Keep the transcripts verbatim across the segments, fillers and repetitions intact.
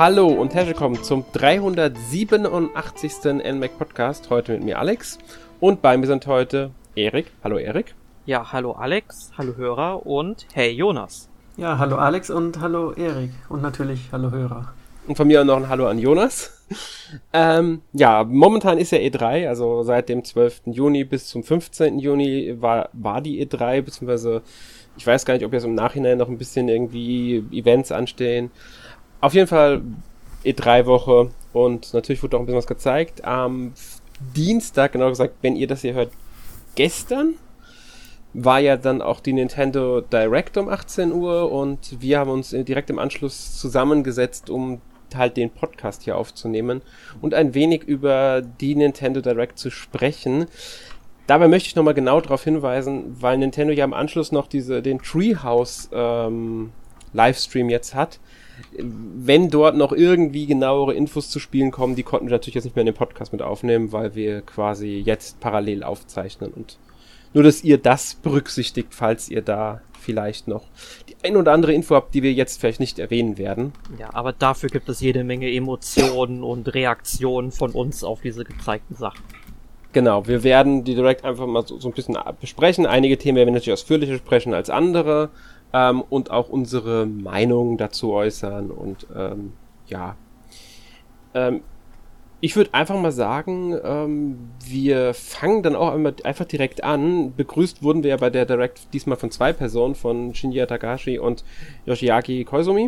Hallo und herzlich willkommen zum dreihundertsiebenundachtzigsten N M A C Podcast. Heute mit mir Alex und bei mir sind heute Erik. Hallo Erik. Ja, hallo Alex, hallo Hörer und hey Jonas. Ja, hallo Alex und hallo Erik und natürlich hallo Hörer. Und von mir auch noch ein Hallo an Jonas. ähm, ja, momentan ist ja E drei, also seit dem zwölften Juni bis zum fünfzehnten Juni war, war die E drei, beziehungsweise ich weiß gar nicht, ob jetzt im Nachhinein noch ein bisschen irgendwie Events anstehen. Auf jeden Fall E drei Woche und natürlich wurde auch ein bisschen was gezeigt. Am Dienstag, genau gesagt, wenn ihr das hier hört, gestern war ja dann auch die Nintendo Direct um achtzehn Uhr und wir haben uns direkt im Anschluss zusammengesetzt, um halt den Podcast hier aufzunehmen und ein wenig über die Nintendo Direct zu sprechen. Dabei möchte ich nochmal genau darauf hinweisen, weil Nintendo ja im Anschluss noch diese den Treehouse ähm, Livestream jetzt hat. Wenn dort noch irgendwie genauere Infos zu Spielen kommen, die konnten wir natürlich jetzt nicht mehr in den Podcast mit aufnehmen, weil wir quasi jetzt parallel aufzeichnen und nur, dass ihr das berücksichtigt, falls ihr da vielleicht noch die ein oder andere Info habt, die wir jetzt vielleicht nicht erwähnen werden. Ja, aber dafür gibt es jede Menge Emotionen und Reaktionen von uns auf diese gezeigten Sachen. Genau, wir werden die Direct einfach mal so, so ein bisschen besprechen. Einige Themen werden wir natürlich ausführlicher sprechen als andere ähm, und auch unsere Meinung dazu äußern und ähm, ja, ähm, ich würde einfach mal sagen, ähm, wir fangen dann auch einmal einfach direkt an. Begrüßt wurden wir ja bei der Direct diesmal von zwei Personen, von Shinya Takahashi und Yoshiaki Koizumi,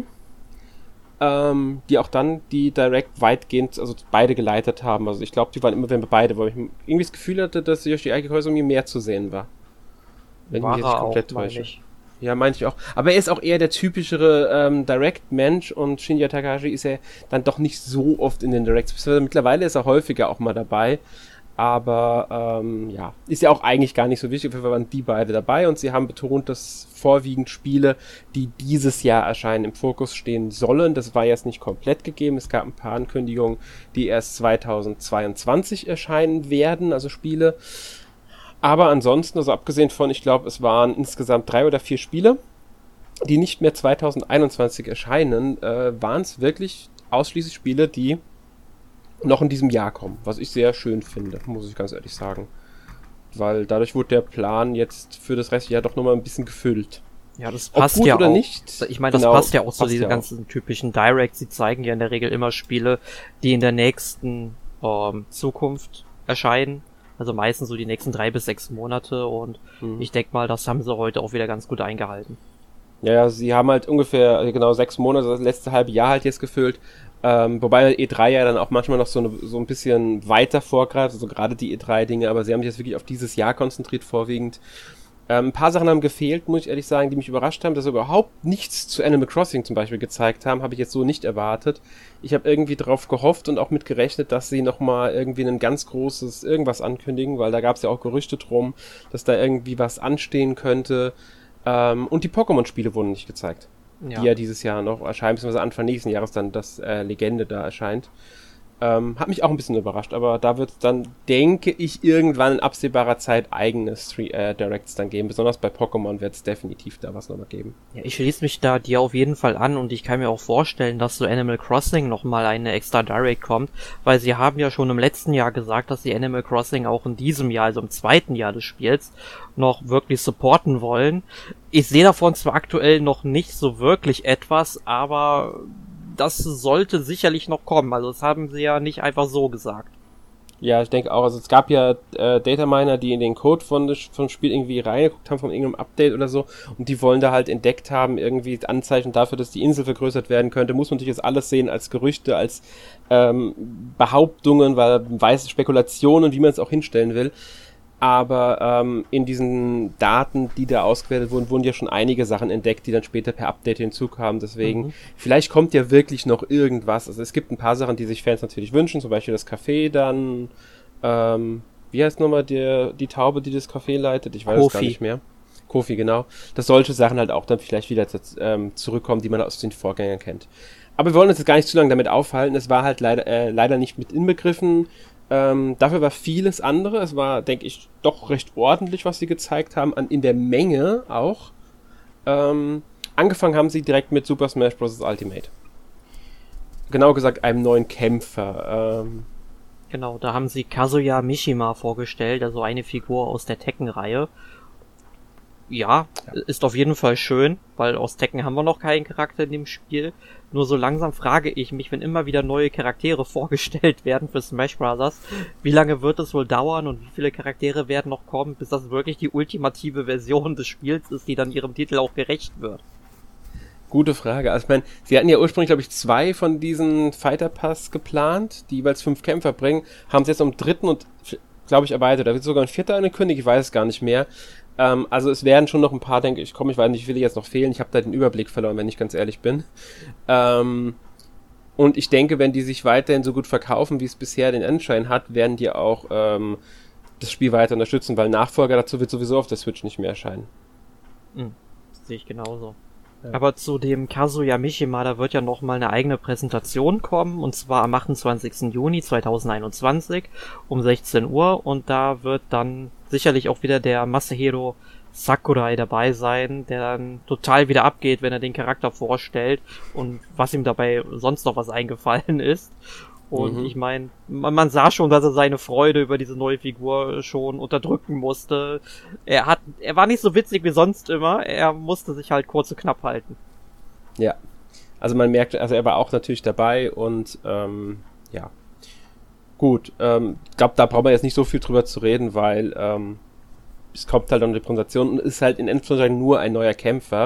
ähm, die auch dann die Direct weitgehend, also beide geleitet haben. Also ich glaube, die waren immer wenn wir beide, weil ich irgendwie das Gefühl hatte, dass Yoshiaki Koizumi mehr zu sehen war. Wenn War ich mich jetzt er komplett auch, meine täusche. ich. Ja, meine ich auch. Aber er ist auch eher der typischere ähm, Direct-Mensch und Shinya Takahashi ist ja dann doch nicht so oft in den Directs. Mittlerweile ist er häufiger auch mal dabei. Aber ähm, ja, ist ja auch eigentlich gar nicht so wichtig. Auf jeden Fall waren die beide dabei und sie haben betont, dass vorwiegend Spiele, die dieses Jahr erscheinen, im Fokus stehen sollen. Das war jetzt nicht komplett gegeben. Es gab ein paar Ankündigungen, die erst zweitausendzweiundzwanzig erscheinen werden, also Spiele. Aber ansonsten, also abgesehen von, ich glaube, es waren insgesamt drei oder vier Spiele, die nicht mehr zweitausendeinundzwanzig erscheinen, äh, waren es wirklich ausschließlich Spiele, die noch in diesem Jahr kommen. Was ich sehr schön finde, muss ich ganz ehrlich sagen. Weil dadurch wurde der Plan jetzt für das restliche Jahr doch nochmal ein bisschen gefüllt. Ja, das passt Ob gut ja oder auch. nicht. Ich meine, das Genau, passt ja auch zu passt diesen ja ganzen typischen Directs. Sie zeigen ja in der Regel immer Spiele, die in der nächsten ähm, Zukunft erscheinen. Also meistens so die nächsten drei bis sechs Monate und mhm. ich denke mal, das haben sie heute auch wieder ganz gut eingehalten. Ja, ja, sie haben halt ungefähr genau sechs Monate, das letzte halbe Jahr halt jetzt gefüllt. Ähm, wobei E drei ja dann auch manchmal noch so, eine, so ein bisschen weiter vorgreift, also gerade die E drei Dinge, aber sie haben sich jetzt wirklich auf dieses Jahr konzentriert vorwiegend. Ähm, ein paar Sachen haben gefehlt, muss ich ehrlich sagen, die mich überrascht haben, dass sie überhaupt nichts zu Animal Crossing zum Beispiel gezeigt haben, habe ich jetzt so nicht erwartet. Ich habe irgendwie drauf gehofft und auch mit gerechnet, dass sie nochmal irgendwie ein ganz großes irgendwas ankündigen, weil da gab es ja auch Gerüchte drum, dass da irgendwie was anstehen könnte. Ähm, und die Pokémon-Spiele wurden nicht gezeigt, ja. die ja dieses Jahr noch erscheinen, beziehungsweise Anfang nächsten Jahres dann das äh, Legende da erscheint. Ähm, hat mich auch ein bisschen überrascht, aber da wird es dann, denke ich, irgendwann in absehbarer Zeit eigene Street, äh, Directs dann geben. Besonders bei Pokémon wird es definitiv da was nochmal geben. Ja, ich schließe mich da dir auf jeden Fall an und ich kann mir auch vorstellen, dass zu Animal Crossing nochmal eine extra Direct kommt, weil sie haben ja schon im letzten Jahr gesagt, dass sie Animal Crossing auch in diesem Jahr, also im zweiten Jahr des Spiels, noch wirklich supporten wollen. Ich sehe davon zwar aktuell noch nicht so wirklich etwas, aber das sollte sicherlich noch kommen. Also das haben sie ja nicht einfach so gesagt. Ja, ich denke auch. Also es gab ja äh, Dataminer, die in den Code von des, vom Spiel irgendwie reingeguckt haben, von irgendeinem Update oder so. Und die wollen da halt entdeckt haben, irgendwie Anzeichen dafür, dass die Insel vergrößert werden könnte. Muss man natürlich jetzt alles sehen als Gerüchte, als ähm, Behauptungen, weil weiß Spekulationen, wie man es auch hinstellen will. Aber ähm, in diesen Daten, die da ausgewertet wurden, wurden ja schon einige Sachen entdeckt, die dann später per Update hinzukamen. Deswegen, mhm. vielleicht kommt ja wirklich noch irgendwas. Also es gibt ein paar Sachen, die sich Fans natürlich wünschen, zum Beispiel das Café dann. Ähm, wie heißt nochmal der, die Taube, die das Café leitet? Ich weiß Kofi. es gar nicht mehr. Kofi, genau. Dass solche Sachen halt auch dann vielleicht wieder ähm, zurückkommen, die man aus den Vorgängern kennt. Aber wir wollen uns jetzt gar nicht zu lange damit aufhalten. Es war halt leider, äh, leider nicht mit inbegriffen. Ähm, dafür war vieles andere. Es war, denke ich, doch recht ordentlich, was sie gezeigt haben, an, in der Menge auch. Ähm, angefangen haben sie direkt mit Super Smash Bros. Ultimate. genau gesagt einem neuen Kämpfer. Ähm, Genau, da haben sie Kazuya Mishima vorgestellt, also eine Figur aus der Tekken-Reihe. Ja, ja, ist auf jeden Fall schön, weil aus Tekken haben wir noch keinen Charakter in dem Spiel. Nur so langsam frage ich mich, wenn immer wieder neue Charaktere vorgestellt werden für Smash Bros., wie lange wird es wohl dauern und wie viele Charaktere werden noch kommen, bis das wirklich die ultimative Version des Spiels ist, die dann ihrem Titel auch gerecht wird? Gute Frage. Also ich meine, sie hatten ja ursprünglich, glaube ich, zwei von diesen Fighter Pass geplant, die jeweils fünf Kämpfer bringen, haben sie jetzt um dritten und, glaube ich, erweitert. Da wird sogar ein vierter angekündigt, ich weiß es gar nicht mehr. Ähm, also es werden schon noch ein paar, denke ich, komm, ich weiß nicht, wie viele jetzt noch fehlen. Ich habe da den Überblick verloren, wenn ich ganz ehrlich bin. Ähm, und ich denke, wenn die sich weiterhin so gut verkaufen, wie es bisher den Anschein hat, werden die auch ähm, das Spiel weiter unterstützen, weil Nachfolger dazu wird sowieso auf der Switch nicht mehr erscheinen. Hm, das sehe ich genauso. Aber zu dem Kazuya Mishima, da wird ja noch mal eine eigene Präsentation kommen, und zwar am achtundzwanzigsten Juni zweitausendeinundzwanzig um sechzehn Uhr, und da wird dann sicherlich auch wieder der Masahiro Sakurai dabei sein, der dann total wieder abgeht, wenn er den Charakter vorstellt und was ihm dabei sonst noch was eingefallen ist. Und mhm. ich meine, man, man sah schon, dass er seine Freude über diese neue Figur schon unterdrücken musste. Er hat, er war nicht so witzig wie sonst immer. Er musste sich halt kurz und knapp halten. Ja, also man merkt, also er war auch natürlich dabei und ähm, ja, gut. Ähm, ich glaube, da brauchen wir jetzt nicht so viel drüber zu reden, weil ähm, es kommt halt an die Präsentation und ist halt in Anführungszeichen nur ein neuer Kämpfer.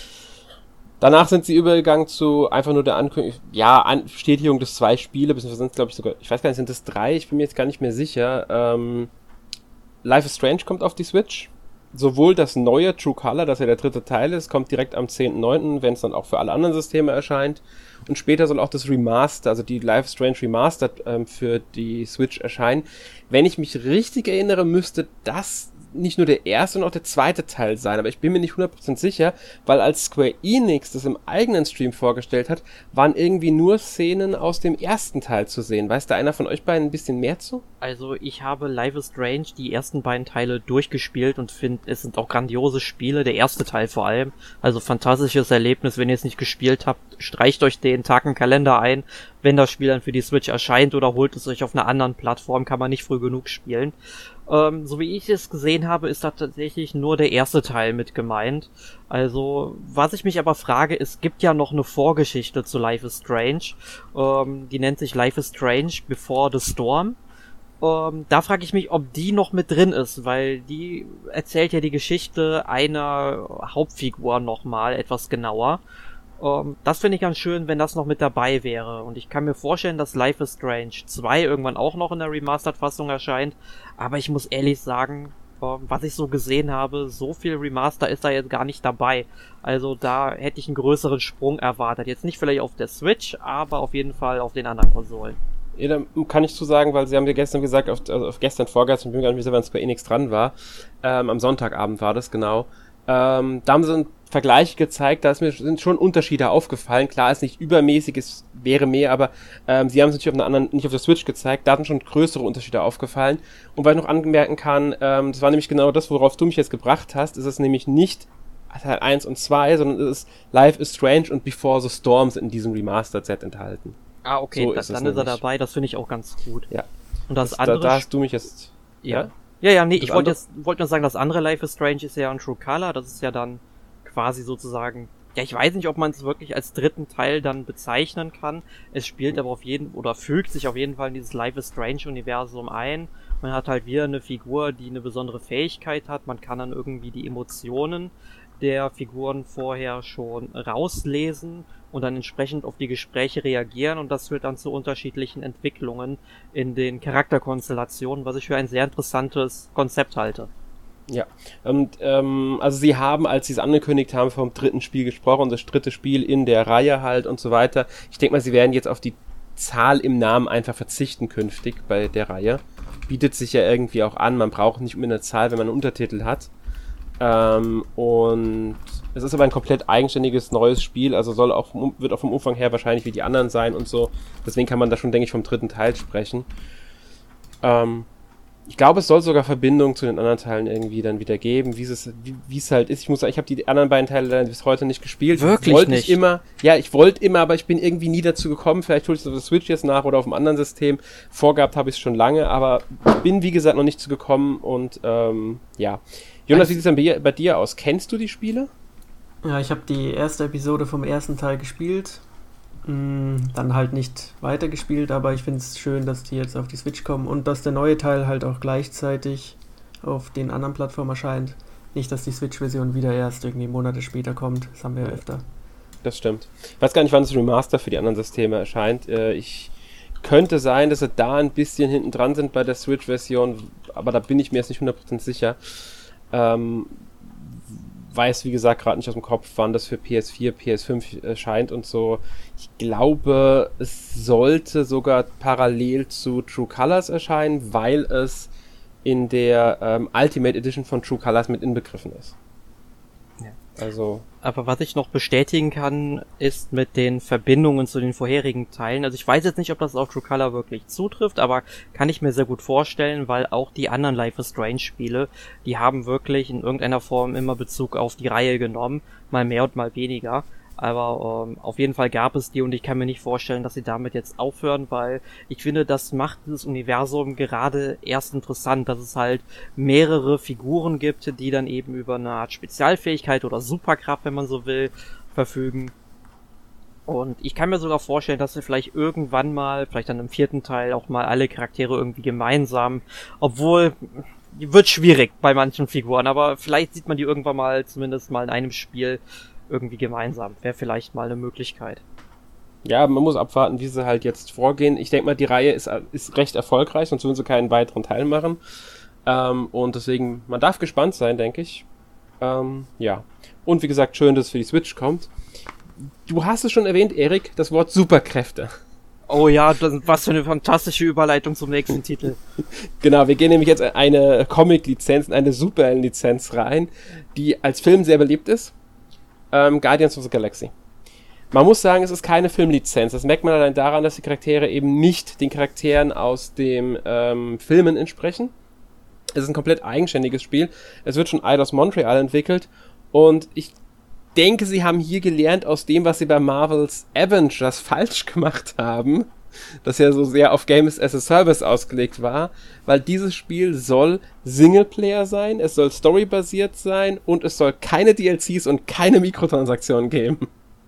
Danach sind sie übergegangen zu einfach nur der Ankündigung, ja, An- Bestätigung des zwei Spiele, beziehungsweise sind es, glaube ich, sogar, ich weiß gar nicht, sind das drei? Ich bin mir jetzt gar nicht mehr sicher. Ähm, Life is Strange kommt auf die Switch. Sowohl das neue True Color, das ja der dritte Teil ist, kommt direkt am zehnten neunten, wenn es dann auch für alle anderen Systeme erscheint. Und später soll auch das Remaster, also die Life is Strange Remastered ähm, für die Switch erscheinen. Wenn ich mich richtig erinnere, müsste das nicht nur der erste, sondern auch der zweite Teil sein, aber ich bin mir nicht hundert Prozent sicher, weil als Square Enix das im eigenen Stream vorgestellt hat, waren irgendwie nur Szenen aus dem ersten Teil zu sehen. Weiß da einer von euch beiden ein bisschen mehr zu? Also ich habe Life is Strange die ersten beiden Teile durchgespielt und finde, es sind auch grandiose Spiele, der erste Teil vor allem. Also fantastisches Erlebnis, wenn ihr es nicht gespielt habt, streicht euch den Tag im Kalender ein, wenn das Spiel dann für die Switch erscheint, oder holt es euch auf einer anderen Plattform, kann man nicht früh genug spielen. Ähm, so wie ich es gesehen habe, ist da tatsächlich nur der erste Teil mit gemeint. Also, was ich mich aber frage, es gibt ja noch eine Vorgeschichte zu Life is Strange. Ähm, die nennt sich Life is Strange Before the Storm. Ähm, da frage ich mich, ob die noch mit drin ist, weil die erzählt ja die Geschichte einer Hauptfigur nochmal etwas genauer. Um, das finde ich ganz schön, wenn das noch mit dabei wäre. Und ich kann mir vorstellen, dass Life is Strange zwei irgendwann auch noch in der Remastered-Fassung erscheint. Aber ich muss ehrlich sagen, um, was ich so gesehen habe, so viel Remaster ist da jetzt gar nicht dabei. Also da hätte ich einen größeren Sprung erwartet. Jetzt nicht vielleicht auf der Switch, aber auf jeden Fall auf den anderen Konsolen. Ja, da kann ich zu sagen, weil sie haben ja gestern gesagt, auf, also auf gestern, vorgestern, ich bin gar nicht mehr sicher, wann es bei Enix dran war. Ähm, am Sonntagabend war das, genau. Ähm, da haben sie einen Vergleich gezeigt, da ist mir, sind schon Unterschiede aufgefallen. Klar, ist nicht übermäßig, es wäre mehr, aber ähm, sie haben es natürlich auf einer anderen, nicht auf der Switch gezeigt, da sind schon größere Unterschiede aufgefallen. Und weil ich noch anmerken kann, ähm, das war nämlich genau das, worauf du mich jetzt gebracht hast, ist es nämlich nicht Teil eins und zwei, sondern es ist Life is Strange und Before the Storm sind in diesem Remastered-Set enthalten. Ah, okay, so da, ist dann ist er dabei, das finde ich auch ganz gut. Ja. Und das, das andere... Da, da hast du mich jetzt... Ja? Ja, ja, ja nee, das ich wollte jetzt wollte nur sagen, das andere Life is Strange ist ja ein True Color, das ist ja dann quasi sozusagen, ja, ich weiß nicht, ob man es wirklich als dritten Teil dann bezeichnen kann. Es spielt aber auf jeden, oder fügt sich auf jeden Fall in dieses Life is Strange Universum ein. Man hat halt wieder eine Figur, die eine besondere Fähigkeit hat. Man kann dann irgendwie die Emotionen der Figuren vorher schon rauslesen und dann entsprechend auf die Gespräche reagieren, und das führt dann zu unterschiedlichen Entwicklungen in den Charakterkonstellationen, was ich für ein sehr interessantes Konzept halte. Ja, und ähm, also sie haben, als sie es angekündigt haben, vom dritten Spiel gesprochen, das dritte Spiel in der Reihe halt und so weiter. Ich denke mal, sie werden jetzt auf die Zahl im Namen einfach verzichten künftig bei der Reihe. Bietet sich ja irgendwie auch an, man braucht nicht mehr eine Zahl, wenn man einen Untertitel hat. Ähm, und es ist aber ein komplett eigenständiges neues Spiel, also soll auch vom, wird auch vom Umfang her wahrscheinlich wie die anderen sein und so. Deswegen kann man da schon, denke ich, vom dritten Teil sprechen. Ähm, Ich glaube, es soll sogar Verbindungen zu den anderen Teilen irgendwie dann wieder geben, wie es wie, wie es halt ist. Ich muss sagen, ich habe die anderen beiden Teile bis heute nicht gespielt. Wirklich wollte nicht? Ich immer, ja, ich wollte immer, aber ich bin irgendwie nie dazu gekommen. Vielleicht hole ich es auf der Switch jetzt nach oder auf einem anderen System. Vorgehabt habe ich es schon lange, aber ich bin, wie gesagt, noch nicht zu gekommen und ähm, ja. Jonas, wie sieht es denn bei, bei dir aus? Kennst du die Spiele? Ja, ich habe die erste Episode vom ersten Teil gespielt. Dann halt nicht weitergespielt, aber ich finde es schön, dass die jetzt auf die Switch kommen und dass der neue Teil halt auch gleichzeitig auf den anderen Plattformen erscheint. Nicht, dass die Switch-Version wieder erst irgendwie Monate später kommt. Das haben wir ja öfter. Das stimmt. Ich weiß gar nicht, wann das Remaster für die anderen Systeme erscheint. Ich könnte sein, dass sie da ein bisschen hinten dran sind bei der Switch-Version, aber da bin ich mir jetzt nicht hundert Prozent sicher. Ähm, weiß, wie gesagt, gerade nicht aus dem Kopf, wann das für P S vier, P S fünf erscheint und so. Ich glaube, es sollte sogar parallel zu True Colors erscheinen, weil es in der ähm, Ultimate Edition von True Colors mit inbegriffen ist. Ja. Also. Aber was ich noch bestätigen kann, ist mit den Verbindungen zu den vorherigen Teilen. Also ich weiß jetzt nicht, ob das auf True Color wirklich zutrifft, aber kann ich mir sehr gut vorstellen, weil auch die anderen Life is Strange Spiele, die haben wirklich in irgendeiner Form immer Bezug auf die Reihe genommen, mal mehr und mal weniger. Aber ähm, auf jeden Fall gab es die und ich kann mir nicht vorstellen, dass sie damit jetzt aufhören, weil ich finde, das macht dieses Universum gerade erst interessant, dass es halt mehrere Figuren gibt, die dann eben über eine Art Spezialfähigkeit oder Superkraft, wenn man so will, verfügen. Und ich kann mir sogar vorstellen, dass wir vielleicht irgendwann mal, vielleicht dann im vierten Teil auch mal alle Charaktere irgendwie gemeinsam, obwohl wird schwierig bei manchen Figuren, aber vielleicht sieht man die irgendwann mal, zumindest mal in einem Spiel, irgendwie gemeinsam. Wäre vielleicht mal eine Möglichkeit. Ja, man muss abwarten, wie sie halt jetzt vorgehen. Ich denke mal, die Reihe ist, ist recht erfolgreich, sonst würden sie keinen weiteren Teil machen. Ähm, und deswegen, man darf gespannt sein, denke ich. Ähm, ja. Und wie gesagt, schön, dass es für die Switch kommt. Du hast es schon erwähnt, Erik, das Wort Superkräfte. Oh ja, das, was für eine fantastische Überleitung zum nächsten Titel. Genau, wir gehen nämlich jetzt eine Comic-Lizenz, eine Superhelden-Lizenz rein, die als Film sehr beliebt ist. Ähm, Guardians of the Galaxy. Man muss sagen, es ist keine Filmlizenz. Das merkt man allein daran, dass die Charaktere eben nicht den Charakteren aus den ähm, Filmen entsprechen. Es ist ein komplett eigenständiges Spiel. Es wird von Eidos Montreal entwickelt und ich denke, sie haben hier gelernt aus dem, was sie bei Marvels Avengers falsch gemacht haben, das ja so sehr auf Games as a Service ausgelegt war, weil dieses Spiel soll Singleplayer sein, es soll storybasiert sein und es soll keine D L Cs und keine Mikrotransaktionen geben.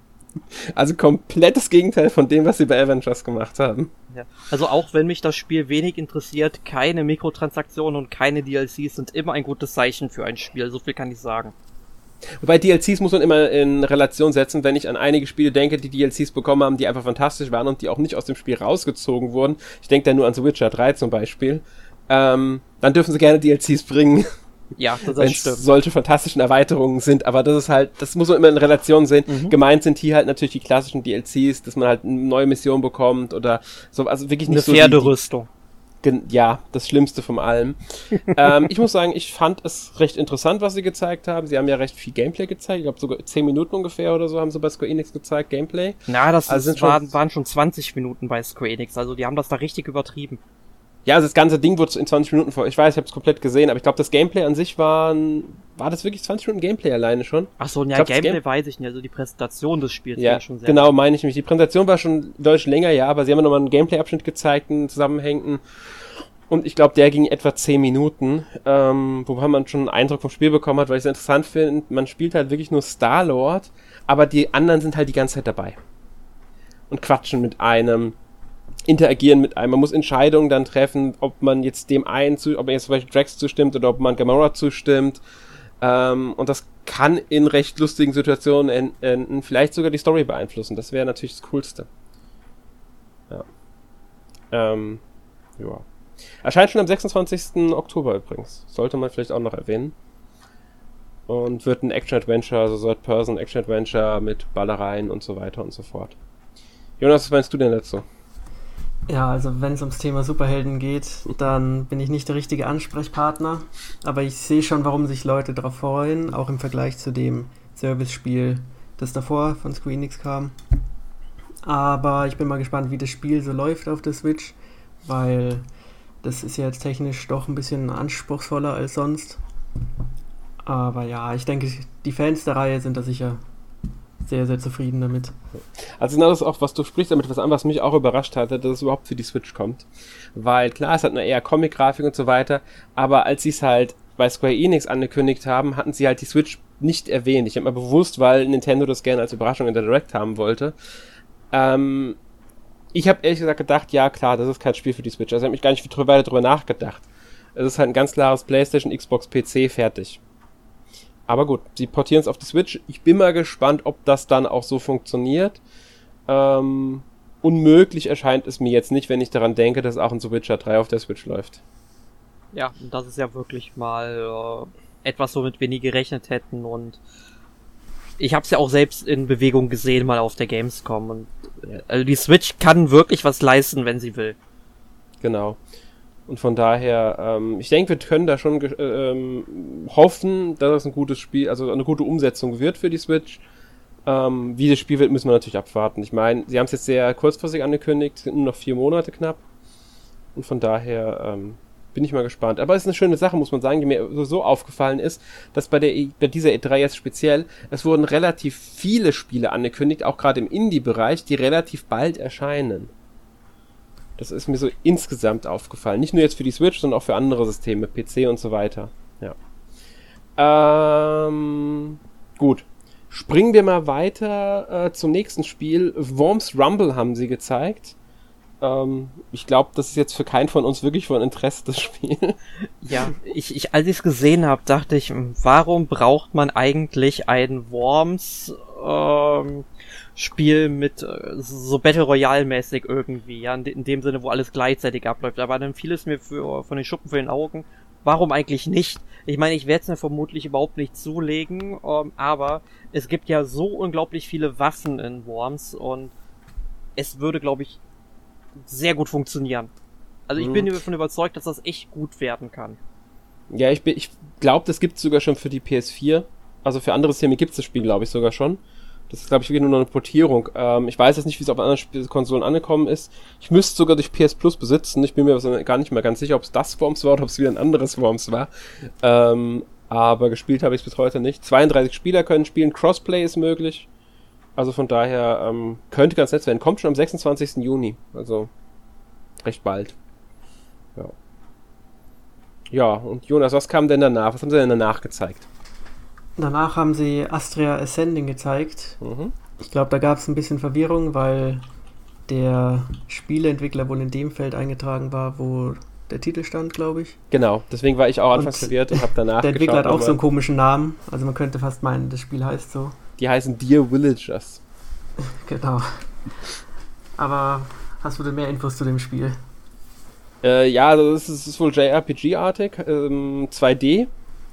Also komplett das Gegenteil von dem, was sie bei Avengers gemacht haben. Ja. Also auch wenn mich das Spiel wenig interessiert, keine Mikrotransaktionen und keine D L Cs sind immer ein gutes Zeichen für ein Spiel, so viel kann ich sagen. Wobei D L Cs muss man immer in Relation setzen, wenn ich an einige Spiele denke, die D L Cs bekommen haben, die einfach fantastisch waren und die auch nicht aus dem Spiel rausgezogen wurden. Ich denke da nur an The Witcher drei zum Beispiel. Ähm, dann dürfen sie gerne D L Cs bringen. Ja, das wenn stimmt. es solche fantastischen Erweiterungen sind, aber das ist halt, das muss man immer in Relation sehen. Mhm. Gemeint sind hier halt natürlich die klassischen D L Cs, dass man halt eine neue Mission bekommt oder so, also wirklich nicht eine so Pferderüstung. Die, ja, das Schlimmste von allem. ähm, ich muss sagen, ich fand es recht interessant, was sie gezeigt haben. Sie haben ja recht viel Gameplay gezeigt. Ich glaube, sogar zehn Minuten ungefähr oder so haben sie bei Square Enix gezeigt, Gameplay. Na, das also ist, sind waren, schon, waren schon zwanzig Minuten bei Square Enix. Also die haben das da richtig übertrieben. Ja, also das ganze Ding wurde in zwanzig Minuten vor. Ich weiß, ich habe es komplett gesehen, aber ich glaube, das Gameplay an sich war, war das wirklich zwanzig Minuten Gameplay alleine schon? Ach so, ja, glaub, Gameplay Game- weiß ich nicht. Also die Präsentation des Spiels ja, war schon sehr. Genau, meine ich nämlich. Die Präsentation war schon deutlich länger, ja, aber sie haben ja nochmal einen Gameplay-Abschnitt gezeigt, einen zusammenhängenden. Und ich glaube, der ging etwa zehn Minuten, ähm, wobei man schon einen Eindruck vom Spiel bekommen hat, weil ich es interessant finde. Man spielt halt wirklich nur Star-Lord, aber die anderen sind halt die ganze Zeit dabei. Und quatschen mit einem, interagieren mit einem. Man muss Entscheidungen dann treffen, ob man jetzt dem einen, zu, ob man jetzt zum Beispiel Drax zustimmt oder ob man Gamora zustimmt. Ähm, und das kann in recht lustigen Situationen enden, vielleicht sogar die Story beeinflussen. Das wäre natürlich das Coolste. Ja. Ähm, ja. Erscheint schon am sechsundzwanzigsten Oktober übrigens. Sollte man vielleicht auch noch erwähnen. Und wird ein Action-Adventure, also Third-Person-Action-Adventure mit Ballereien und so weiter und so fort. Jonas, was meinst du denn dazu? Ja, also wenn es ums Thema Superhelden geht, dann bin ich nicht der richtige Ansprechpartner. Aber ich sehe schon, warum sich Leute darauf freuen, auch im Vergleich zu dem Service-Spiel, das davor von Square Enix kam. Aber ich bin mal gespannt, wie das Spiel so läuft auf der Switch, weil Das ist ja jetzt technisch doch ein bisschen anspruchsvoller als sonst. Aber ja, ich denke, die Fans der Reihe sind da sicher sehr, sehr zufrieden damit. Also genau das auch, was du sprichst, damit was an, was mich auch überrascht hatte, dass es überhaupt für die Switch kommt. Weil klar, es hat eine eher Comic-Grafik und so weiter, aber als sie es halt bei Square Enix angekündigt haben, hatten sie halt die Switch nicht erwähnt. Ich habe mal bewusst, weil Nintendo das gerne als Überraschung in der Direct haben wollte. Ähm, ich habe ehrlich gesagt gedacht, ja klar, das ist kein Spiel für die Switch. Also ich habe mich gar nicht viel weiter drüber nachgedacht. Es ist halt ein ganz klares PlayStation, Xbox, P C, fertig. Aber gut, sie portieren es auf die Switch. Ich bin mal gespannt, ob das dann auch so funktioniert. Ähm, unmöglich erscheint es mir jetzt nicht, wenn ich daran denke, dass auch ein The Witcher drei auf der Switch läuft. Ja, das ist ja wirklich mal äh, etwas, womit wir nie gerechnet hätten. Und ich habe es ja auch selbst in Bewegung gesehen, mal auf der Gamescom. Und äh, also die Switch kann wirklich was leisten, wenn sie will. Genau. Und von daher, ähm, ich denke, wir können da schon ähm, hoffen, dass es ein gutes Spiel, also eine gute Umsetzung wird für die Switch. Ähm, wie das Spiel wird, müssen wir natürlich abwarten. Ich meine, sie haben es jetzt sehr kurzfristig angekündigt, es sind nur noch vier Monate knapp. Und von daher ähm, bin ich mal gespannt. Aber es ist eine schöne Sache, muss man sagen, die mir so aufgefallen ist, dass bei, der e- bei dieser E drei jetzt speziell, es wurden relativ viele Spiele angekündigt, auch gerade im Indie-Bereich, die relativ bald erscheinen. Das ist mir so insgesamt aufgefallen. Nicht nur jetzt für die Switch, sondern auch für andere Systeme, P C und so weiter. Ja. Ähm, gut. Springen wir mal weiter äh, zum nächsten Spiel. Worms Rumble haben sie gezeigt. Ähm, ich glaube, das ist jetzt für keinen von uns wirklich von Interesse, das Spiel. Ja, ich, ich als ich es gesehen habe, dachte ich, warum braucht man eigentlich ein Worms ähm, Spiel mit äh, so Battle Royale mäßig irgendwie, ja, in, de- in dem Sinne, wo alles gleichzeitig abläuft. Aber dann fiel es mir für, von den Schuppen für den Augen. Warum eigentlich nicht? Ich meine, ich werde es mir vermutlich überhaupt nicht zulegen, ähm, aber es gibt ja so unglaublich viele Waffen in Worms und es würde, glaube ich, sehr gut funktionieren. Also ich Mhm. bin davon überzeugt, dass das echt gut werden kann. Ja, ich, bin- ich glaube, das gibt es sogar schon für die P S vier. Also für andere Systeme gibt es das Spiel, glaube ich, sogar schon. Das ist, glaube ich, wirklich nur noch eine Portierung. Ähm, ich weiß jetzt nicht, wie es auf anderen Sp- Konsolen angekommen ist. Ich müsste sogar durch P S Plus besitzen. Ich bin mir also gar nicht mehr ganz sicher, ob es das Worms war oder ob es wieder ein anderes Worms war. Ähm, aber gespielt habe ich es bis heute nicht. zweiunddreißig Spieler können spielen. Crossplay ist möglich. Also von daher ähm, könnte ganz nett sein. Kommt schon am sechsundzwanzigsten Juni. Also recht bald. Ja. Ja, und Jonas, was kam denn danach? Was haben sie denn danach gezeigt? Danach haben sie Astria Ascending gezeigt. Mhm. Ich glaube, da gab es ein bisschen Verwirrung, weil der Spieleentwickler wohl in dem Feld eingetragen war, wo der Titel stand, glaube ich. Genau, deswegen war ich auch anfangs Und verwirrt und habe danach Der Entwickler hat auch nochmal. so einen komischen Namen. Also man könnte fast meinen, das Spiel heißt so. Die heißen Dear Villagers. Genau. Aber hast du denn mehr Infos zu dem Spiel? Äh, ja, also das ist, das ist wohl J R P G-artig, ähm, zwei D.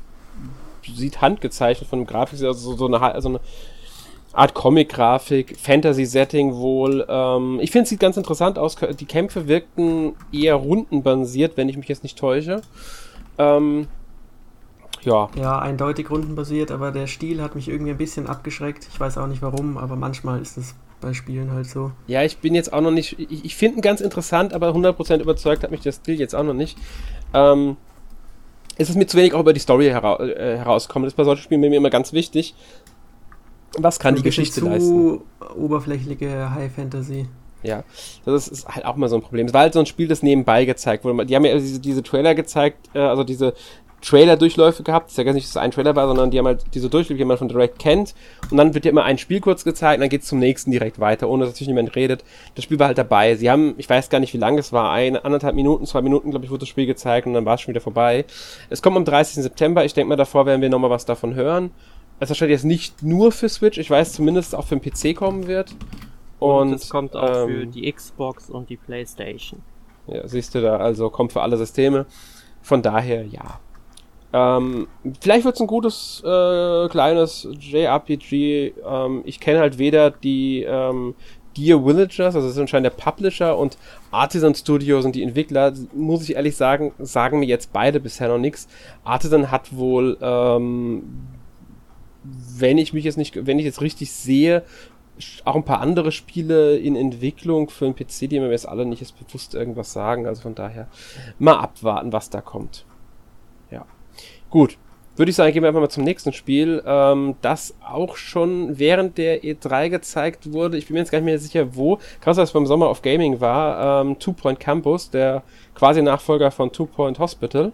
Sieht handgezeichnet von dem Grafik, also so, so, eine, also eine Art Comic-Grafik, Fantasy-Setting wohl. Ähm, ich finde, es sieht ganz interessant aus. Die Kämpfe wirkten eher rundenbasiert, wenn ich mich jetzt nicht täusche. Ähm, ja. Ja, eindeutig rundenbasiert, aber der Stil hat mich irgendwie ein bisschen abgeschreckt. Ich weiß auch nicht warum, aber manchmal ist es bei Spielen halt so. Ja, ich bin jetzt auch noch nicht, ich, ich finde ihn ganz interessant, aber hundert Prozent überzeugt hat mich der Stil jetzt auch noch nicht. Ähm, es ist mir zu wenig auch über die Story hera- äh, herausgekommen. Das ist bei solchen Spielen mir immer ganz wichtig. Was kann Ein die bisschen Geschichte zu leisten? oberflächliche High Fantasy. Ja, das ist, ist halt auch mal so ein Problem. Es war halt so ein Spiel, das nebenbei gezeigt wurde. Die haben ja diese, diese Trailer gezeigt, äh, also diese Trailer-Durchläufe gehabt. Das ist ja gar nicht, dass es ein Trailer war, sondern die haben halt diese Durchläufe, die man von Direct kennt. Und dann wird ja immer ein Spiel kurz gezeigt und dann geht's zum nächsten direkt weiter, ohne dass natürlich niemand redet. Das Spiel war halt dabei. Sie haben, ich weiß gar nicht, wie lange es war, eine, anderthalb Minuten, zwei Minuten, glaube ich, wurde das Spiel gezeigt und dann war es schon wieder vorbei. Es kommt am dreißigsten September. Ich denke mal, davor werden wir nochmal was davon hören. Es erscheint jetzt nicht nur für Switch. Ich weiß zumindest, auch für den P C kommen wird. Und, Und es kommt auch ähm, für die Xbox und die PlayStation. Ja, siehst du da, also kommt für alle Systeme. Von daher, ja. Ähm, vielleicht wird es ein gutes, äh, kleines J R P G. Ähm, ich kenne halt weder die ähm, Dear Villagers, also das ist anscheinend der Publisher, und Artisan Studios und die Entwickler, muss ich ehrlich sagen, sagen mir jetzt beide bisher noch nichts. Artisan hat wohl, ähm, wenn ich mich jetzt nicht, wenn ich jetzt richtig sehe, auch ein paar andere Spiele in Entwicklung für den P C, die mir jetzt alle nicht jetzt bewusst irgendwas sagen. Also von daher mal abwarten, was da kommt. Ja, gut. Würde ich sagen, gehen wir einfach mal zum nächsten Spiel, ähm, das auch schon während der E drei gezeigt wurde. Ich bin mir jetzt gar nicht mehr sicher, wo. Krass, dass es beim Summer of Gaming war. Ähm, Two Point Campus, der quasi Nachfolger von Two Point Hospital.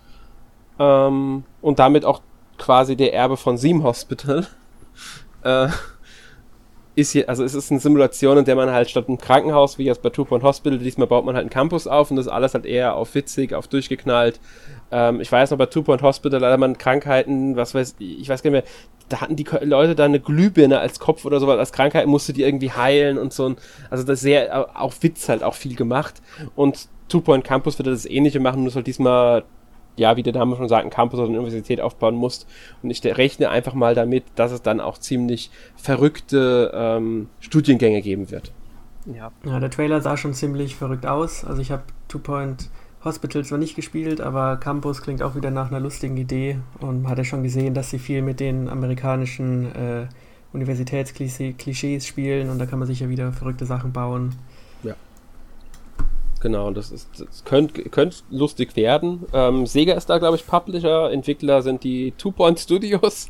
Ähm, und damit auch quasi der Erbe von Theme Hospital. äh, ist hier, also es ist eine Simulation, in der man halt statt einem Krankenhaus, wie jetzt bei Two Point Hospital, diesmal baut man halt einen Campus auf und das ist alles halt eher auf witzig, auf durchgeknallt. Ähm, ich weiß noch, bei Two Point Hospital, da hat man Krankheiten, was weiß ich, ich weiß gar nicht mehr, da hatten die Leute da eine Glühbirne als Kopf oder sowas, als Krankheit musste die irgendwie heilen und so. Also das ist sehr, auch Witz halt auch viel gemacht. Und Two Point Campus wird das Ähnliche machen, nur halt diesmal, ja, wie der Name schon sagt, ein Campus oder eine Universität aufbauen musst. Und ich rechne einfach mal damit, dass es dann auch ziemlich verrückte ähm, Studiengänge geben wird. Ja. ja, der Trailer sah schon ziemlich verrückt aus. Also ich habe Two Point Hospital zwar nicht gespielt, aber Campus klingt auch wieder nach einer lustigen Idee. Und man hat ja schon gesehen, dass sie viel mit den amerikanischen äh, Universitätsklischees spielen. Und da kann man sicher wieder verrückte Sachen bauen. Ja. Genau, das ist, das könnte könnt lustig werden. Ähm, Sega ist da, glaube ich, Publisher. Entwickler sind die Two Point Studios,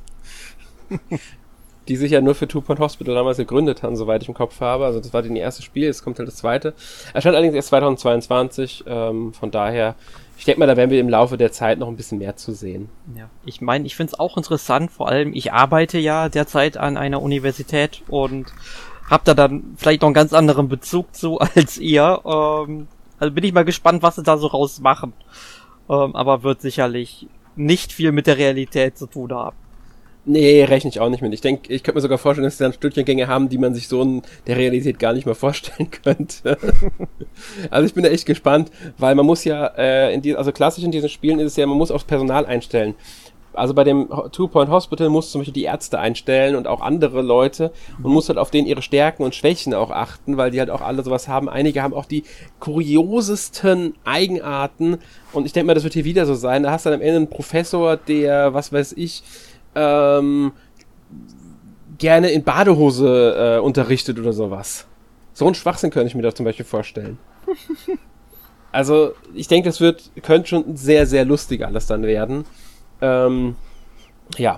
die sich ja nur für Two Point Hospital damals gegründet haben, soweit ich im Kopf habe. Also das war das erste Spiel, jetzt kommt halt das zweite. Erscheint allerdings erst zweitausendzweiundzwanzig, ähm, von daher, ich denke mal, da werden wir im Laufe der Zeit noch ein bisschen mehr zu sehen. Ja, ich meine, ich finde es auch interessant, vor allem, ich arbeite ja derzeit an einer Universität und habe da dann vielleicht noch einen ganz anderen Bezug zu als ihr. Ähm, Also bin ich mal gespannt, was sie da so raus machen. Ähm, aber wird sicherlich nicht viel mit der Realität zu tun haben. Nee, rechne ich auch nicht mit. Ich denke, ich könnte mir sogar vorstellen, dass sie dann Studiengänge haben, die man sich so in der Realität gar nicht mehr vorstellen könnte. Also ich bin da echt gespannt, weil man muss ja, äh, in die, also klassisch in diesen Spielen ist es ja, man muss aufs Personal einstellen. Also bei dem Two Point Hospital musst du zum Beispiel die Ärzte einstellen und auch andere Leute und musst halt auf denen ihre Stärken und Schwächen auch achten, weil die halt auch alle sowas haben. Einige haben auch die kuriosesten Eigenarten und ich denke mal, das wird hier wieder so sein. Da hast du dann am Ende einen Professor, der, was weiß ich, ähm, gerne in Badehose äh, unterrichtet oder sowas. So einen Schwachsinn könnte ich mir da zum Beispiel vorstellen. Also ich denke, das wird, könnte schon sehr, sehr lustig alles dann werden. Ähm, ja.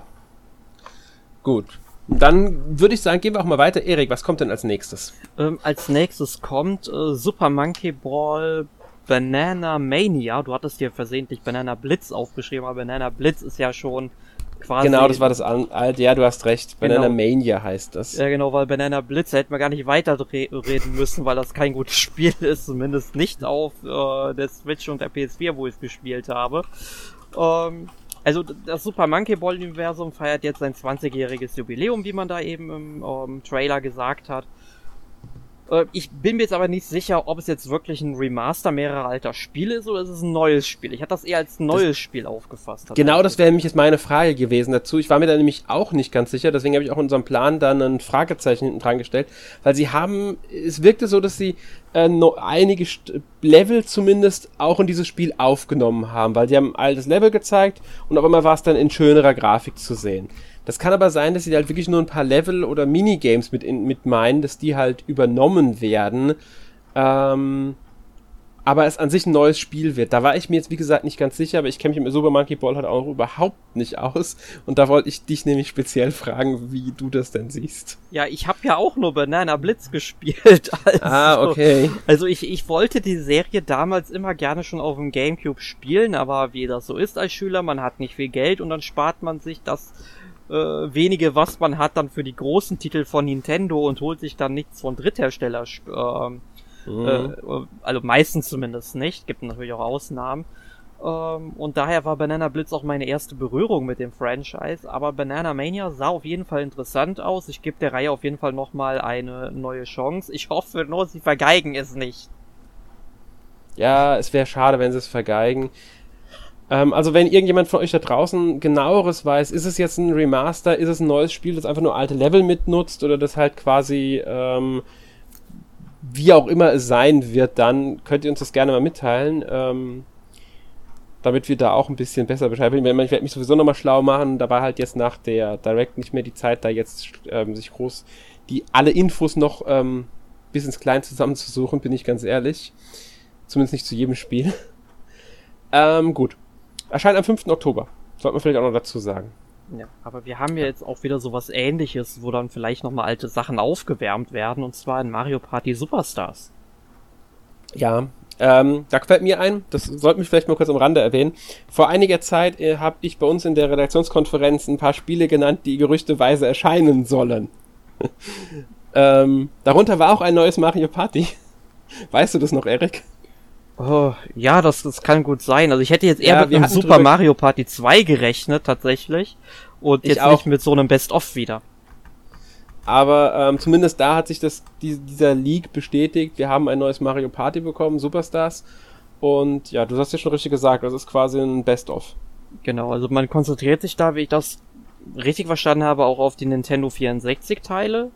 Gut. Dann würde ich sagen, gehen wir auch mal weiter. Erik, was kommt denn als nächstes? Ähm, als nächstes kommt äh, Super Monkey Ball Banana Mania. Du hattest hier versehentlich Banana Blitz aufgeschrieben, aber Banana Blitz ist ja schon quasi... Genau, das war das alte. Ja, du hast recht. Banana genau. Mania heißt das. Ja, genau, weil Banana Blitz hätten wir gar nicht weiter reden müssen, weil das kein gutes Spiel ist. Zumindest nicht auf äh, der Switch und der P S vier, wo ich es gespielt habe. Ähm... Also das Super Monkey Ball Universum feiert jetzt sein zwanzigjähriges Jubiläum, wie man da eben im ähm, Trailer gesagt hat. Äh, ich bin mir jetzt aber nicht sicher, ob es jetzt wirklich ein Remaster mehrerer alter Spiele ist oder ist es ein neues Spiel. Ich hatte das eher als neues das, Spiel aufgefasst. Genau, das wäre nämlich jetzt meine Frage gewesen dazu. Ich war mir da nämlich auch nicht ganz sicher, deswegen habe ich auch in unserem Plan dann ein Fragezeichen hinten dran gestellt, weil sie haben, es wirkte so, dass sie äh, noch einige St- Level zumindest auch in dieses Spiel aufgenommen haben, weil sie haben ein altes Level gezeigt und auf einmal war es dann in schönerer Grafik zu sehen. Das kann aber sein, dass sie halt wirklich nur ein paar Level oder Minigames mit, in, mit meinen, dass die halt übernommen werden, ähm, aber es an sich ein neues Spiel wird. Da war ich mir jetzt, wie gesagt, nicht ganz sicher, aber ich kenne mich mit Super Monkey Ball halt auch noch überhaupt nicht aus und da wollte ich dich nämlich speziell fragen, wie du das denn siehst. Ja, ich habe ja auch nur Banana Blitz gespielt. Also, ah, okay. Also ich, ich wollte die Serie damals immer gerne schon auf dem Gamecube spielen, aber wie das so ist als Schüler, man hat nicht viel Geld und dann spart man sich das äh, wenige, was man hat, dann für die großen Titel von Nintendo und holt sich dann nichts von Dritthersteller. Äh, mhm. äh, also meistens zumindest nicht, gibt natürlich auch Ausnahmen. Ähm, und daher war Banana Blitz auch meine erste Berührung mit dem Franchise, aber Banana Mania sah auf jeden Fall interessant aus. Ich gebe der Reihe auf jeden Fall nochmal eine neue Chance. Ich hoffe nur, sie vergeigen es nicht. Ja, es wäre schade, wenn sie es vergeigen. Ähm, also wenn irgendjemand von euch da draußen genaueres weiß, ist es jetzt ein Remaster, ist es ein neues Spiel, das einfach nur alte Level mitnutzt oder das halt quasi ähm, wie auch immer es sein wird, dann könnt ihr uns das gerne mal mitteilen, ähm, damit wir da auch ein bisschen besser Bescheid wissen. Ich werde mich sowieso nochmal schlau machen, da war halt jetzt nach der Direct nicht mehr die Zeit, da jetzt ähm, sich groß die alle Infos noch ähm, bis ins Klein zusammenzusuchen, bin ich ganz ehrlich. Zumindest nicht zu jedem Spiel. ähm, gut. Erscheint am fünften Oktober. Sollte man vielleicht auch noch dazu sagen. Ja, aber wir haben ja jetzt auch wieder sowas Ähnliches, wo dann vielleicht nochmal alte Sachen aufgewärmt werden, und zwar in Mario Party Superstars. Ja, ähm, da fällt mir ein, das sollten wir vielleicht mal kurz am Rande erwähnen. Vor einiger Zeit äh, habe ich bei uns in der Redaktionskonferenz ein paar Spiele genannt, die gerüchteweise erscheinen sollen. ähm, darunter war auch ein neues Mario Party. Weißt du das noch, Erik? Oh, ja, das, das kann gut sein. Also ich hätte jetzt eher Ja, mit wir einem hatten Super drüber- Mario Party zwei gerechnet, tatsächlich. Und Ich jetzt auch. nicht mit so einem Best-of wieder. Aber ähm, zumindest da hat sich das, die, dieser Leak bestätigt. Wir haben ein neues Mario Party bekommen, Superstars. Und ja, du hast ja schon richtig gesagt, das ist quasi ein Best-of. Genau, also man konzentriert sich da, wie ich das richtig verstanden habe, auch auf die Nintendo vierundsechzig-Teile.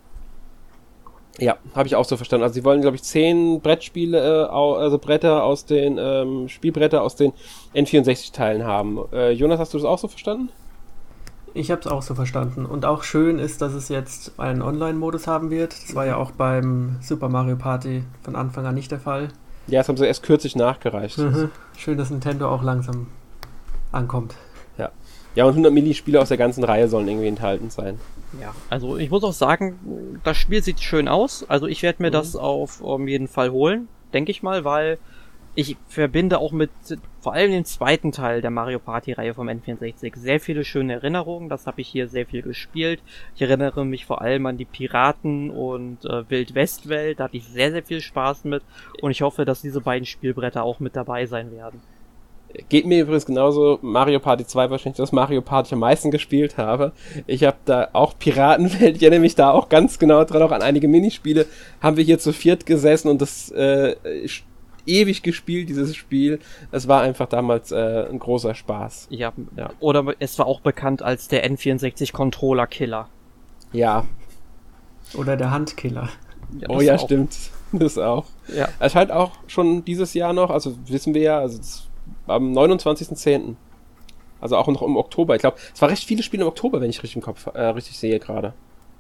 Ja, habe ich auch so verstanden. Also sie wollen, glaube ich, zehn Brettspiele, äh, au- also Bretter aus den, ähm, Spielbretter aus den N vierundsechzig-Teilen haben. Äh, Jonas, hast du das auch so verstanden? Ich habe es auch so verstanden. Und auch schön ist, dass es jetzt einen Online-Modus haben wird. Das war ja auch beim Super Mario Party von Anfang an nicht der Fall. Ja, das haben sie erst kürzlich nachgereicht. Mhm. Schön, dass Nintendo auch langsam ankommt. Ja, und hundert Minispiele aus der ganzen Reihe sollen irgendwie enthalten sein. Ja, also ich muss auch sagen, das Spiel sieht schön aus. Also ich werde mir Mhm. das auf um jeden Fall holen, denke ich mal, weil ich verbinde auch mit vor allem dem zweiten Teil der Mario Party Reihe vom N vierundsechzig sehr viele schöne Erinnerungen. Das habe ich hier sehr viel gespielt. Ich erinnere mich vor allem an die Piraten und äh, Wild-West-Welt. Da hatte ich sehr, sehr viel Spaß mit. Und ich hoffe, dass diese beiden Spielbretter auch mit dabei sein werden. Geht mir übrigens genauso. Mario Party zwei wahrscheinlich das Mario Party ich am meisten gespielt habe. Ich habe da auch Piratenwelt, ich erinnere mich da auch ganz genau dran, auch an einige Minispiele. Haben wir hier zu viert gesessen und das äh, ewig gespielt, dieses Spiel. Es war einfach damals äh, ein großer Spaß. Ja, Ja. oder es war auch bekannt als der N vierundsechzig Controller Killer. Ja, Oder der Handkiller. Ja, oh das ja, auch. stimmt. Das auch. Ja. Es halt auch schon dieses Jahr noch, also wissen wir ja, also es, am neunundzwanzigsten zehnten Also auch noch im Oktober. Ich glaube, es war recht viele Spiele im Oktober, wenn ich richtig im Kopf äh, richtig sehe gerade.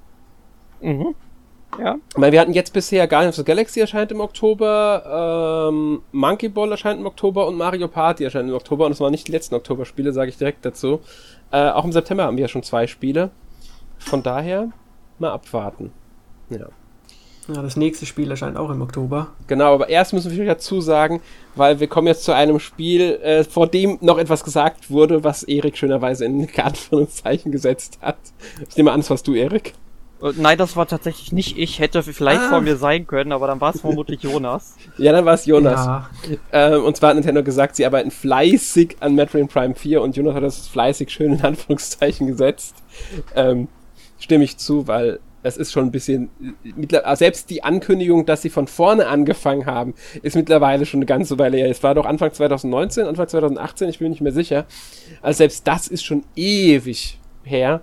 Mhm. Ja. Ich meine, wir hatten jetzt bisher Guardians of the Galaxy erscheint im Oktober, ähm, Monkey Ball erscheint im Oktober und Mario Party erscheint im Oktober. Und es waren nicht die letzten Oktoberspiele, sage ich direkt dazu. Äh, auch im September haben wir ja schon zwei Spiele. Von daher mal abwarten. Ja. Ja, das nächste Spiel erscheint auch im Oktober. Genau, aber erst müssen wir dazu sagen, weil wir kommen jetzt zu einem Spiel, äh, vor dem noch etwas gesagt wurde, was Erik schönerweise in Anführungszeichen gesetzt hat. Ich nehme an, das warst du, Erik. Äh, Nein, das war tatsächlich nicht ich. Hätte vielleicht Ah. vor mir sein können, aber dann war es vermutlich Jonas. Ja, dann war es Jonas. Ja, Ähm, und zwar hat Nintendo gesagt, sie arbeiten fleißig an Metroid Prime vier und Jonas hat das fleißig schön in Anführungszeichen gesetzt. Ähm, stimme ich zu, weil es ist schon ein bisschen, mittler- selbst die Ankündigung, dass sie von vorne angefangen haben, ist mittlerweile schon eine ganze Weile her. Es war doch Anfang zwanzig neunzehn, Anfang zwanzig achtzehn, ich bin mir nicht mehr sicher. Also selbst das ist schon ewig her.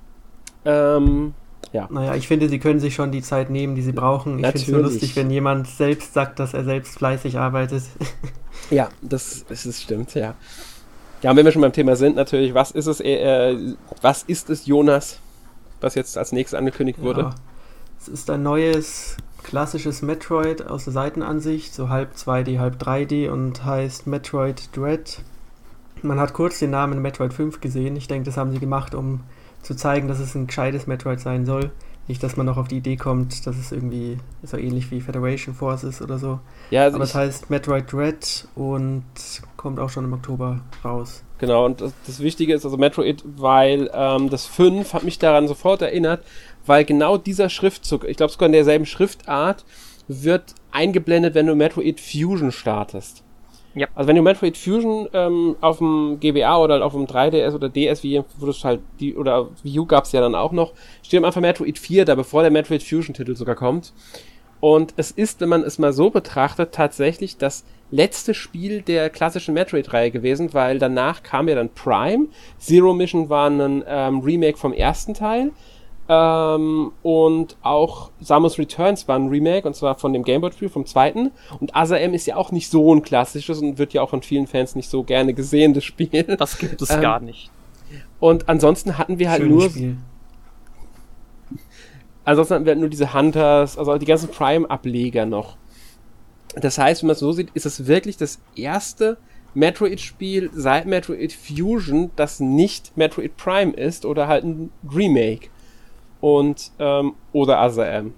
Ähm, ja. naja, ich finde, sie können sich schon die Zeit nehmen, die sie brauchen. Ich finde es nur Natürlich. lustig, wenn jemand selbst sagt, dass er selbst fleißig arbeitet. Ja, das, das ist, stimmt, ja. Ja, und wenn wir schon beim Thema sind, natürlich, was ist es, äh, was ist es, Jonas, was jetzt als nächstes angekündigt wurde? Ja, es ist ein neues, klassisches Metroid aus der Seitenansicht, so halb zwei D, halb drei D und heißt Metroid Dread. Man hat kurz den Namen Metroid fünf gesehen. Ich denke, das haben sie gemacht, um zu zeigen, dass es ein gescheites Metroid sein soll. Nicht, dass man noch auf die Idee kommt, dass es irgendwie so ähnlich wie Federation Force ist oder so. Ja, also Aber ich, es heißt Metroid Dread und kommt auch schon im Oktober raus. genau, und das, das Wichtige ist also Metroid, weil ähm, das fünf hat mich daran sofort erinnert, weil genau dieser Schriftzug, ich glaube sogar in derselben Schriftart, wird eingeblendet, wenn du Metroid Fusion startest. Ja. Also wenn du Metroid Fusion ähm, auf dem G B A oder auf dem drei D S oder D S, wie wo das halt die oder Wii U gab's ja dann auch noch, steht am Anfang Metroid vier da, bevor der Metroid Fusion Titel sogar kommt. Und es ist, wenn man es mal so betrachtet, tatsächlich das letzte Spiel der klassischen Metroid-Reihe gewesen, weil danach kam ja dann Prime, Zero Mission war ein ähm, Remake vom ersten Teil, ähm, und auch Samus Returns war ein Remake, und zwar von dem Gameboy-Spiel, vom zweiten, und Other M ist ja auch nicht so ein klassisches und wird ja auch von vielen Fans nicht so gerne gesehen, das Spiel. Das gibt es Ähm, gar nicht. Und ansonsten hatten wir halt Schönes nur... Spiel. Ansonsten hatten wir nur diese Hunters, also die ganzen Prime-Ableger noch. Das heißt, wenn man es so sieht, ist es wirklich das erste Metroid-Spiel seit Metroid Fusion, das nicht Metroid Prime ist oder halt ein Remake. Und, ähm, oder Other M.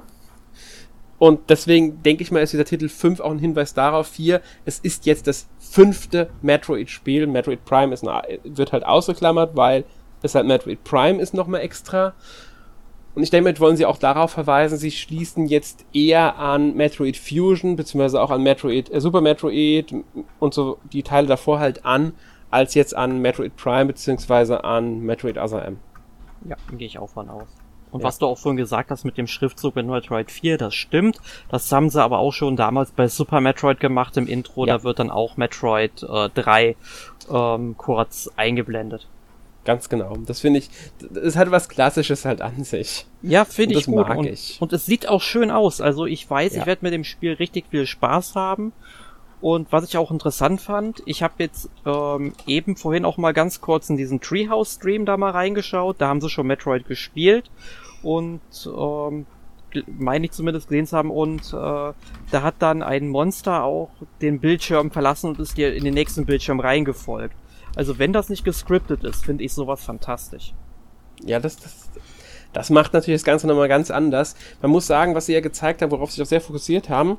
Und deswegen denke ich mal, ist dieser Titel fünf auch ein Hinweis darauf, hier, es ist jetzt das fünfte Metroid-Spiel. Metroid Prime ist eine, wird halt ausgeklammert, weil es halt Metroid Prime ist nochmal extra. Und ich denke, damit wollen sie auch darauf verweisen, sie schließen jetzt eher an Metroid Fusion, beziehungsweise auch an Metroid, äh, Super Metroid und so die Teile davor halt an, als jetzt an Metroid Prime, beziehungsweise an Metroid Other M. Ja, gehe ich auch von aus. Und Ja. was du auch vorhin gesagt hast mit dem Schriftzug in Metroid vier, das stimmt. Das haben sie aber auch schon damals bei Super Metroid gemacht im Intro. Ja. Da wird dann auch Metroid äh, drei ähm, kurz eingeblendet. Ganz genau. Das finde ich, es hat was Klassisches halt an sich. Ja, finde Und ich das gut. mag und, ich. und es sieht auch schön aus. Also ich weiß, Ja. ich werde mit dem Spiel richtig viel Spaß haben. Und was ich auch interessant fand, ich habe jetzt ähm, eben vorhin auch mal ganz kurz in diesen Treehouse-Stream da mal reingeschaut. Da haben sie schon Metroid gespielt. Und ähm, meine ich zumindest gesehen zu haben. Und äh, da hat dann ein Monster auch den Bildschirm verlassen und ist dir in den nächsten Bildschirm reingefolgt. Also wenn das nicht gescriptet ist, finde ich sowas fantastisch. Ja, das, das, das macht natürlich das Ganze nochmal ganz anders. Man muss sagen, was sie ja gezeigt haben, worauf sie sich auch sehr fokussiert haben,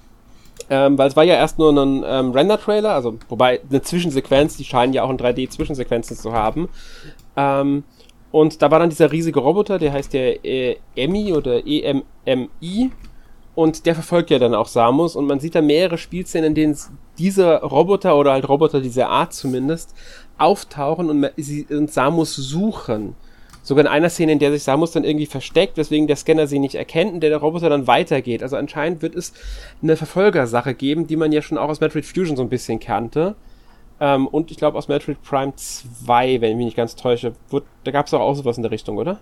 ähm, weil es war ja erst nur ein ähm, Render-Trailer, also wobei eine Zwischensequenz, die scheinen ja auch in drei D-Zwischensequenzen zu haben. Ähm, und da war dann dieser riesige Roboter, der heißt ja äh, Emmy oder E M M I. Und der verfolgt ja dann auch Samus und man sieht da mehrere Spielszenen, in denen diese Roboter oder halt Roboter dieser Art zumindest auftauchen und, sie, und Samus suchen. Sogar in einer Szene, in der sich Samus dann irgendwie versteckt, weswegen der Scanner sie nicht erkennt und der, der Roboter dann weitergeht. Also anscheinend wird es eine Verfolgersache geben, die man ja schon auch aus Metroid Fusion so ein bisschen kannte. Ähm, und ich glaube aus Metroid Prime zwei, wenn ich mich nicht ganz täusche. Wurde, da gab es auch, auch sowas in der Richtung, oder?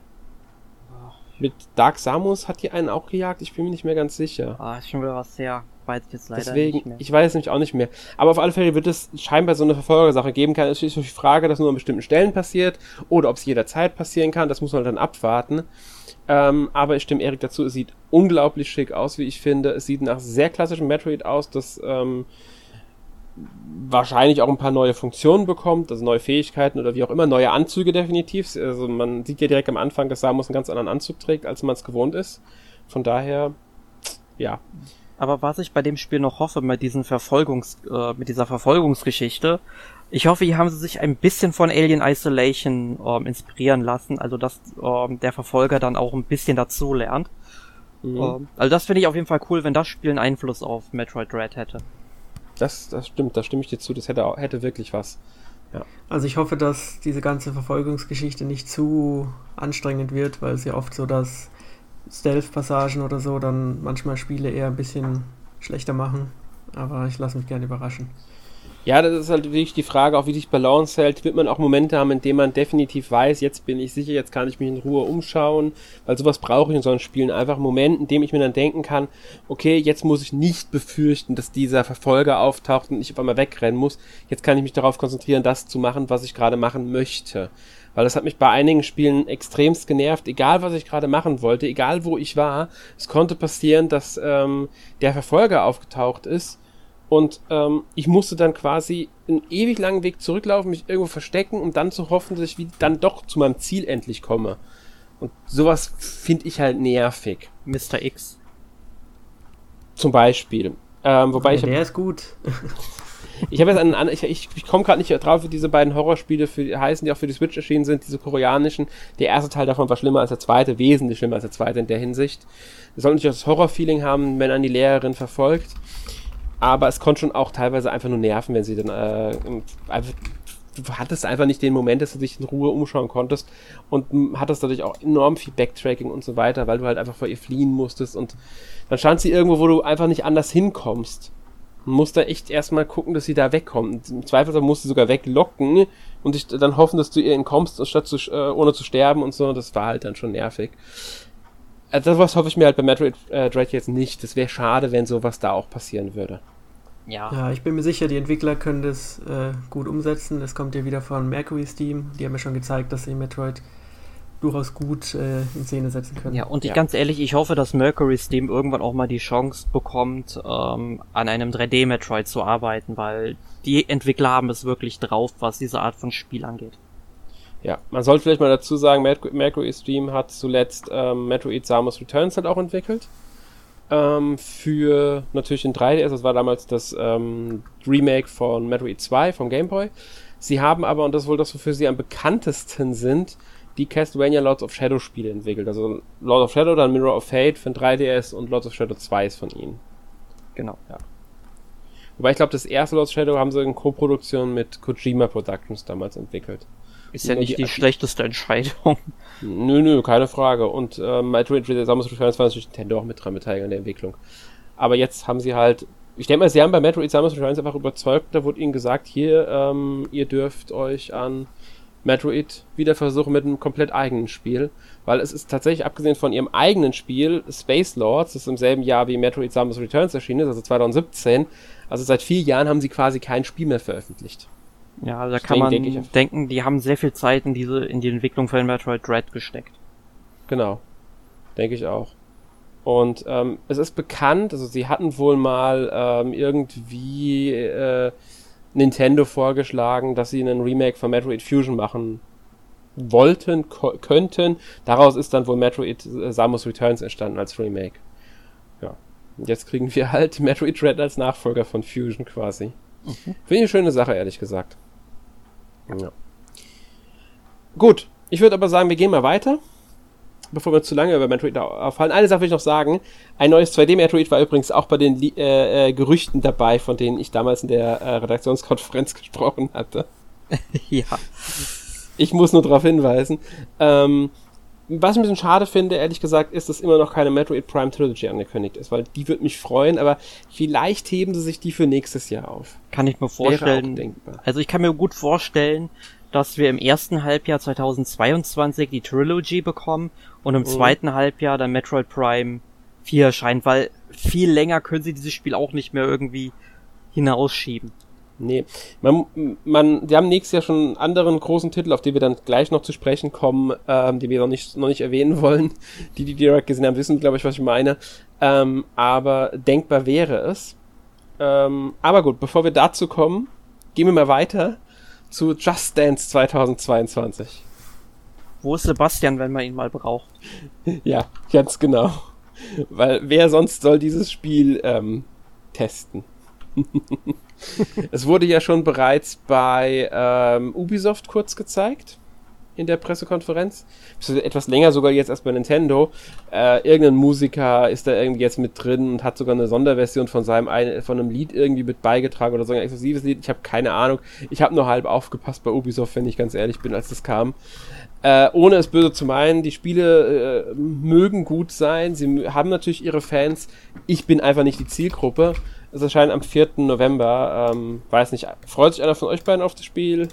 Mit Dark Samus hat die einen auch gejagt? Ich bin mir nicht mehr ganz sicher. Ah, ist schon wieder was her. Weiß ich jetzt leider Deswegen, nicht mehr. ich weiß es nämlich auch nicht mehr. Aber auf alle Fälle wird es scheinbar so eine Verfolgersache geben kann. Es ist die Frage, dass nur an bestimmten Stellen passiert oder ob es jederzeit passieren kann. Das muss man dann abwarten. Ähm, aber ich stimme Erik dazu. Es sieht unglaublich schick aus, wie ich finde. Es sieht nach sehr klassischem Metroid aus, das ähm, wahrscheinlich auch ein paar neue Funktionen bekommt, also neue Fähigkeiten oder wie auch immer, neue Anzüge definitiv. Also man sieht ja direkt am Anfang, dass Samus einen ganz anderen Anzug trägt, als man es gewohnt ist. Von daher, ja. Aber was ich bei dem Spiel noch hoffe, mit diesen Verfolgungs, äh, mit dieser Verfolgungsgeschichte, ich hoffe, hier haben sie sich ein bisschen von Alien Isolation ähm, inspirieren lassen, also dass ähm, der Verfolger dann auch ein bisschen dazu lernt. Mhm. Ähm, also das finde ich auf jeden Fall cool, wenn das Spiel einen Einfluss auf Metroid Dread hätte. Das, das stimmt, da stimme ich dir zu, das hätte, auch, hätte wirklich was. Ja. Also ich hoffe, dass diese ganze Verfolgungsgeschichte nicht zu anstrengend wird, weil es ja oft so, dass Stealth-Passagen oder so dann manchmal Spiele eher ein bisschen schlechter machen. Aber ich lasse mich gerne überraschen. Ja, das ist halt wirklich die Frage, auch wie sich Balance hält. Wird man auch Momente haben, in denen man definitiv weiß, jetzt bin ich sicher, jetzt kann ich mich in Ruhe umschauen, weil sowas brauche ich in solchen Spielen. Einfach einen Moment, in dem ich mir dann denken kann, okay, jetzt muss ich nicht befürchten, dass dieser Verfolger auftaucht und ich auf einmal wegrennen muss. Jetzt kann ich mich darauf konzentrieren, das zu machen, was ich gerade machen möchte. Weil das hat mich bei einigen Spielen extremst genervt, egal was ich gerade machen wollte, egal wo ich war. Es konnte passieren, dass ähm, der Verfolger aufgetaucht ist und ähm, ich musste dann quasi einen ewig langen Weg zurücklaufen, mich irgendwo verstecken, um dann zu hoffen, dass ich wie, dann doch zu meinem Ziel endlich komme. Und sowas finde ich halt nervig. Mister X. Zum Beispiel. Ähm, wobei ja, ich der hab, ist gut. Ich habe jetzt einen anderen, ich, ich, ich komme gerade nicht drauf, wie diese beiden Horrorspiele für, heißen, die auch für die Switch erschienen sind, diese koreanischen. Der erste Teil davon war schlimmer als der zweite, wesentlich schlimmer als der zweite in der Hinsicht. Wir sollten natürlich das Horror-Feeling haben, wenn man die Lehrerin verfolgt. Aber es konnte schon auch teilweise einfach nur nerven, wenn sie dann äh, einfach, du hattest einfach nicht den Moment, dass du dich in Ruhe umschauen konntest und hattest dadurch auch enorm viel Backtracking und so weiter, weil du halt einfach vor ihr fliehen musstest und dann stand sie irgendwo, wo du einfach nicht anders hinkommst. Man muss da echt erstmal gucken, dass sie da wegkommt. Im Zweifelsfall musst du sogar weglocken und dich dann hoffen, dass du ihr entkommst, anstatt zu, äh, ohne zu sterben und so. Das war halt dann schon nervig. Also das was hoffe ich mir halt bei Metroid äh, Dread jetzt nicht. Das wäre schade, wenn sowas da auch passieren würde. Ja. Ja, ich bin mir sicher, die Entwickler können das äh, gut umsetzen. Das kommt ja wieder von Mercury Steam. Die haben ja schon gezeigt, dass sie Metroid durchaus gut äh, in Szene setzen können. Ja, und ich Ja. ganz ehrlich, ich hoffe, dass Mercury Steam irgendwann auch mal die Chance bekommt, ähm, an einem drei D-Metroid zu arbeiten, weil die Entwickler haben es wirklich drauf, was diese Art von Spiel angeht. Ja, man sollte vielleicht mal dazu sagen, Mer- Mercury Stream hat zuletzt ähm, Metroid Samus Returns halt auch entwickelt. Ähm, für natürlich in drei D S, das war damals das ähm, Remake von Metroid zwei vom Game Boy. Sie haben aber, und das ist wohl das, wofür sie am bekanntesten sind, die Castlevania Lords of Shadow Spiele entwickelt. Also Lord of Shadow, dann Mirror of Fate für den drei D S und Lords of Shadow zwei ist von ihnen. Genau. Ja. Wobei ich glaube, das erste Lords of Shadow haben sie in Co-Produktion mit Kojima Productions damals entwickelt. Ist ja Und nicht die- die schlechteste Entscheidung. Nö, nö, keine Frage. Und äh, Metroid Samus Returns war natürlich Nintendo auch mit dran beteiligt an der Entwicklung. Aber jetzt haben sie halt, ich denke mal, sie haben bei Metroid Samus Returns einfach überzeugt, da wurde ihnen gesagt, hier, ähm, ihr dürft euch an Metroid wieder versuchen mit einem komplett eigenen Spiel, weil es ist tatsächlich, abgesehen von ihrem eigenen Spiel, Space Lords, das im selben Jahr wie Metroid Samus Returns erschienen ist, also zwanzig siebzehn, also seit vier Jahren haben sie quasi kein Spiel mehr veröffentlicht. Ja, da kann Deswegen man denke ich auf- denken, die haben sehr viel Zeit in diese, in die Entwicklung für den Metroid Dread gesteckt. Genau, denke ich auch. Und ähm, es ist bekannt, also sie hatten wohl mal ähm, irgendwie äh, Nintendo vorgeschlagen, dass sie einen Remake von Metroid Fusion machen wollten, ko- könnten. Daraus ist dann wohl Metroid äh, Samus Returns entstanden als Remake. Ja. Und jetzt kriegen wir halt Metroid Dread als Nachfolger von Fusion quasi. Mhm. Finde ich eine schöne Sache, ehrlich gesagt. Ja. Gut, ich würde aber sagen, wir gehen mal weiter. Bevor wir zu lange über Metroid auffallen. Eine Sache will ich noch sagen. Ein neues zwei D-Metroid war übrigens auch bei den Li- äh, äh, Gerüchten dabei, von denen ich damals in der äh, Redaktionskonferenz gesprochen hatte. Ja. Ich muss nur darauf hinweisen. Ähm, was ich ein bisschen schade finde, ehrlich gesagt, ist, dass immer noch keine Metroid Prime Trilogy angekündigt ist, weil die würde mich freuen, aber vielleicht heben sie sich die für nächstes Jahr auf. Kann ich mir Wäre vorstellen. auch denkbar. Also ich kann mir gut vorstellen, dass wir im ersten Halbjahr zweitausendzweiundzwanzig die Trilogy bekommen und im Mhm. zweiten Halbjahr dann Metroid Prime vier erscheint, weil viel länger können sie dieses Spiel auch nicht mehr irgendwie hinausschieben. Nee, man, man, wir haben nächstes Jahr schon einen anderen großen Titel, auf den wir dann gleich noch zu sprechen kommen, ähm, die wir noch nicht, noch nicht erwähnen wollen. Die, die direkt gesehen haben, wissen, glaube ich, was ich meine. Ähm, aber denkbar wäre es. Ähm, aber gut, bevor wir dazu kommen, gehen wir mal weiter zu Just Dance zweitausendzweiundzwanzig. Wo ist Sebastian, wenn man ihn mal braucht? Ja, ganz genau. Weil wer sonst soll dieses Spiel ähm, testen? Es wurde ja schon bereits bei ähm, Ubisoft kurz gezeigt in der Pressekonferenz. Etwas länger sogar jetzt als bei Nintendo. Äh, irgendein Musiker ist da irgendwie jetzt mit drin und hat sogar eine Sonderversion von seinem ein, von einem Lied irgendwie mit beigetragen oder so ein exklusives Lied. Ich habe keine Ahnung. Ich habe nur halb aufgepasst bei Ubisoft, wenn ich ganz ehrlich bin, als das kam. Äh, ohne es böse zu meinen, die Spiele äh, mögen gut sein. Sie m- haben natürlich ihre Fans. Ich bin einfach nicht die Zielgruppe. Es erscheint am vierten November. Ähm, weiß nicht, freut sich einer von euch beiden auf das Spiel?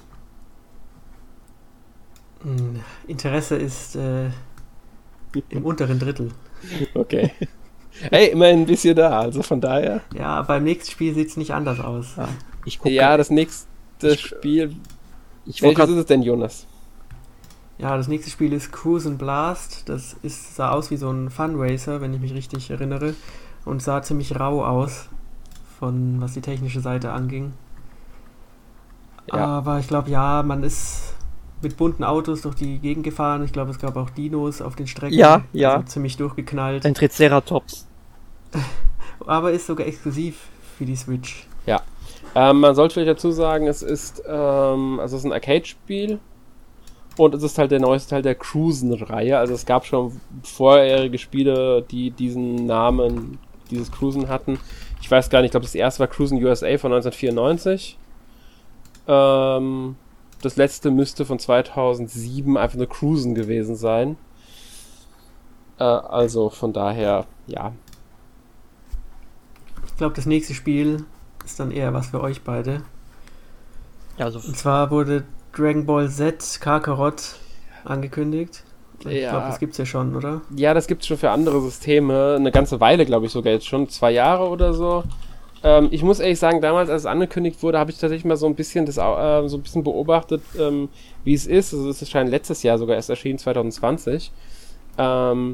Hm, Interesse ist äh, im unteren Drittel. Okay. Hey, immerhin ein bisschen da, also von daher. Ja, beim nächsten Spiel sieht es nicht anders aus. Ja. Ich gucke. Ja, das nächste Ich- Spiel. ich wollte Welches grad, ist es denn, Jonas? Ja, das nächste Spiel ist Cruise and Blast. Das ist, sah aus wie so ein Funracer, wenn ich mich richtig erinnere. Und sah ziemlich rau aus, von was die technische Seite anging. Ja. Aber ich glaube, ja, man ist mit bunten Autos durch die Gegend gefahren. Ich glaube, es gab auch Dinos auf den Strecken. Ja, ja. Also ziemlich durchgeknallt. ein Triceratops. Aber ist sogar exklusiv für die Switch. Ähm, man sollte vielleicht dazu sagen, es ist, ähm, also es ist ein Arcade-Spiel und es ist halt der neueste Teil der Cruisen-Reihe. Also es gab schon vorherige Spiele, die diesen Namen, dieses Cruisen hatten. Ich weiß gar nicht, ich glaube das erste war Cruisen U S A von neunzehnhundertvierundneunzig. Ähm, das letzte müsste von zweitausendsieben einfach nur Cruisen gewesen sein. Äh, also von daher, ja. Ich glaube, das nächste Spiel ist dann eher was für euch beide. Ja, also Und zwar wurde Dragon Ball Z Kakarot angekündigt. Ich Ja. glaube, das gibt's ja schon, oder? Ja, das gibt's schon für andere Systeme. Eine ganze Weile, glaube ich sogar jetzt schon. Zwei Jahre oder so. Ähm, ich muss ehrlich sagen, damals, als es angekündigt wurde, habe ich tatsächlich mal so ein bisschen das äh, so ein bisschen beobachtet, ähm, wie es ist. Also es scheint letztes Jahr sogar erst erschienen, zwanzig zwanzig. Ähm,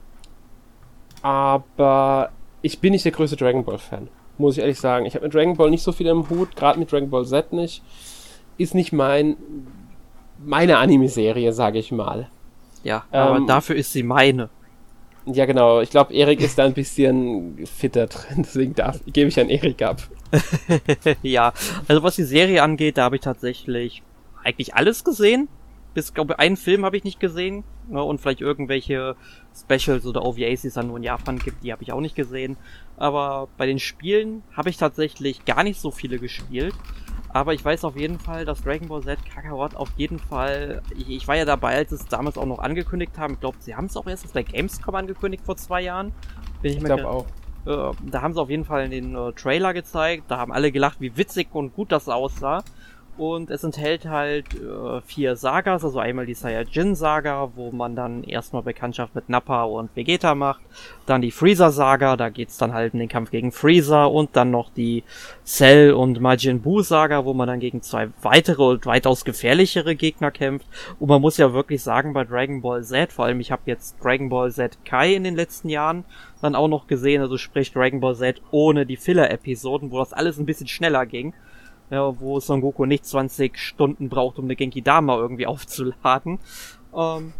aber ich bin nicht der größte Dragon Ball Fan, muss ich ehrlich sagen. Ich habe mit Dragon Ball nicht so viel im Hut, gerade mit Dragon Ball Z nicht. Ist nicht mein meine Anime-Serie, sage ich mal. Ja, aber ähm, dafür ist sie meine. Ja, genau. Ich glaube, Erik ist da ein bisschen fitter drin, deswegen darf, gebe ich an Erik ab. Ja, also was die Serie angeht, da habe ich tatsächlich eigentlich alles gesehen. Bis, glaube ich, einen Film habe ich nicht gesehen. Ne, und vielleicht irgendwelche Specials oder O V As, die es dann nur in Japan gibt, die habe ich auch nicht gesehen. Aber bei den Spielen habe ich tatsächlich gar nicht so viele gespielt. Aber ich weiß auf jeden Fall, dass Dragon Ball Z Kakarot auf jeden Fall, ich, ich war ja dabei, als es damals auch noch angekündigt haben. Ich glaube, sie haben es auch erst auf der Gamescom angekündigt vor zwei Jahren. Bin ich Ich mir glaube ge- auch. Äh, da haben sie auf jeden Fall den äh, Trailer gezeigt. Da haben alle gelacht, wie witzig und gut das aussah. Und es enthält halt äh, vier Sagas, also einmal die Saiyajin-Saga, wo man dann erstmal Bekanntschaft mit Nappa und Vegeta macht. Dann die Freezer-Saga, da geht's dann halt in den Kampf gegen Freezer. Und dann noch die Cell- und Majin Buu-Saga, wo man dann gegen zwei weitere und weitaus gefährlichere Gegner kämpft. Und man muss ja wirklich sagen, bei Dragon Ball Z, vor allem ich habe jetzt Dragon Ball Z Kai in den letzten Jahren dann auch noch gesehen, also sprich Dragon Ball Z ohne die Filler-Episoden, wo das alles ein bisschen schneller ging. Ja, wo Son Goku nicht zwanzig Stunden braucht, um eine Genki Dama irgendwie aufzuladen. Ähm,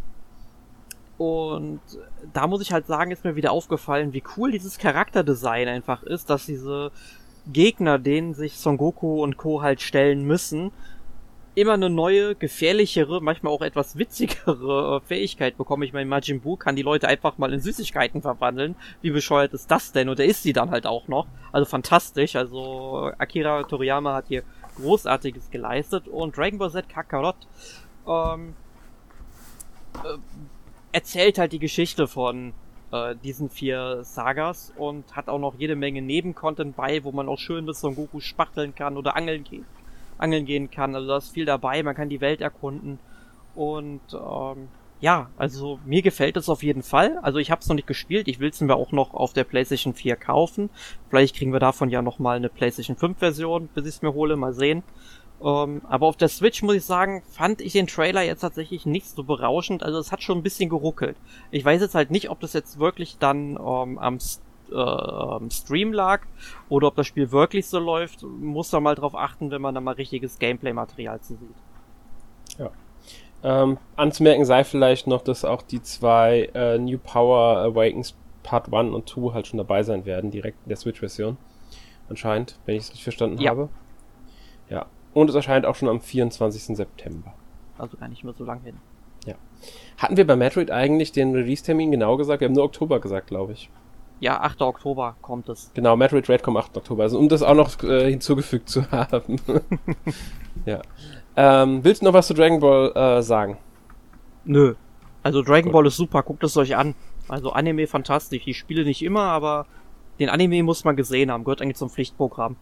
und da muss ich halt sagen, ist mir wieder aufgefallen, wie cool dieses Charakterdesign einfach ist, dass diese Gegner, denen sich Son Goku und Co. halt stellen müssen, immer eine neue, gefährlichere, manchmal auch etwas witzigere äh, Fähigkeit bekommen. Ich meine, Majin Buu kann die Leute einfach mal in Süßigkeiten verwandeln. Wie bescheuert ist das denn? Und er isst sie dann halt auch noch. Also fantastisch. Also Akira Toriyama hat hier Großartiges geleistet. Und Dragon Ball Z Kakarot ähm, äh, erzählt halt die Geschichte von äh, diesen vier Sagas und hat auch noch jede Menge Nebencontent bei, wo man auch schön mit Son Goku spachteln kann oder angeln geht. angeln gehen kann, also da ist viel dabei, man kann die Welt erkunden und ähm, ja, also mir gefällt es auf jeden Fall, also ich habe es noch nicht gespielt, ich will es mir auch noch auf der PlayStation vier kaufen, vielleicht kriegen wir davon ja nochmal eine PlayStation fünf Version, bis ich es mir hole, mal sehen, ähm, aber auf der Switch muss ich sagen, fand ich den Trailer jetzt tatsächlich nicht so berauschend, also es hat schon ein bisschen geruckelt, ich weiß jetzt halt nicht, ob das jetzt wirklich dann ähm, am Äh, Stream lag oder ob das Spiel wirklich so läuft, muss da mal drauf achten, wenn man da mal richtiges Gameplay-Material zu sieht. Ja. Ähm, anzumerken sei vielleicht noch, dass auch die zwei äh, New Power Awakens Part eins und zwei halt schon dabei sein werden, direkt in der Switch-Version. Anscheinend, wenn ich es richtig verstanden Ja. habe. Ja. Und es erscheint auch schon am vierundzwanzigsten September. Also gar nicht mehr so lang hin. Ja. Hatten wir bei Metroid eigentlich den Release-Termin genau gesagt? Wir haben nur Oktober gesagt, glaube ich. Ja, achter Oktober kommt es. Genau, Metroid Dread kommt achten Oktober. Also um das auch noch äh, hinzugefügt zu haben. Ja. Ähm, willst du noch was zu Dragon Ball äh, sagen? Nö. Also Dragon Gut. Ball ist super, guckt es euch an. Also Anime fantastisch. Ich spiele nicht immer, aber den Anime muss man gesehen haben. Gehört eigentlich zum Pflichtprogramm.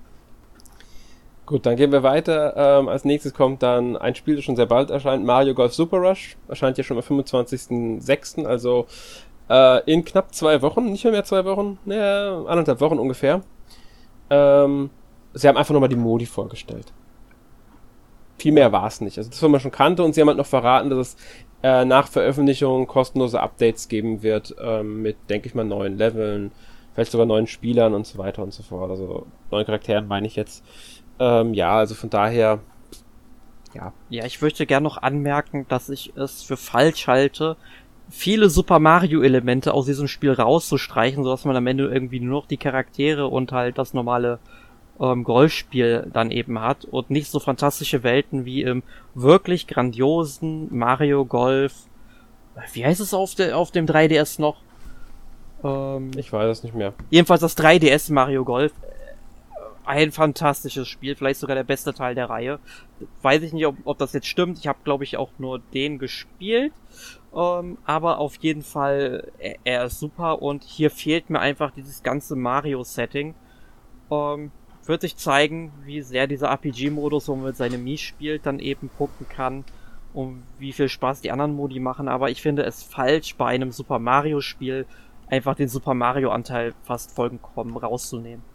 Gut, dann gehen wir weiter. Ähm, als nächstes kommt dann ein Spiel, das schon sehr bald erscheint. Mario Golf Super Rush. Erscheint ja schon am fünfundzwanzigsten sechsten Also äh, in knapp zwei Wochen. Nicht mehr, mehr zwei Wochen. Naja, anderthalb Wochen ungefähr. Ähm, sie haben einfach nochmal die Modi vorgestellt. Viel mehr war es nicht. Also das, was man schon kannte. Und sie haben halt noch verraten, dass es äh, nach Veröffentlichung kostenlose Updates geben wird. Ähm, mit, denke ich mal, neuen Leveln. Vielleicht sogar neuen Spielern und so weiter und so fort. Also neuen Charakteren meine ich jetzt. Ähm, ja, also von daher, ja. Ja, ich möchte gerne noch anmerken, dass ich es für falsch halte, viele Super Mario Elemente aus diesem Spiel rauszustreichen, sodass man am Ende irgendwie nur noch die Charaktere und halt das normale ähm, Golfspiel dann eben hat und nicht so fantastische Welten wie im wirklich grandiosen Mario Golf. Wie heißt es auf, der, auf dem drei D S noch? Ähm, Ich weiß es nicht mehr. jedenfalls das drei D S Mario Golf. Ein fantastisches Spiel, vielleicht sogar der beste Teil der Reihe. Weiß ich nicht, ob, ob das jetzt stimmt. Ich habe, glaube ich, auch nur den gespielt. Ähm, aber auf jeden Fall, er, er ist super. Und hier fehlt mir einfach dieses ganze Mario-Setting. Ähm, wird sich zeigen, wie sehr dieser R P G-Modus, wo man mit seinem Mii spielt, dann eben gucken kann. Und wie viel Spaß die anderen Modi machen. Aber ich finde es falsch, bei einem Super Mario-Spiel einfach den Super Mario-Anteil fast vollkommen rauszunehmen.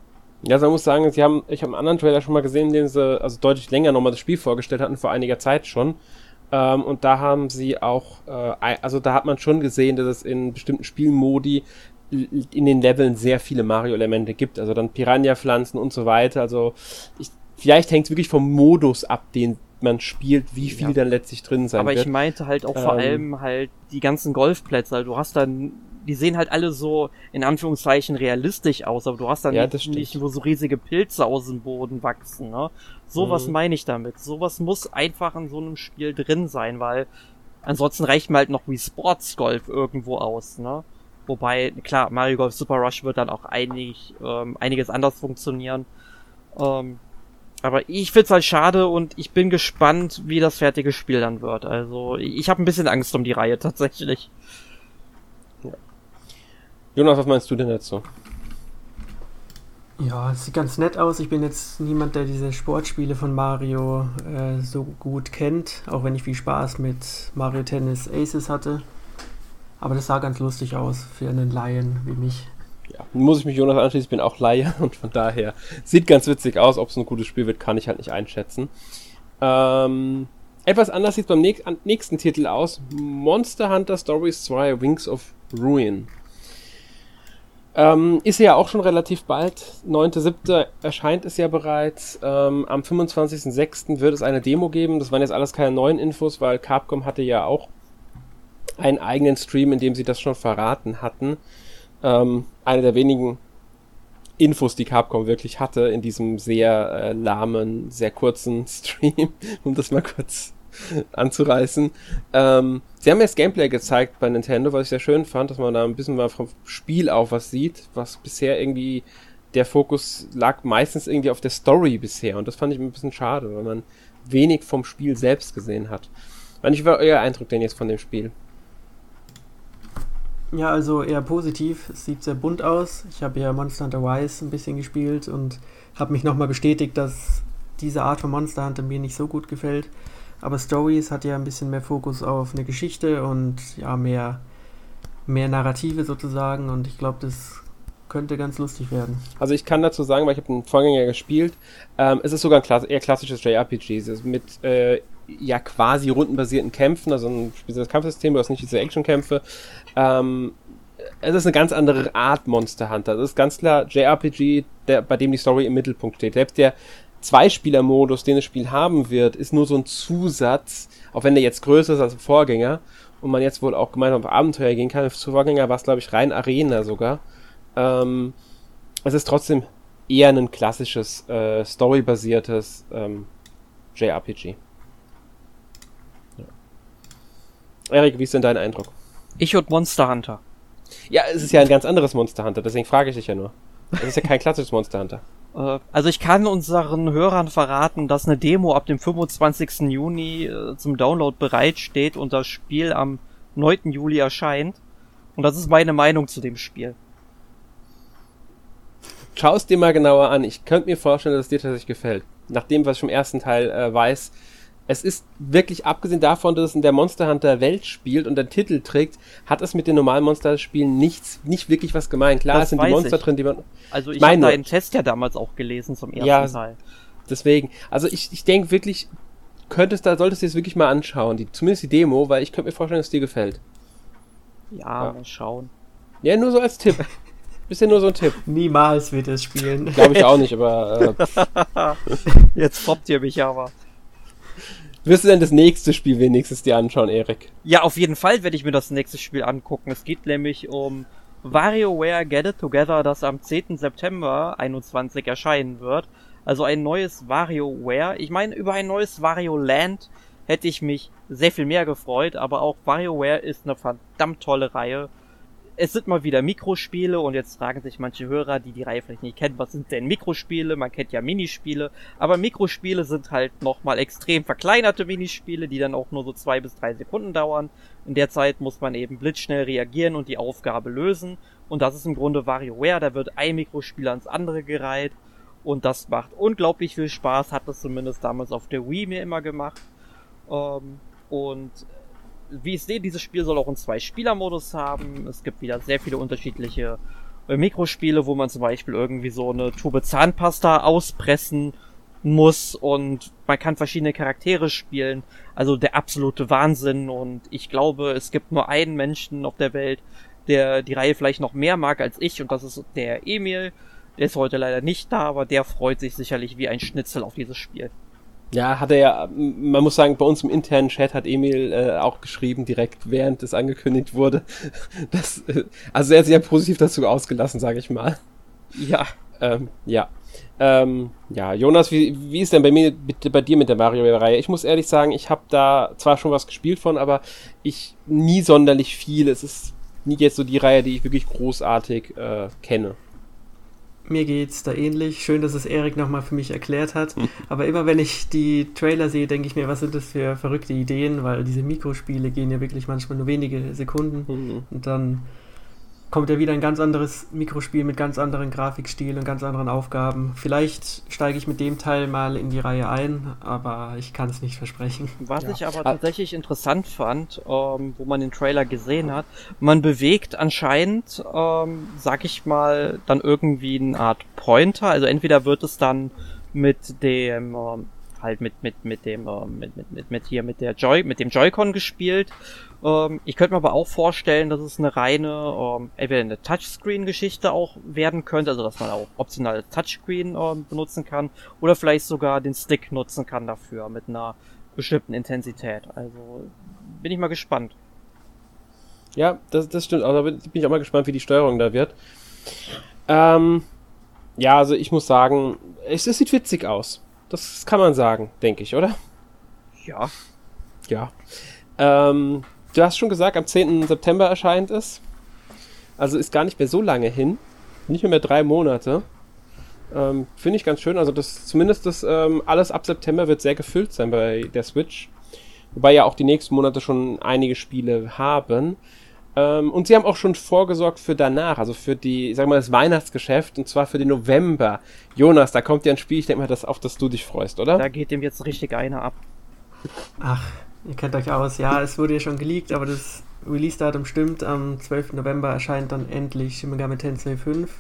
Ja, also man muss sagen, sie haben, ich habe einen anderen Trailer schon mal gesehen, in dem sie also deutlich länger nochmal das Spiel vorgestellt hatten, vor einiger Zeit schon. Ähm, und da haben sie auch, äh, also da hat man schon gesehen, dass es in bestimmten Spielmodi in den Leveln sehr viele Mario-Elemente gibt. Also dann Piranha-Pflanzen und so weiter. Also ich, vielleicht hängt es wirklich vom Modus ab, den man spielt, wie viel ja. dann letztlich drin sein Aber wird. Aber ich meinte halt auch ähm, vor allem halt die ganzen Golfplätze. Also du hast dann, die sehen halt alle so in Anführungszeichen realistisch aus, aber du hast dann ja, nicht, nicht wo so riesige Pilze aus dem Boden wachsen. Ne? Sowas mhm. meine ich damit. Sowas muss einfach in so einem Spiel drin sein, weil ansonsten reicht mir halt noch wie Sports Golf irgendwo aus. Ne? Wobei, klar, Mario Golf Super Rush wird dann auch einig, ähm, einiges anders funktionieren. Ähm, Aber ich find's halt schade und ich bin gespannt, wie das fertige Spiel dann wird. Also ich habe ein bisschen Angst um die Reihe tatsächlich. Ja. Jonas, was meinst du denn dazu? Ja, es sieht ganz nett aus. Ich bin jetzt niemand, der diese Sportspiele von Mario äh, so gut kennt, auch wenn ich viel Spaß mit Mario Tennis Aces hatte. Aber das sah ganz lustig aus für einen Laien wie mich. Ja, muss ich mich Jonas anschließen, ich bin auch Laie und von daher sieht ganz witzig aus. Ob es ein gutes Spiel wird, kann ich halt nicht einschätzen. Ähm, etwas anders sieht es beim näch- nächsten Titel aus. Monster Hunter Stories zwei Wings of Ruin. Ähm, ist ja auch schon relativ bald. neunter siebter erscheint es ja bereits. Ähm, am fünfundzwanzigsten sechsten wird es eine Demo geben. Das waren jetzt alles keine neuen Infos, weil Capcom hatte ja auch einen eigenen Stream, in dem sie das schon verraten hatten. Ähm, eine der wenigen Infos, die Capcom wirklich hatte in diesem sehr äh, lahmen, sehr kurzen Stream, um das mal kurz anzureißen. Ähm, sie haben jetzt Gameplay gezeigt bei Nintendo, was ich sehr schön fand, dass man da ein bisschen mal vom Spiel auch was sieht, was bisher irgendwie, der Fokus lag meistens irgendwie auf der Story bisher und das fand ich ein bisschen schade, weil man wenig vom Spiel selbst gesehen hat. Wie war euer Eindruck denn jetzt von dem Spiel? Ja, also eher positiv. Es sieht sehr bunt aus. Ich habe ja Monster Hunter Rise ein bisschen gespielt und habe mich nochmal bestätigt, dass diese Art von Monster Hunter mir nicht so gut gefällt. Aber Stories hat ja ein bisschen mehr Fokus auf eine Geschichte und ja, mehr, mehr Narrative sozusagen. Und ich glaube, das könnte ganz lustig werden. Also ich kann dazu sagen, weil ich habe den Vorgänger gespielt, ähm, es ist sogar ein klass- eher klassisches J R P G. Es ist mit äh, ja quasi rundenbasierten Kämpfen, also ein spezielles Kampfsystem, du hast nicht diese Actionkämpfe. Ähm, es ist eine ganz andere Art Monster Hunter. Das ist ganz klar J R P G, der, bei dem die Story im Mittelpunkt steht. Selbst der Zweispieler-Modus, den das Spiel haben wird, ist nur so ein Zusatz, auch wenn der jetzt größer ist als der Vorgänger und man jetzt wohl auch gemeinsam auf Abenteuer gehen kann. Zu Vorgänger war es, glaube ich, rein Arena sogar. Ähm, es ist trotzdem eher ein klassisches, äh, storybasiertes ähm, J R P G. Ja. Erik, wie ist denn dein Eindruck? Ich und Monster Hunter. Ja, es ist ja ein ganz anderes Monster Hunter, deswegen frage ich dich ja nur. Es ist ja kein klassisches Monster Hunter. Also ich kann unseren Hörern verraten, dass eine Demo ab dem fünfundzwanzigsten Juni äh, zum Download bereitsteht und das Spiel am neunten Juli erscheint. Und das ist meine Meinung zu dem Spiel. Schau es dir mal genauer an. Ich könnte mir vorstellen, dass es dir tatsächlich gefällt. Nach dem, was ich vom ersten Teil äh, weiß. Es ist wirklich, abgesehen davon, dass es in der Monster Hunter Welt spielt und den Titel trägt, hat es mit den normalen Monster Spielen nichts, nicht wirklich was gemein. Klar, das es sind die Monster ich. drin, die man... Also ich habe da einen Test ja damals auch gelesen zum ersten ja, Teil. Deswegen, also ich, ich denke wirklich, könntest da, solltest du es wirklich mal anschauen, die, zumindest die Demo, weil ich könnte mir vorstellen, dass es dir gefällt. Ja, ja, mal schauen. Ja, nur so als Tipp. Bisschen nur so ein Tipp. Niemals wird es spielen. Glaube ich auch nicht, aber... Äh, Jetzt foppt ihr mich aber. Wirst du denn das nächste Spiel wenigstens dir anschauen, Erik? Ja, auf jeden Fall werde ich mir das nächste Spiel angucken. Es geht nämlich um WarioWare Get It Together, das am zehnten September einundzwanzig erscheinen wird. Also ein neues WarioWare. Ich meine, über ein neues Wario Land hätte ich mich sehr viel mehr gefreut, aber auch WarioWare ist eine verdammt tolle Reihe. Es sind mal wieder Mikrospiele und jetzt fragen sich manche Hörer, die die Reihe vielleicht nicht kennen, was sind denn Mikrospiele? Man kennt ja Minispiele, aber Mikrospiele sind halt nochmal extrem verkleinerte Minispiele, die dann auch nur so zwei bis drei Sekunden dauern. In der Zeit muss man eben blitzschnell reagieren und die Aufgabe lösen und das ist im Grunde WarioWare, da wird ein Mikrospiel ans andere gereiht und das macht unglaublich viel Spaß, hat das zumindest damals auf der Wii mir immer gemacht. Ähm, und wie ich sehe, dieses Spiel soll auch einen Zwei-Spieler-Modus haben. Es gibt wieder sehr viele unterschiedliche äh, Mikrospiele, wo man zum Beispiel irgendwie so eine Tube Zahnpasta auspressen muss und man kann verschiedene Charaktere spielen. Also der absolute Wahnsinn, und ich glaube, es gibt nur einen Menschen auf der Welt, der die Reihe vielleicht noch mehr mag als ich, und das ist der Emil. Der ist heute leider nicht da, aber der freut sich sicherlich wie ein Schnitzel auf dieses Spiel. Ja, hat er ja, man muss sagen, bei uns im internen Chat hat Emil äh, auch geschrieben, direkt während es angekündigt wurde. Das, äh, also er hat sich ja positiv dazu ausgelassen, sage ich mal. Ja. Ähm, ja. Ähm, ja, Jonas, wie, wie ist denn bei mir, bitte bei dir mit der Mario-Reihe? Ich muss ehrlich sagen, ich habe da zwar schon was gespielt von, aber ich nie sonderlich viel. Es ist nie jetzt so die Reihe, die ich wirklich großartig äh, kenne. Mir geht's da ähnlich. Schön, dass es Erik nochmal für mich erklärt hat. Aber immer wenn ich die Trailer sehe, denke ich mir, was sind das für verrückte Ideen, weil diese Mikrospiele gehen ja wirklich manchmal nur wenige Sekunden. Mhm. Und dann kommt ja wieder ein ganz anderes Mikrospiel mit ganz anderen Grafikstil und ganz anderen Aufgaben. Vielleicht steige ich mit dem Teil mal in die Reihe ein, aber ich kann es nicht versprechen. Was ja. ich aber tatsächlich interessant fand, ähm, wo man den Trailer gesehen hat, man bewegt anscheinend, ähm, sag ich mal, dann irgendwie eine Art Pointer. Also entweder wird es dann mit dem ähm, halt mit mit mit dem ähm, mit, mit mit mit hier mit der Joy mit dem Joy-Con gespielt. Ähm, ich könnte mir aber auch vorstellen, dass es eine reine ähm, entweder eine Touchscreen-Geschichte auch werden könnte, also dass man auch optional Touchscreen ähm, benutzen kann oder vielleicht sogar den Stick nutzen kann dafür mit einer bestimmten Intensität. Also bin ich mal gespannt. Ja, das das stimmt. Also bin ich auch mal gespannt, wie die Steuerung da wird. Ähm, ja, also ich muss sagen, es, es sieht witzig aus. Das kann man sagen, denke ich, oder? Ja. Ja. Ähm, du hast schon gesagt, am zehnten September erscheint es. Also ist gar nicht mehr so lange hin. Nicht mehr, mehr drei Monate. Ähm, finde ich ganz schön. Also das, zumindest das ähm, alles ab September wird sehr gefüllt sein bei der Switch. Wobei ja auch die nächsten Monate schon einige Spiele haben. Ähm, und sie haben auch schon vorgesorgt für danach, also für die, ich sag mal, das Weihnachtsgeschäft, und zwar für den November. Jonas, da kommt ja ein Spiel, ich denke mal, das, auf das du dich freust, oder? Da geht dem jetzt richtig einer ab. Ach, ihr kennt euch aus. Ja, es wurde ja schon geleakt, aber das Release-Datum stimmt. Am zwölften November erscheint dann endlich Shin Megami Tensei fünf.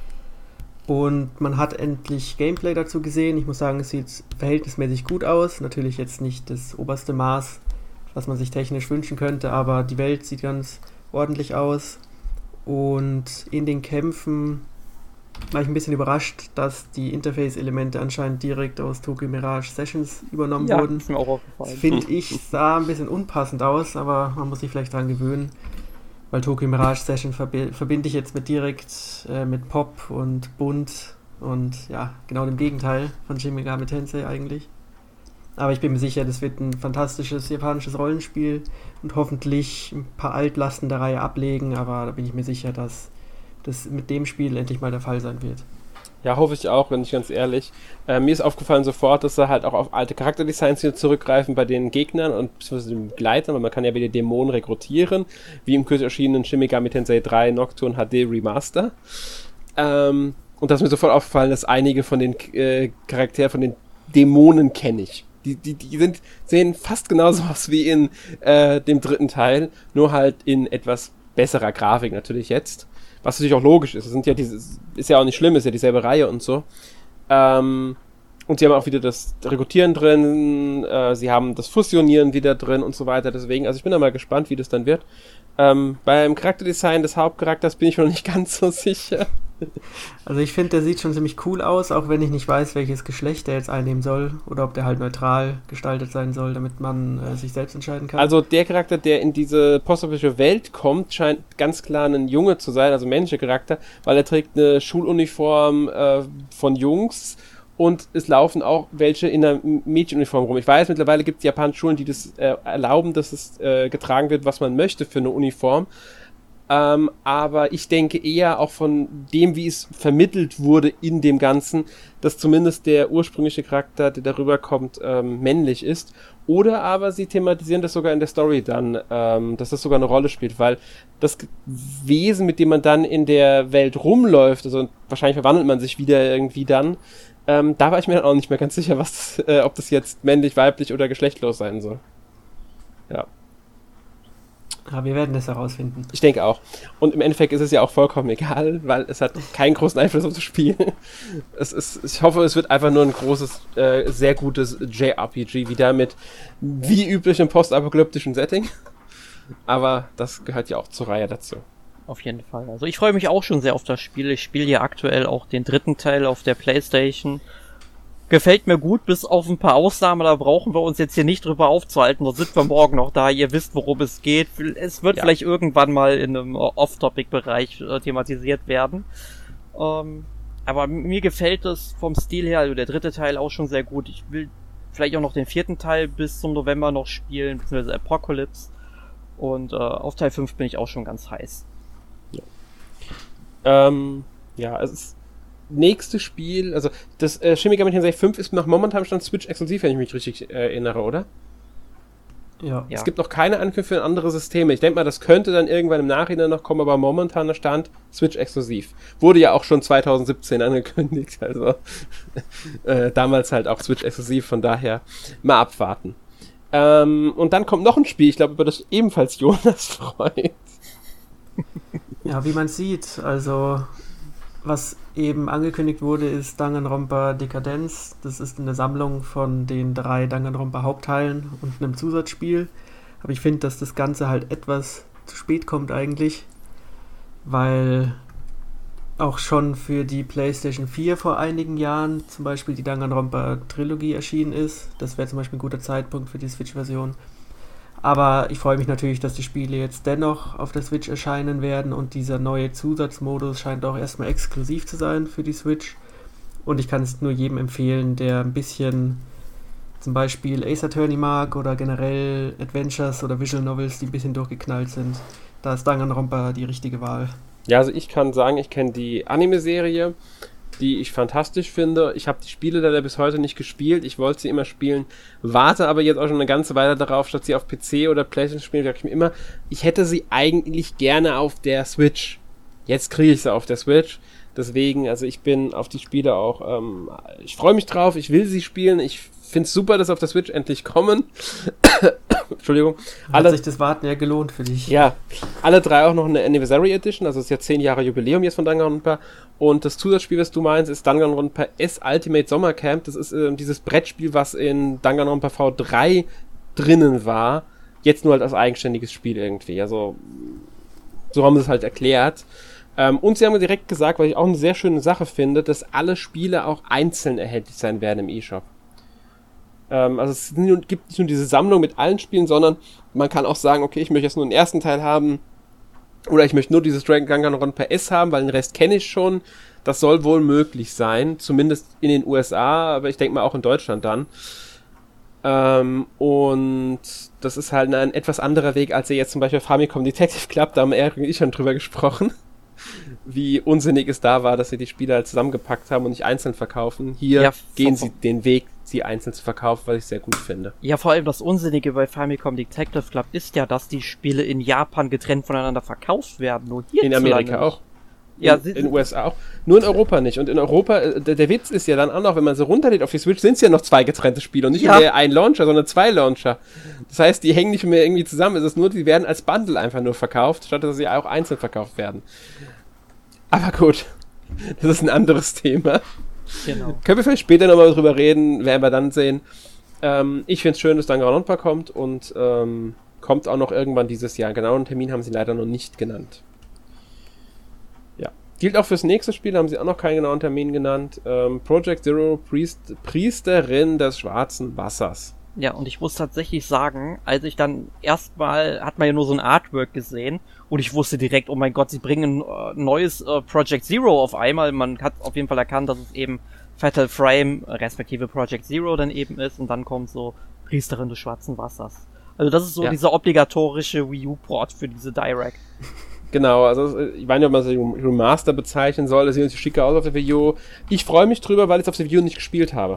Und man hat endlich Gameplay dazu gesehen. Ich muss sagen, es sieht verhältnismäßig gut aus. Natürlich jetzt nicht das oberste Maß, was man sich technisch wünschen könnte, aber die Welt sieht ganz ordentlich aus. Und in den Kämpfen war ich ein bisschen überrascht, dass die Interface-Elemente anscheinend direkt aus Tokyo Mirage Sessions übernommen ja, wurden. Ist mir auch aufgefallen. Finde ich, sah ein bisschen unpassend aus, aber man muss sich vielleicht dran gewöhnen, weil Tokyo Mirage Session verbi- verbinde ich jetzt mit direkt äh, mit Pop und bunt und ja, genau dem Gegenteil von Shin Megami Tensei eigentlich. Aber ich bin mir sicher, das wird ein fantastisches japanisches Rollenspiel und hoffentlich ein paar Altlasten der Reihe ablegen, aber da bin ich mir sicher, dass das mit dem Spiel endlich mal der Fall sein wird. Ja, hoffe ich auch, wenn ich ganz ehrlich. Äh, mir ist aufgefallen sofort, dass sie halt auch auf alte Charakterdesigns hier zurückgreifen bei den Gegnern und beziehungsweise den Begleitern, weil man kann ja wieder Dämonen rekrutieren, wie im kürzlich erschienenen Shin Megami Tensei drei Nocturne H D Remaster. Ähm, und da ist mir sofort aufgefallen, dass einige von den äh, Charakteren, von den Dämonen kenne ich. Die, die, die sind, sehen fast genauso aus wie in äh, dem dritten Teil, nur halt in etwas besserer Grafik natürlich jetzt. Was natürlich auch logisch ist. Es sind ja dieses, ist ja auch nicht schlimm, ist ja dieselbe Reihe und so. Ähm, und sie haben auch wieder das Rekrutieren drin, äh, sie haben das Fusionieren wieder drin und so weiter. Deswegen, also ich bin da mal gespannt, wie das dann wird. Ähm, beim Charakterdesign des Hauptcharakters bin ich mir noch nicht ganz so sicher. Also ich finde, der sieht schon ziemlich cool aus, auch wenn ich nicht weiß, welches Geschlecht der jetzt einnehmen soll oder ob der halt neutral gestaltet sein soll, damit man äh, sich selbst entscheiden kann. Also der Charakter, der in diese postapokalyptische Welt kommt, scheint ganz klar ein Junge zu sein, also ein männlicher Charakter, weil er trägt eine Schuluniform äh, von Jungs und es laufen auch welche in einer Mädchenuniform rum. Ich weiß, mittlerweile gibt es japanische Schulen, die das äh, erlauben, dass es äh, getragen wird, was man möchte für eine Uniform. Ähm, aber ich denke eher auch von dem, wie es vermittelt wurde in dem Ganzen, dass zumindest der ursprüngliche Charakter, der darüber kommt, ähm, männlich ist. Oder aber sie thematisieren das sogar in der Story dann, ähm, dass das sogar eine Rolle spielt, weil das Wesen, mit dem man dann in der Welt rumläuft, also wahrscheinlich verwandelt man sich wieder irgendwie dann, ähm, da war ich mir dann auch nicht mehr ganz sicher, was, äh, ob das jetzt männlich, weiblich oder geschlechtlos sein soll. Ja. Ja, wir werden das herausfinden. Ich denke auch. Und im Endeffekt ist es ja auch vollkommen egal, weil es hat keinen großen Einfluss auf das Spiel. Es ist, ich hoffe, es wird einfach nur ein großes, äh, sehr gutes J R P G, wieder mit wie üblich im postapokalyptischen Setting. Aber das gehört ja auch zur Reihe dazu. Auf jeden Fall. Also ich freue mich auch schon sehr auf das Spiel. Ich spiele ja aktuell auch den dritten Teil auf der PlayStation. Gefällt mir gut, bis auf ein paar Ausnahmen, da brauchen wir uns jetzt hier nicht drüber aufzuhalten, da sind wir morgen noch da, ihr wisst, worum es geht. Es wird ja vielleicht irgendwann mal in einem Off-Topic-Bereich äh, thematisiert werden. Ähm, aber mir gefällt es vom Stil her, also der dritte Teil auch schon sehr gut. Ich will vielleicht auch noch den vierten Teil bis zum November noch spielen, beziehungsweise Apocalypse. Und äh, auf Teil fünf bin ich auch schon ganz heiß. Ja, ähm, ja es ist nächste Spiel, also das äh, Shin Megami Tensei fünf ist nach momentanem Stand Switch-exklusiv, wenn ich mich richtig äh, erinnere, oder? Ja. Es gibt noch keine Ankündigung für andere Systeme. Ich denke mal, das könnte dann irgendwann im Nachhinein noch kommen, aber momentaner Stand Switch-exklusiv. Wurde ja auch schon zwanzig siebzehn angekündigt, also äh, damals halt auch Switch-exklusiv, von daher mal abwarten. Ähm, und dann kommt noch ein Spiel, ich glaube, über das ebenfalls Jonas freut. Ja, wie man sieht, also was eben angekündigt wurde, ist Danganronpa Dekadenz. Das ist eine Sammlung von den drei Danganronpa Hauptteilen und einem Zusatzspiel. Aber ich finde, dass das Ganze halt etwas zu spät kommt eigentlich, weil auch schon für die PlayStation vier vor einigen Jahren zum Beispiel die Danganronpa Trilogie erschienen ist. Das wäre zum Beispiel ein guter Zeitpunkt für die Switch-Version. Aber ich freue mich natürlich, dass die Spiele jetzt dennoch auf der Switch erscheinen werden und dieser neue Zusatzmodus scheint auch erstmal exklusiv zu sein für die Switch. Und ich kann es nur jedem empfehlen, der ein bisschen zum Beispiel Ace Attorney mag oder generell Adventures oder Visual Novels, die ein bisschen durchgeknallt sind. Da ist Danganronpa die richtige Wahl. Ja, also ich kann sagen, ich kenne die Anime-Serie, die ich fantastisch finde. Ich habe die Spiele leider bis heute nicht gespielt. Ich wollte sie immer spielen, warte aber jetzt auch schon eine ganze Weile darauf, statt sie auf P C oder PlayStation spielen, sage ich mir immer, ich hätte sie eigentlich gerne auf der Switch. Jetzt kriege ich sie auf der Switch. Deswegen, also ich bin auf die Spiele auch, ähm, ich freue mich drauf, ich will sie spielen. Ich finde es super, dass sie auf der Switch endlich kommen. Entschuldigung. Hat alle, sich das Warten ja gelohnt für dich. Ja, alle drei auch noch eine Anniversary Edition, also es ist ja zehn Jahre Jubiläum jetzt von Danganronpa. Und das Zusatzspiel, was du meinst, ist Danganronpa S Ultimate Sommercamp. Das ist äh, dieses Brettspiel, was in Danganronpa V drei drinnen war. Jetzt nur halt als eigenständiges Spiel irgendwie. Also, so haben sie es halt erklärt. Ähm, und sie haben direkt gesagt, was ich auch eine sehr schöne Sache finde, dass alle Spiele auch einzeln erhältlich sein werden im eShop. Ähm, also es gibt nicht nur diese Sammlung mit allen Spielen, sondern man kann auch sagen, okay, ich möchte jetzt nur den ersten Teil haben oder ich möchte nur dieses Danganronpa S haben, weil den Rest kenne ich schon. Das soll wohl möglich sein, zumindest in den U S A, aber ich denke mal auch in Deutschland dann. Ähm, und das ist halt ein etwas anderer Weg, als ihr jetzt zum Beispiel Famicom Detective Club, da haben Erik und ich schon drüber gesprochen, wie unsinnig es da war, dass sie die Spiele halt zusammengepackt haben und nicht einzeln verkaufen. Hier ja, gehen sie den Weg, sie einzeln zu verkaufen, was ich sehr gut finde. Ja, vor allem das Unsinnige bei Famicom Detective Club ist ja, dass die Spiele in Japan getrennt voneinander verkauft werden. Nur hier in Amerika auch. Ja, in den U S A auch. Nur in Europa nicht. Und in Europa, der, der Witz ist ja dann auch noch, wenn man so runterlädt auf die Switch, sind es ja noch zwei getrennte Spiele und nicht ja. mehr ein Launcher, sondern zwei Launcher. Das heißt, die hängen nicht mehr irgendwie zusammen. Es ist nur, die werden als Bundle einfach nur verkauft, statt dass sie auch einzeln verkauft werden. Aber gut, das ist ein anderes Thema. Genau. Können wir vielleicht später nochmal drüber reden, werden wir dann sehen. Ähm, ich finde es schön, dass Danganronpa kommt und ähm, kommt auch noch irgendwann dieses Jahr. Genau einen Termin haben sie leider noch nicht genannt. Ja. Gilt auch fürs nächste Spiel, haben sie auch noch keinen genauen Termin genannt. Ähm, Project Zero, Priest, Priesterin des schwarzen Wassers. Ja, und ich muss tatsächlich sagen, als ich dann erstmal, hat man ja nur so ein Artwork gesehen und ich wusste direkt, oh mein Gott, sie bringen ein äh, neues äh, Project Zero auf einmal. Man hat auf jeden Fall erkannt, dass es eben Fatal Frame, respektive Project Zero dann eben ist und dann kommt so Priesterin des schwarzen Wassers. Also das ist so ja. dieser obligatorische Wii U-Port für diese Direct. Genau, also ich weiß nicht, ob man es Remaster bezeichnen soll, das sieht natürlich schicker aus auf der Wii U. Ich freue mich drüber, weil ich es auf der Wii U nicht gespielt habe.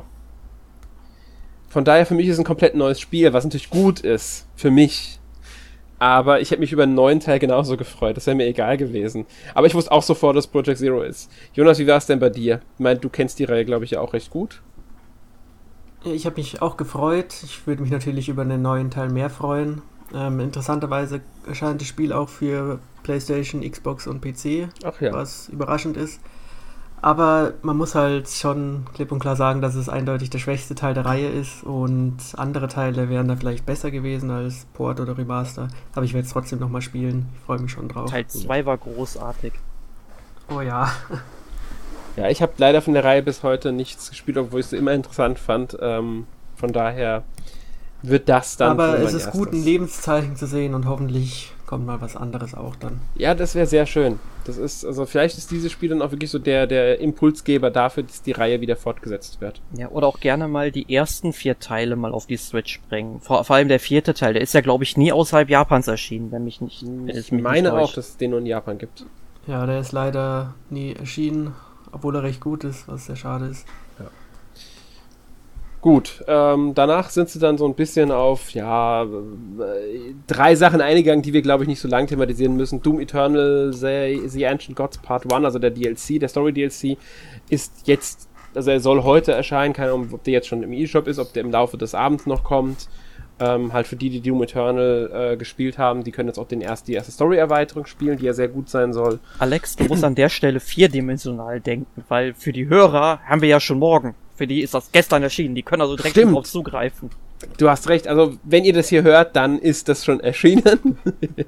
Von daher, für mich ist es ein komplett neues Spiel, was natürlich gut ist, für mich. Aber ich hätte mich über einen neuen Teil genauso gefreut, das wäre mir egal gewesen. Aber ich wusste auch sofort, dass Project Zero ist. Jonas, wie war es denn bei dir? Ich meine, du kennst die Reihe, glaube ich, ja auch recht gut. Ich habe mich auch gefreut. Ich würde mich natürlich über einen neuen Teil mehr freuen. Ähm, interessanterweise erscheint das Spiel auch für PlayStation, Xbox und P C, Ach ja. was überraschend ist. Aber man muss halt schon klipp und klar sagen, dass es eindeutig der schwächste Teil der Reihe ist und andere Teile wären da vielleicht besser gewesen als Port oder Remaster. Aber ich werde es trotzdem nochmal spielen. Ich freue mich schon drauf. Teil zwei war großartig. Oh ja. Ja, ich habe leider von der Reihe bis heute nichts gespielt, obwohl ich es immer interessant fand. Ähm, von daher wird das dann. Aber wohl es mein ist erstes. gut, ein Lebenszeichen zu sehen und hoffentlich kommt mal was anderes auch dann. Ja, das wäre sehr schön. Das ist, also vielleicht ist dieses Spiel dann auch wirklich so der, der Impulsgeber dafür, dass die Reihe wieder fortgesetzt wird. Ja, oder auch gerne mal die ersten vier Teile mal auf die Switch bringen. Vor, vor allem der vierte Teil, der ist ja, glaube ich, nie außerhalb Japans erschienen, wenn mich nicht. Wenn Ich mich meine nicht auch, dass es den nur in Japan gibt. Ja, der ist leider nie erschienen, obwohl er recht gut ist, was sehr schade ist. Gut, ähm, danach sind sie dann so ein bisschen auf, ja, äh, drei Sachen eingegangen, die wir, glaube ich, nicht so lange thematisieren müssen. Doom Eternal, The, The Ancient Gods Part eins, also der D L C, der Story-D L C, ist jetzt, also er soll heute erscheinen, keine Ahnung, ob der jetzt schon im eShop ist, ob der im Laufe des Abends noch kommt. Ähm, halt für die, die Doom Eternal äh, gespielt haben, die können jetzt auch den erst, die erste Story-Erweiterung spielen, die ja sehr gut sein soll. Alex, du musst an der Stelle vierdimensional denken, weil für die Hörer haben wir ja schon morgen. Für die ist das gestern erschienen, die können also direkt Stimmt. drauf zugreifen. Du hast recht, also wenn ihr das hier hört, dann ist das schon erschienen.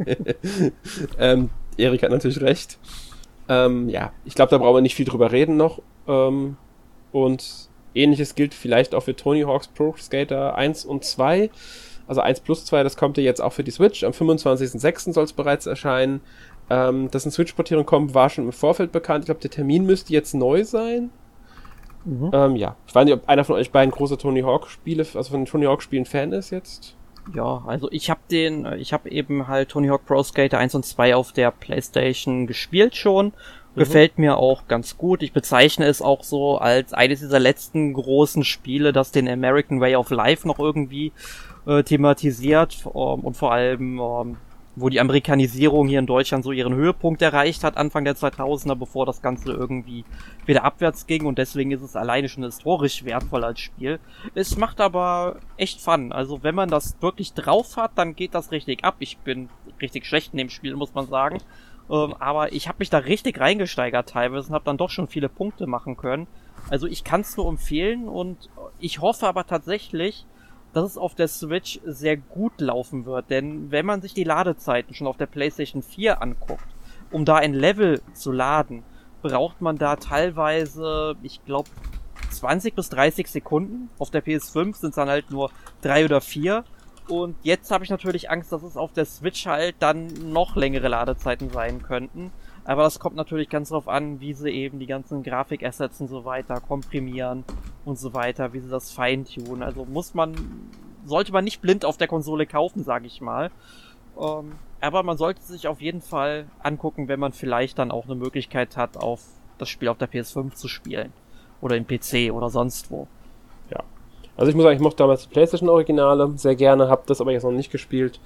ähm, Erik hat natürlich recht. Ähm, ja, ich glaube, da brauchen wir nicht viel drüber reden noch. Ähm, und ähnliches gilt vielleicht auch für Tony Hawk's Pro Skater eins und zwei. Also eins plus zwei, das kommt ja jetzt auch für die Switch. Am fünfundzwanzigsten sechsten soll es bereits erscheinen. Ähm, dass eine Switch-Portierung kommt, war schon im Vorfeld bekannt. Ich glaube, der Termin müsste jetzt neu sein. Mhm. Ähm, ja, ich weiß nicht, ob einer von euch beiden große Tony Hawk Spiele, also von den Tony Hawk Spielen Fan ist jetzt. Ja, also ich habe den, ich habe eben halt Tony Hawk Pro Skater eins und zwei auf der PlayStation gespielt schon. Mhm. Gefällt mir auch ganz gut. Ich bezeichne es auch so als eines dieser letzten großen Spiele, das den American Way of Life noch irgendwie äh, thematisiert ähm, und vor allem ähm, wo die Amerikanisierung hier in Deutschland so ihren Höhepunkt erreicht hat, Anfang der zweitausender, bevor das Ganze irgendwie wieder abwärts ging, und deswegen ist es alleine schon historisch wertvoll als Spiel. Es macht aber echt Fun, also wenn man das wirklich drauf hat, dann geht das richtig ab. Ich bin richtig schlecht in dem Spiel, muss man sagen, ähm, aber ich habe mich da richtig reingesteigert teilweise und habe dann doch schon viele Punkte machen können. Also ich kann es nur empfehlen und ich hoffe aber tatsächlich, dass es auf der Switch sehr gut laufen wird, denn wenn man sich die Ladezeiten schon auf der PlayStation vier anguckt, um da ein Level zu laden, braucht man da teilweise, ich glaube, zwanzig bis dreißig Sekunden. Auf der P S fünf sind es dann halt nur drei oder vier. Und jetzt habe ich natürlich Angst, dass es auf der Switch halt dann noch längere Ladezeiten sein könnten. Aber das kommt natürlich ganz drauf an, wie sie eben die ganzen Grafikassets und so weiter komprimieren und so weiter, wie sie das feintunen. Also muss man, sollte man nicht blind auf der Konsole kaufen, sage ich mal. Ähm, aber man sollte sich auf jeden Fall angucken, wenn man vielleicht dann auch eine Möglichkeit hat, auf das Spiel auf der P S fünf zu spielen. Oder im P C oder sonst wo. Ja. Also ich muss sagen, ich mochte damals die PlayStation-Originale sehr gerne, habe das aber jetzt noch nicht gespielt.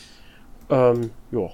Ähm, ja.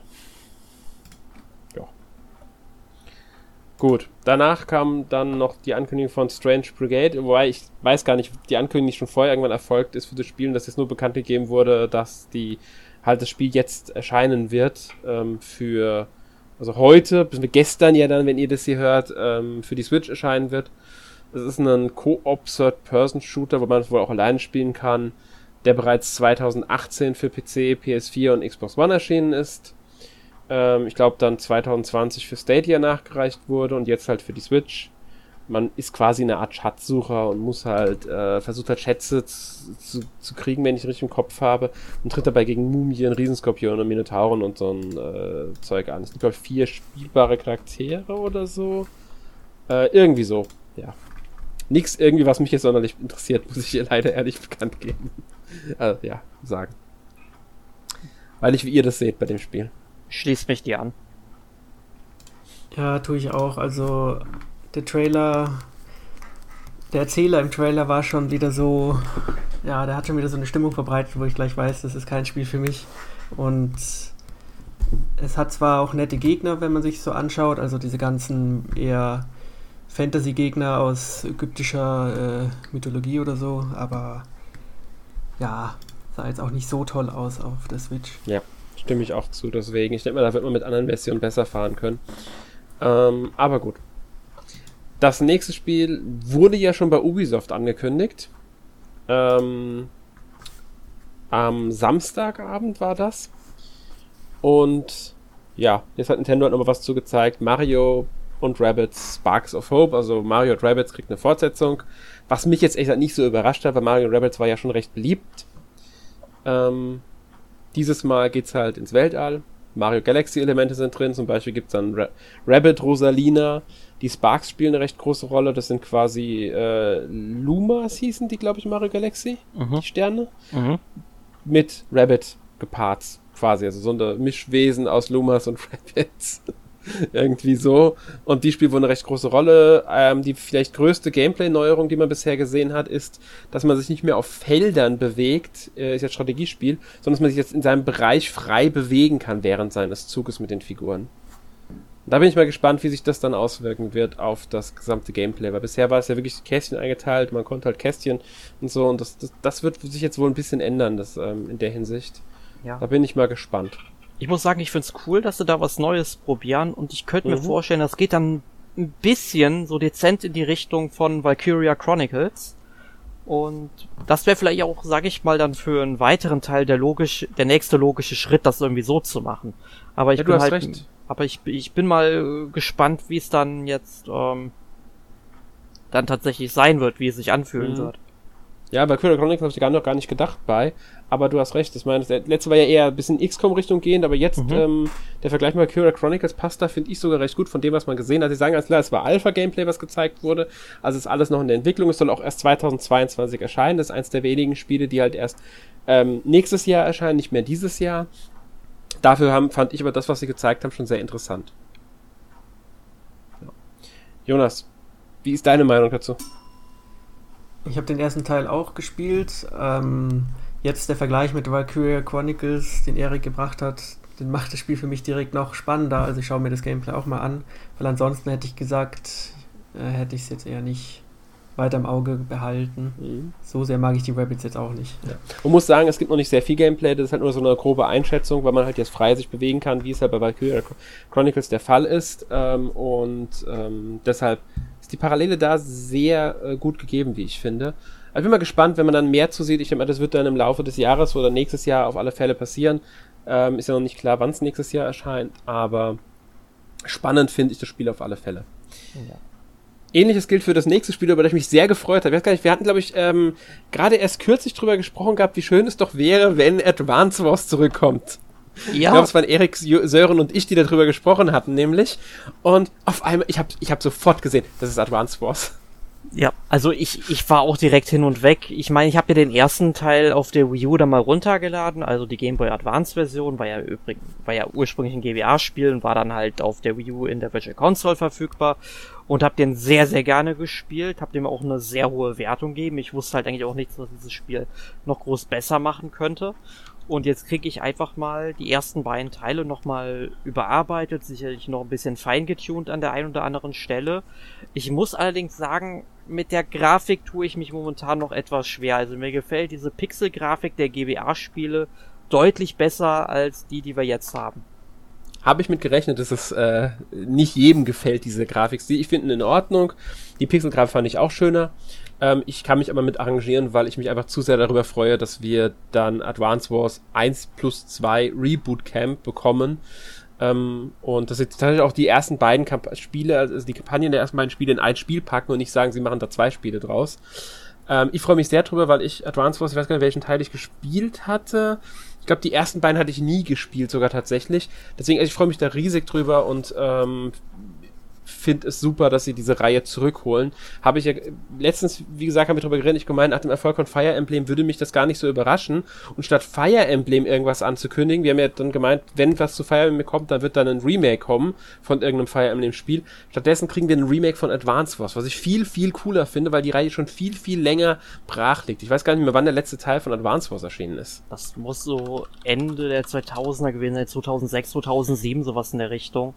Gut, danach kam dann noch die Ankündigung von Strange Brigade, wobei ich weiß gar nicht, ob die Ankündigung schon vorher irgendwann erfolgt ist für das Spiel und dass jetzt nur bekannt gegeben wurde, dass die halt das Spiel jetzt erscheinen wird ähm, für, also heute, bis gestern ja dann, wenn ihr das hier hört, ähm, für die Switch erscheinen wird. Es ist ein Co-op Third-Person-Shooter, wo man wohl auch alleine spielen kann, der bereits zweitausendachtzehn für P C, P S vier und Xbox One erschienen ist. Ich glaube dann zweitausendzwanzig für Stadia nachgereicht wurde und jetzt halt für die Switch. Man ist quasi eine Art Schatzsucher und muss halt, äh, versucht halt Schätze zu, zu, zu kriegen, wenn ich richtig im Kopf habe, und tritt dabei gegen Mumien, Riesenskorpionen, Minotauren und so ein äh, Zeug an. Es sind, glaube ich, vier spielbare Charaktere oder so. Äh, irgendwie so, ja. Nichts irgendwie, was mich jetzt sonderlich interessiert, muss ich hier leider ehrlich bekannt geben. äh, ja, sagen. Weil ich, wie ihr das seht bei dem Spiel. Schließt mich dir an. Ja, tue ich auch. Also der Trailer, der Erzähler im Trailer war schon wieder so, ja, der hat schon wieder so eine Stimmung verbreitet, wo ich gleich weiß, das ist kein Spiel für mich. Und es hat zwar auch nette Gegner, wenn man sich so anschaut, also diese ganzen eher Fantasy-Gegner aus ägyptischer äh, Mythologie oder so, aber ja, sah jetzt auch nicht so toll aus auf der Switch. Ja, stimme ich auch zu, deswegen. Ich denke mal, da wird man mit anderen Versionen besser fahren können. Ähm, aber gut. Das nächste Spiel wurde ja schon bei Ubisoft angekündigt. Ähm, am Samstagabend war das. Und ja, jetzt hat Nintendo halt nochmal was zugezeigt. Mario und Rabbids Sparks of Hope, also Mario und Rabbids kriegt eine Fortsetzung. Was mich jetzt echt nicht so überrascht hat, weil Mario und Rabbids war ja schon recht beliebt. Ähm, dieses Mal geht's halt ins Weltall. Mario Galaxy Elemente sind drin, zum Beispiel gibt's dann Ra- Rabbid, Rosalina, die Sparks spielen eine recht große Rolle, das sind quasi äh, Lumas hießen die, glaube ich, Mario Galaxy, Mhm. die Sterne, Mhm. mit Rabbid gepaart quasi, also so ein Mischwesen aus Lumas und Rabbids. Irgendwie so. Und die spielen wohl eine recht große Rolle. Ähm, die vielleicht größte Gameplay-Neuerung, die man bisher gesehen hat, ist, dass man sich nicht mehr auf Feldern bewegt, äh, ist jetzt Strategiespiel, sondern dass man sich jetzt in seinem Bereich frei bewegen kann während seines Zuges mit den Figuren. Da bin ich mal gespannt, wie sich das dann auswirken wird auf das gesamte Gameplay, weil bisher war es ja wirklich Kästchen eingeteilt, man konnte halt Kästchen und so, und das, das, das wird sich jetzt wohl ein bisschen ändern, das ähm, in der Hinsicht. Ja. Da bin ich mal gespannt. Ich muss sagen, ich find's cool, dass sie da was Neues probieren, und ich könnte mir Mhm. vorstellen, das geht dann ein bisschen so dezent in die Richtung von Valkyria Chronicles. Und das wäre vielleicht auch, sag ich mal, dann für einen weiteren Teil der logisch, der nächste logische Schritt, das irgendwie so zu machen. Aber ich Ja, du bin hast halt, recht. aber ich, ich bin mal äh, gespannt, wie es dann jetzt ähm, dann tatsächlich sein wird, wie es sich anfühlen Mhm. wird. Ja, bei Valkyria Chronicles habe ich gar noch gar nicht gedacht bei, aber du hast recht. Ich meine, das letzte war ja eher ein bisschen X COM-Richtung gehend, aber jetzt Mhm. ähm, der Vergleich mit Valkyria Chronicles passt da, finde ich, sogar recht gut von dem, was man gesehen hat. Sie sagen ganz klar, es war Alpha-Gameplay, was gezeigt wurde, also ist alles noch in der Entwicklung. Es soll auch erst zweitausendzweiundzwanzig erscheinen. Das ist eins der wenigen Spiele, die halt erst ähm, nächstes Jahr erscheinen, nicht mehr dieses Jahr. Dafür haben, fand ich aber das, was sie gezeigt haben, schon sehr interessant. Ja. Jonas, wie ist deine Meinung dazu? Ich habe den ersten Teil auch gespielt. Ähm, jetzt der Vergleich mit Valkyria Chronicles, den Erik gebracht hat, den macht das Spiel für mich direkt noch spannender. Also ich schaue mir das Gameplay auch mal an, weil ansonsten hätte ich gesagt, äh, hätte ich es jetzt eher nicht weiter im Auge behalten. Mhm. So sehr mag ich die Rabbids jetzt auch nicht. Ja. Man muss sagen, es gibt noch nicht sehr viel Gameplay, das ist halt nur so eine grobe Einschätzung, weil man halt jetzt frei sich bewegen kann, wie es halt bei Valkyria Chronicles der Fall ist. Ähm, und ähm, deshalb ist die Parallele da sehr äh, gut gegeben, wie ich finde. Also ich bin mal gespannt, wenn man dann mehr zu sieht. Ich denke mal, das wird dann im Laufe des Jahres oder nächstes Jahr auf alle Fälle passieren. Ähm, ist ja noch nicht klar, wann es nächstes Jahr erscheint, aber spannend finde ich das Spiel auf alle Fälle. Ja. Ähnliches gilt für das nächste Spiel, über das ich mich sehr gefreut habe. Ich weiß gar nicht, wir hatten, glaube ich, ähm, gerade erst kürzlich drüber gesprochen gehabt, wie schön es doch wäre, wenn Advance Wars zurückkommt. Ich glaube, es waren Erik, Sören und ich, die darüber gesprochen hatten, nämlich. Und auf einmal, ich habe ich hab sofort gesehen, das ist Advance Wars. Ja, also ich, ich war auch direkt hin und weg. Ich meine, ich habe ja den ersten Teil auf der Wii U da mal runtergeladen, also die Game Boy Advance Version, war ja übrigens, war ja ursprünglich ein G B A-Spiel und war dann halt auf der Wii U in der Virtual Console verfügbar, und habe den sehr, sehr gerne gespielt, habe dem auch eine sehr hohe Wertung gegeben. Ich wusste halt eigentlich auch nichts, was dieses Spiel noch groß besser machen könnte. Und jetzt kriege ich einfach mal die ersten beiden Teile nochmal überarbeitet, sicherlich noch ein bisschen feingetuned an der einen oder anderen Stelle. Ich muss allerdings sagen, mit der Grafik tue ich mich momentan noch etwas schwer. Also mir gefällt diese Pixel-Grafik der G B A-Spiele deutlich besser als die, die wir jetzt haben. Habe ich mit gerechnet, dass es äh, nicht jedem gefällt, diese Grafik. Ich finde ihn in Ordnung. Die Pixel-Grafik fand ich auch schöner. Ähm, ich kann mich aber mit arrangieren, weil ich mich einfach zu sehr darüber freue, dass wir dann Advance Wars eins plus zwei Reboot Camp bekommen. Ähm, und dass sie tatsächlich auch die ersten beiden Kamp- Spiele, also die Kampagnen der ersten beiden Spiele in ein Spiel packen und nicht sagen, sie machen da zwei Spiele draus. Ähm, ich freue mich sehr drüber, weil ich Advance Wars, ich weiß gar nicht, welchen Teil ich gespielt hatte. Ich glaube, die ersten beiden hatte ich nie gespielt, sogar tatsächlich. Deswegen, also ich freue mich da riesig drüber und ähm, finde es super, dass sie diese Reihe zurückholen. Habe ich ja letztens, wie gesagt, haben wir drüber geredet, ich gemeint, nach dem Erfolg von Fire Emblem würde mich das gar nicht so überraschen. Und statt Fire Emblem irgendwas anzukündigen, wir haben ja dann gemeint, wenn was zu Fire Emblem kommt, dann wird dann ein Remake kommen von irgendeinem Fire Emblem Spiel. Stattdessen kriegen wir ein Remake von Advance Wars, was ich viel, viel cooler finde, weil die Reihe schon viel, viel länger brach liegt. Ich weiß gar nicht mehr, wann der letzte Teil von Advance Wars erschienen ist. Das muss so Ende der zweitausender gewesen sein, zweitausendsechs, zweitausendsieben, sowas in der Richtung.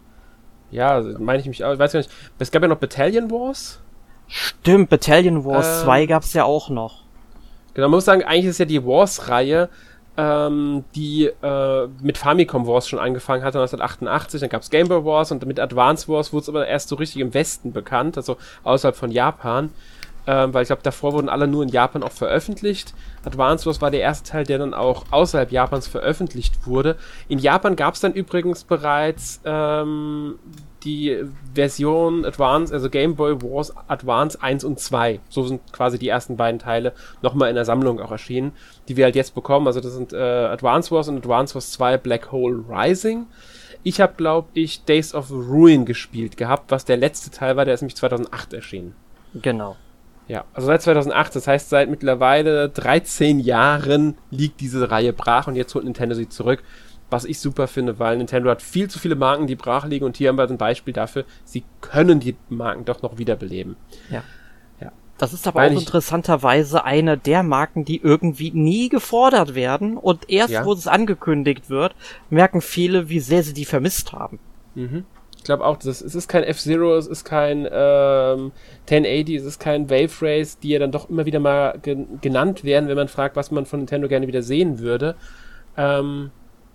Ja, meine ich mich auch, ich weiß gar nicht. Es gab ja noch Battalion Wars. Stimmt, Battalion Wars Ähm, zwei gab's ja auch noch. Genau, man muss sagen, eigentlich ist ja die Wars-Reihe ähm, die äh, mit Famicom Wars schon angefangen hatte, neunzehnhundertachtundachtzig. Dann gab's Game Boy Wars und mit Advance Wars wurde es aber erst so richtig im Westen bekannt, also außerhalb von Japan. Ähm, weil ich glaube, davor wurden alle nur in Japan auch veröffentlicht. Advance Wars war der erste Teil, der dann auch außerhalb Japans veröffentlicht wurde. In Japan gab es dann übrigens bereits ähm, die Version Advance, also Game Boy Wars Advance eins und zwei. So sind quasi die ersten beiden Teile nochmal in der Sammlung auch erschienen, die wir halt jetzt bekommen. Also das sind äh, Advance Wars und Advance Wars zwei Black Hole Rising. Ich habe, glaube ich, Days of Ruin gespielt gehabt, was der letzte Teil war, der ist nämlich zweitausendacht erschienen. Genau. Ja, also seit zweitausendacht, das heißt seit mittlerweile dreizehn Jahren liegt diese Reihe brach und jetzt holt Nintendo sie zurück, was ich super finde, weil Nintendo hat viel zu viele Marken, die brach liegen und hier haben wir ein Beispiel dafür, sie können die Marken doch noch wiederbeleben. Ja. Ja. Das ist aber Weil auch ich- interessanterweise eine der Marken, die irgendwie nie gefordert werden und erst, Ja. wo es angekündigt wird, merken viele, wie sehr sie die vermisst haben. Mhm. Ich glaube auch, das, es ist kein F-Zero, es ist kein ähm, tausendachtzig, es ist kein Wave Race, die ja dann doch immer wieder mal gen- genannt werden, wenn man fragt, was man von Nintendo gerne wieder sehen würde. Ähm,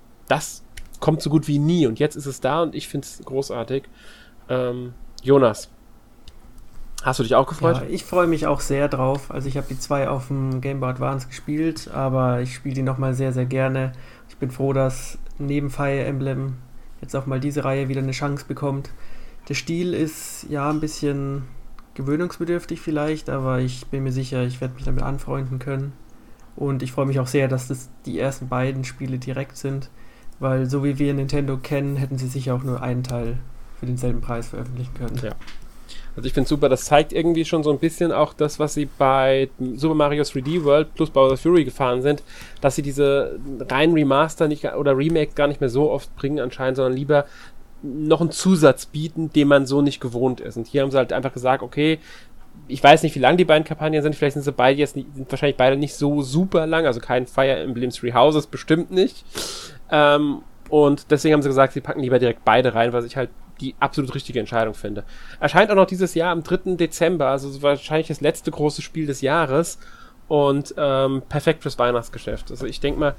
das kommt so gut wie nie und jetzt ist es da und ich finde es großartig. Ähm, Jonas, hast du dich auch gefreut? Ja, ich freue mich auch sehr drauf. Also ich habe die zwei auf dem Game Boy Advance gespielt, aber ich spiele die nochmal sehr, sehr gerne. Ich bin froh, dass neben Fire Emblem jetzt auch mal diese Reihe wieder eine Chance bekommt. Der Stil ist ja ein bisschen gewöhnungsbedürftig vielleicht, aber ich bin mir sicher, ich werde mich damit anfreunden können. Und ich freue mich auch sehr, dass das die ersten beiden Spiele direkt sind, weil so wie wir Nintendo kennen, hätten sie sicher auch nur einen Teil für denselben Preis veröffentlichen können. Ja. Also ich finde super, das zeigt irgendwie schon so ein bisschen auch das, was sie bei Super Mario drei D World plus Bowser Fury gefahren sind, dass sie diese reinen Remaster nicht, oder Remakes gar nicht mehr so oft bringen anscheinend, sondern lieber noch einen Zusatz bieten, den man so nicht gewohnt ist. Und hier haben sie halt einfach gesagt, okay, ich weiß nicht, wie lang die beiden Kampagnen sind, vielleicht sind sie beide jetzt nicht, sind wahrscheinlich beide nicht so super lang, also kein Fire Emblem Three Houses, bestimmt nicht. Ähm, und deswegen haben sie gesagt, sie packen lieber direkt beide rein, was ich halt die absolut richtige Entscheidung finde. Erscheint auch noch dieses Jahr am dritten Dezember, also wahrscheinlich das letzte große Spiel des Jahres und ähm, perfekt fürs Weihnachtsgeschäft. Also ich denke mal,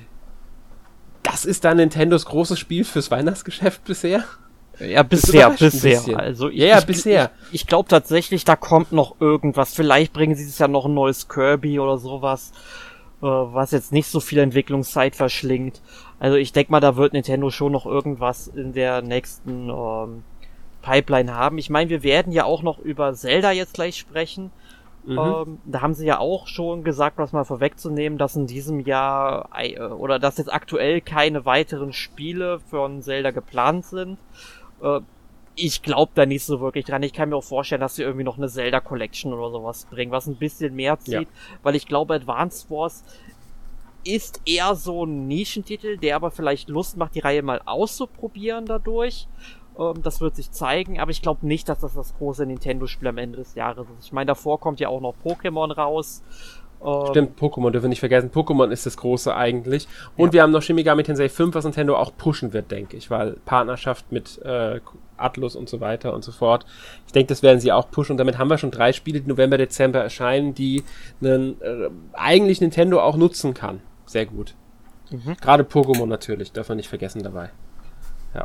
das ist dann Nintendos großes Spiel fürs Weihnachtsgeschäft bisher. Ja, Das bisher, überrascht ein bisher. bisschen. Also ich, Ja, ja, ich, bisher. Ich, ich glaube tatsächlich, da kommt noch irgendwas. Vielleicht bringen sie dieses Jahr noch ein neues Kirby oder sowas, äh, was jetzt nicht so viel Entwicklungszeit verschlingt. Also ich denke mal, da wird Nintendo schon noch irgendwas in der nächsten ähm, Pipeline haben. Ich meine, wir werden ja auch noch über Zelda jetzt gleich sprechen. Mhm. Ähm, da haben sie ja auch schon gesagt, was mal vorwegzunehmen, dass in diesem Jahr äh, oder dass jetzt aktuell keine weiteren Spiele von Zelda geplant sind. Äh, ich glaube da nicht so wirklich dran. Ich kann mir auch vorstellen, dass sie irgendwie noch eine Zelda Collection oder sowas bringen, was ein bisschen mehr zieht, Ja. weil ich glaube, Advance Wars ist eher so ein Nischentitel, der aber vielleicht Lust macht, die Reihe mal auszuprobieren dadurch. Ähm, das wird sich zeigen, aber ich glaube nicht, dass das das große Nintendo-Spiel am Ende des Jahres ist. Ich meine, davor kommt ja auch noch Pokémon raus. Ähm, Stimmt, Pokémon dürfen wir nicht vergessen. Pokémon ist das große eigentlich. Und Ja. wir haben noch Shin Megami Tensei fünf, was Nintendo auch pushen wird, denke ich, weil Partnerschaft mit äh, Atlus und so weiter und so fort. Ich denke, das werden sie auch pushen und damit haben wir schon drei Spiele, die November, Dezember erscheinen, die einen, äh, eigentlich Nintendo auch nutzen kann. Sehr gut. Mhm. Gerade Pokémon natürlich, darf man nicht vergessen dabei. Ja.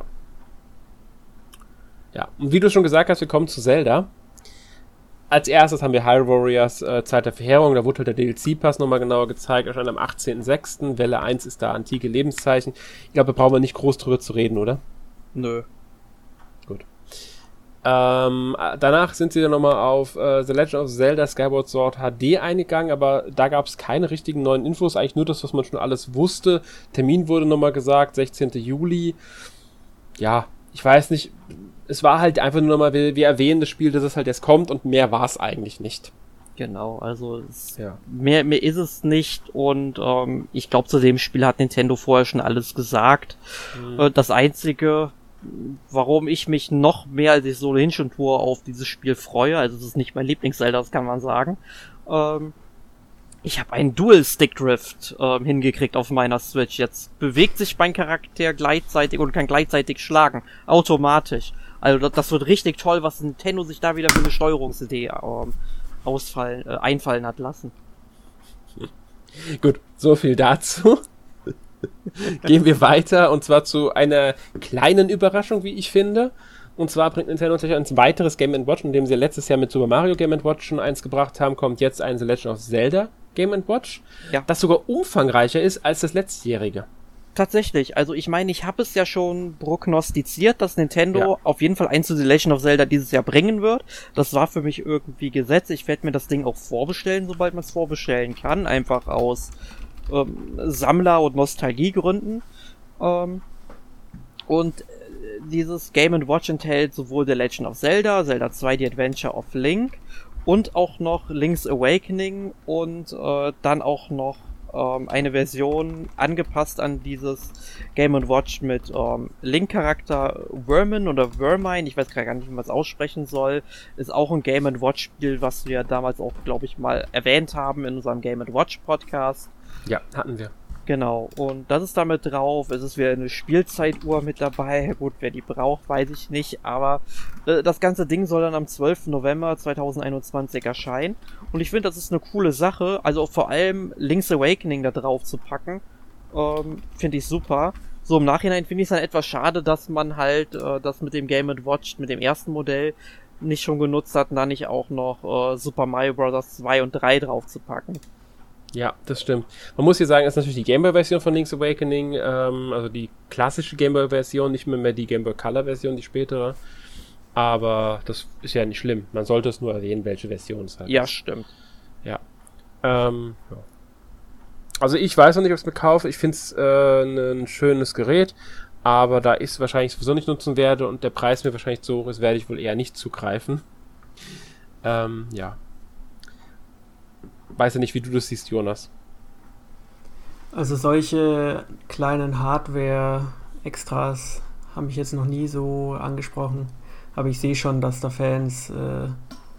Ja, und wie du schon gesagt hast, wir kommen zu Zelda. Als erstes haben wir Hyrule Warriors äh, Zeit der Verheerung, da wurde halt der D L C-Pass nochmal genauer gezeigt, erscheint am achtzehnten sechsten Welle eins ist da antike Lebenszeichen. Ich glaube, da brauchen wir nicht groß drüber zu reden, oder? Nö. Ähm, danach sind sie dann nochmal auf äh, The Legend of Zelda Skyward Sword H D eingegangen, aber da gab es keine richtigen neuen Infos, eigentlich nur das, was man schon alles wusste. Termin wurde nochmal gesagt, sechzehnten Juli. Ja, ich weiß nicht, es war halt einfach nur nochmal, wir, wir erwähnen das Spiel, dass es halt jetzt kommt und mehr war es eigentlich nicht. Genau, also es, Ja. mehr, mehr ist es nicht und ähm, ich glaube, zu dem Spiel hat Nintendo vorher schon alles gesagt. Mhm. Äh, das Einzige, warum ich mich noch mehr, als ich so ohnehin schon tue, auf dieses Spiel freue, also es ist nicht mein Lieblings-Zelda, das kann man sagen, ähm, ich habe einen Dual-Stick-Drift ähm, hingekriegt auf meiner Switch. Jetzt bewegt sich mein Charakter gleichzeitig und kann gleichzeitig schlagen, automatisch. Also das, das wird richtig toll, was Nintendo sich da wieder für eine Steuerungsidee ähm, ausfallen, äh, einfallen hat lassen. Gut, so viel dazu. gehen wir weiter und zwar zu einer kleinen Überraschung, wie ich finde. Und zwar bringt Nintendo natürlich ein weiteres Game and Watch, indem sie letztes Jahr mit Super Mario Game and Watch schon eins gebracht haben, kommt jetzt ein The Legend of Zelda Game and Watch, Ja. das sogar umfangreicher ist als das letztjährige. Tatsächlich, also ich meine, ich habe es ja schon prognostiziert, dass Nintendo Ja. auf jeden Fall eins zu The Legend of Zelda dieses Jahr bringen wird. Das war für mich irgendwie Gesetz. Ich werde mir das Ding auch vorbestellen, sobald man es vorbestellen kann, einfach aus ähm, Sammler- und Nostalgiegründen. Ähm, und äh, dieses Game and Watch enthält sowohl The Legend of Zelda, Zelda zwei, The Adventure of Link und auch noch Link's Awakening und äh, dann auch noch ähm, eine Version angepasst an dieses Game and Watch mit ähm, Link-Charakter Vermin oder Vermine, ich weiß gar nicht, wie man es aussprechen soll, ist auch ein Game and Watch Spiel, was wir damals auch, glaube ich, mal erwähnt haben in unserem Game and Watch Podcast. Ja, hatten wir. Genau, und das ist damit drauf. Es ist wieder eine Spielzeituhr mit dabei. Gut, wer die braucht, weiß ich nicht, aber äh, das ganze Ding soll dann am zwölften November zweitausendeinundzwanzig erscheinen. Und ich finde, das ist eine coole Sache. Also vor allem Link's Awakening da drauf zu packen, ähm, finde ich super. So im Nachhinein finde ich es dann etwas schade, dass man halt äh, das mit dem Game and Watch, mit dem ersten Modell nicht schon genutzt hat und dann nicht auch noch äh, Super Mario Bros. zwei und drei drauf zu packen. Ja, das stimmt. Man muss hier sagen, das ist natürlich die Gameboy-Version von Link's Awakening, ähm, also die klassische Gameboy-Version, nicht mehr, mehr die Gameboy Color-Version, die spätere. Aber das ist ja nicht schlimm. Man sollte es nur erwähnen, welche Version es halt Ja, ist. stimmt. Ja. Ähm, ja. Also ich weiß noch nicht, ob ich es mir kaufe. Ich finde es äh, ein schönes Gerät, aber da ich es wahrscheinlich sowieso nicht nutzen werde und der Preis mir wahrscheinlich so hoch ist, werde ich wohl eher nicht zugreifen. Ähm, ja. Weiß ja nicht, wie du das siehst, Jonas. Also solche kleinen Hardware-Extras haben mich jetzt noch nie so angesprochen. Aber ich sehe schon, dass da Fans äh,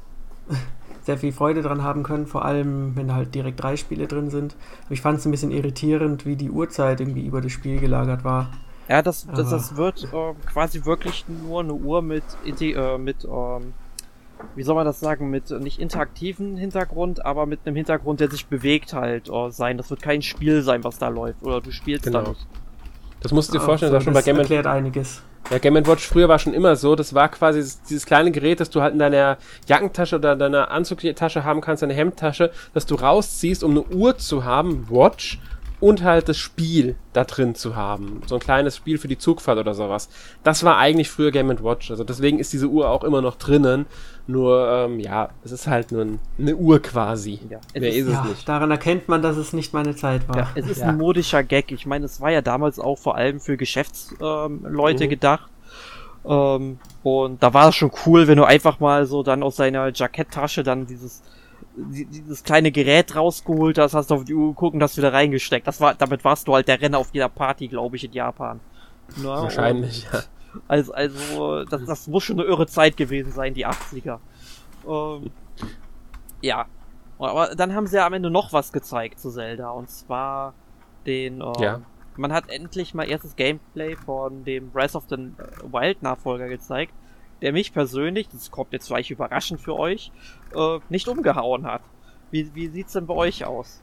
sehr viel Freude dran haben können, vor allem wenn da halt direkt drei Spiele drin sind. Aber ich fand es ein bisschen irritierend, wie die Uhrzeit irgendwie über das Spiel gelagert war. Ja, das, das, Aber- das wird äh, quasi wirklich nur eine Uhr mit, inte- äh, mit ähm, wie soll man das sagen, mit äh, nicht interaktiven Hintergrund, aber mit einem Hintergrund, der sich bewegt halt äh, sein. Das wird kein Spiel sein, was da läuft. Oder du spielst Genau. da nicht. Das musst du dir Ach vorstellen, so, das war schon bei das Game erklärt einiges. Ja, Game and Watch früher war schon immer so, das war quasi dieses, dieses kleine Gerät, das du halt in deiner Jackentasche oder deiner Anzugtasche haben kannst, deine Hemdtasche, das du rausziehst, um eine Uhr zu haben, Watch, und halt das Spiel da drin zu haben. So ein kleines Spiel für die Zugfahrt oder sowas. Das war eigentlich früher Game and Watch, also deswegen ist diese Uhr auch immer noch drinnen, nur, ähm, ja, es ist halt nur ein, eine Uhr quasi. Ja, es Mehr ist- ist es Ja, nicht. daran erkennt man, dass es nicht meine Zeit war. Ja, es ist Ja. ein modischer Gag. Ich meine, es war ja damals auch vor allem für Geschäftsleute ähm, Leute Mhm. gedacht. Ähm, und da war es schon cool, wenn du einfach mal so dann aus seiner Jacketttasche dann dieses die- dieses kleine Gerät rausgeholt hast, hast du auf die Uhr geguckt und das wieder reingesteckt. Das war, damit warst du halt der Renner auf jeder Party, glaube ich, in Japan. Na, Wahrscheinlich, ja. Also, also das, das muss schon eine irre Zeit gewesen sein, die achtziger. Ähm, ja. Aber dann haben sie ja am Ende noch was gezeigt zu Zelda. Und zwar den... Ähm, Ja. Man hat endlich mal erstes Gameplay von dem Breath of the Wild Nachfolger gezeigt, der mich persönlich, das kommt jetzt vielleicht überraschend für euch, äh, nicht umgehauen hat. Wie, wie sieht's denn bei euch aus?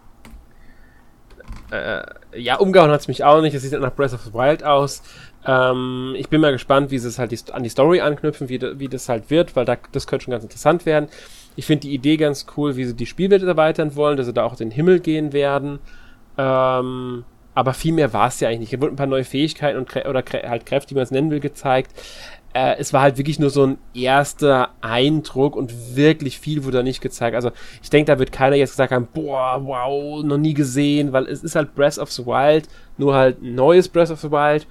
Äh, ja, umgehauen hat es mich auch nicht. Es sieht halt nach Breath of the Wild aus. Ähm, ich bin mal gespannt, wie sie es halt die, an die Story anknüpfen, wie, de, wie das halt wird, weil da, das könnte schon ganz interessant werden. Ich finde die Idee ganz cool, wie sie die Spielwelt erweitern wollen, dass sie da auch in den Himmel gehen werden. Ähm, aber viel mehr war es ja eigentlich nicht. Es wurden ein paar neue Fähigkeiten und Krä oder Krä halt Kräfte, wie man es nennen will, gezeigt. Äh, es war halt wirklich nur so ein erster Eindruck und wirklich viel wurde da nicht gezeigt. Also ich denke, da wird keiner jetzt gesagt haben, boah, wow, noch nie gesehen, weil es ist halt Breath of the Wild, nur halt ein neues Breath of the Wild.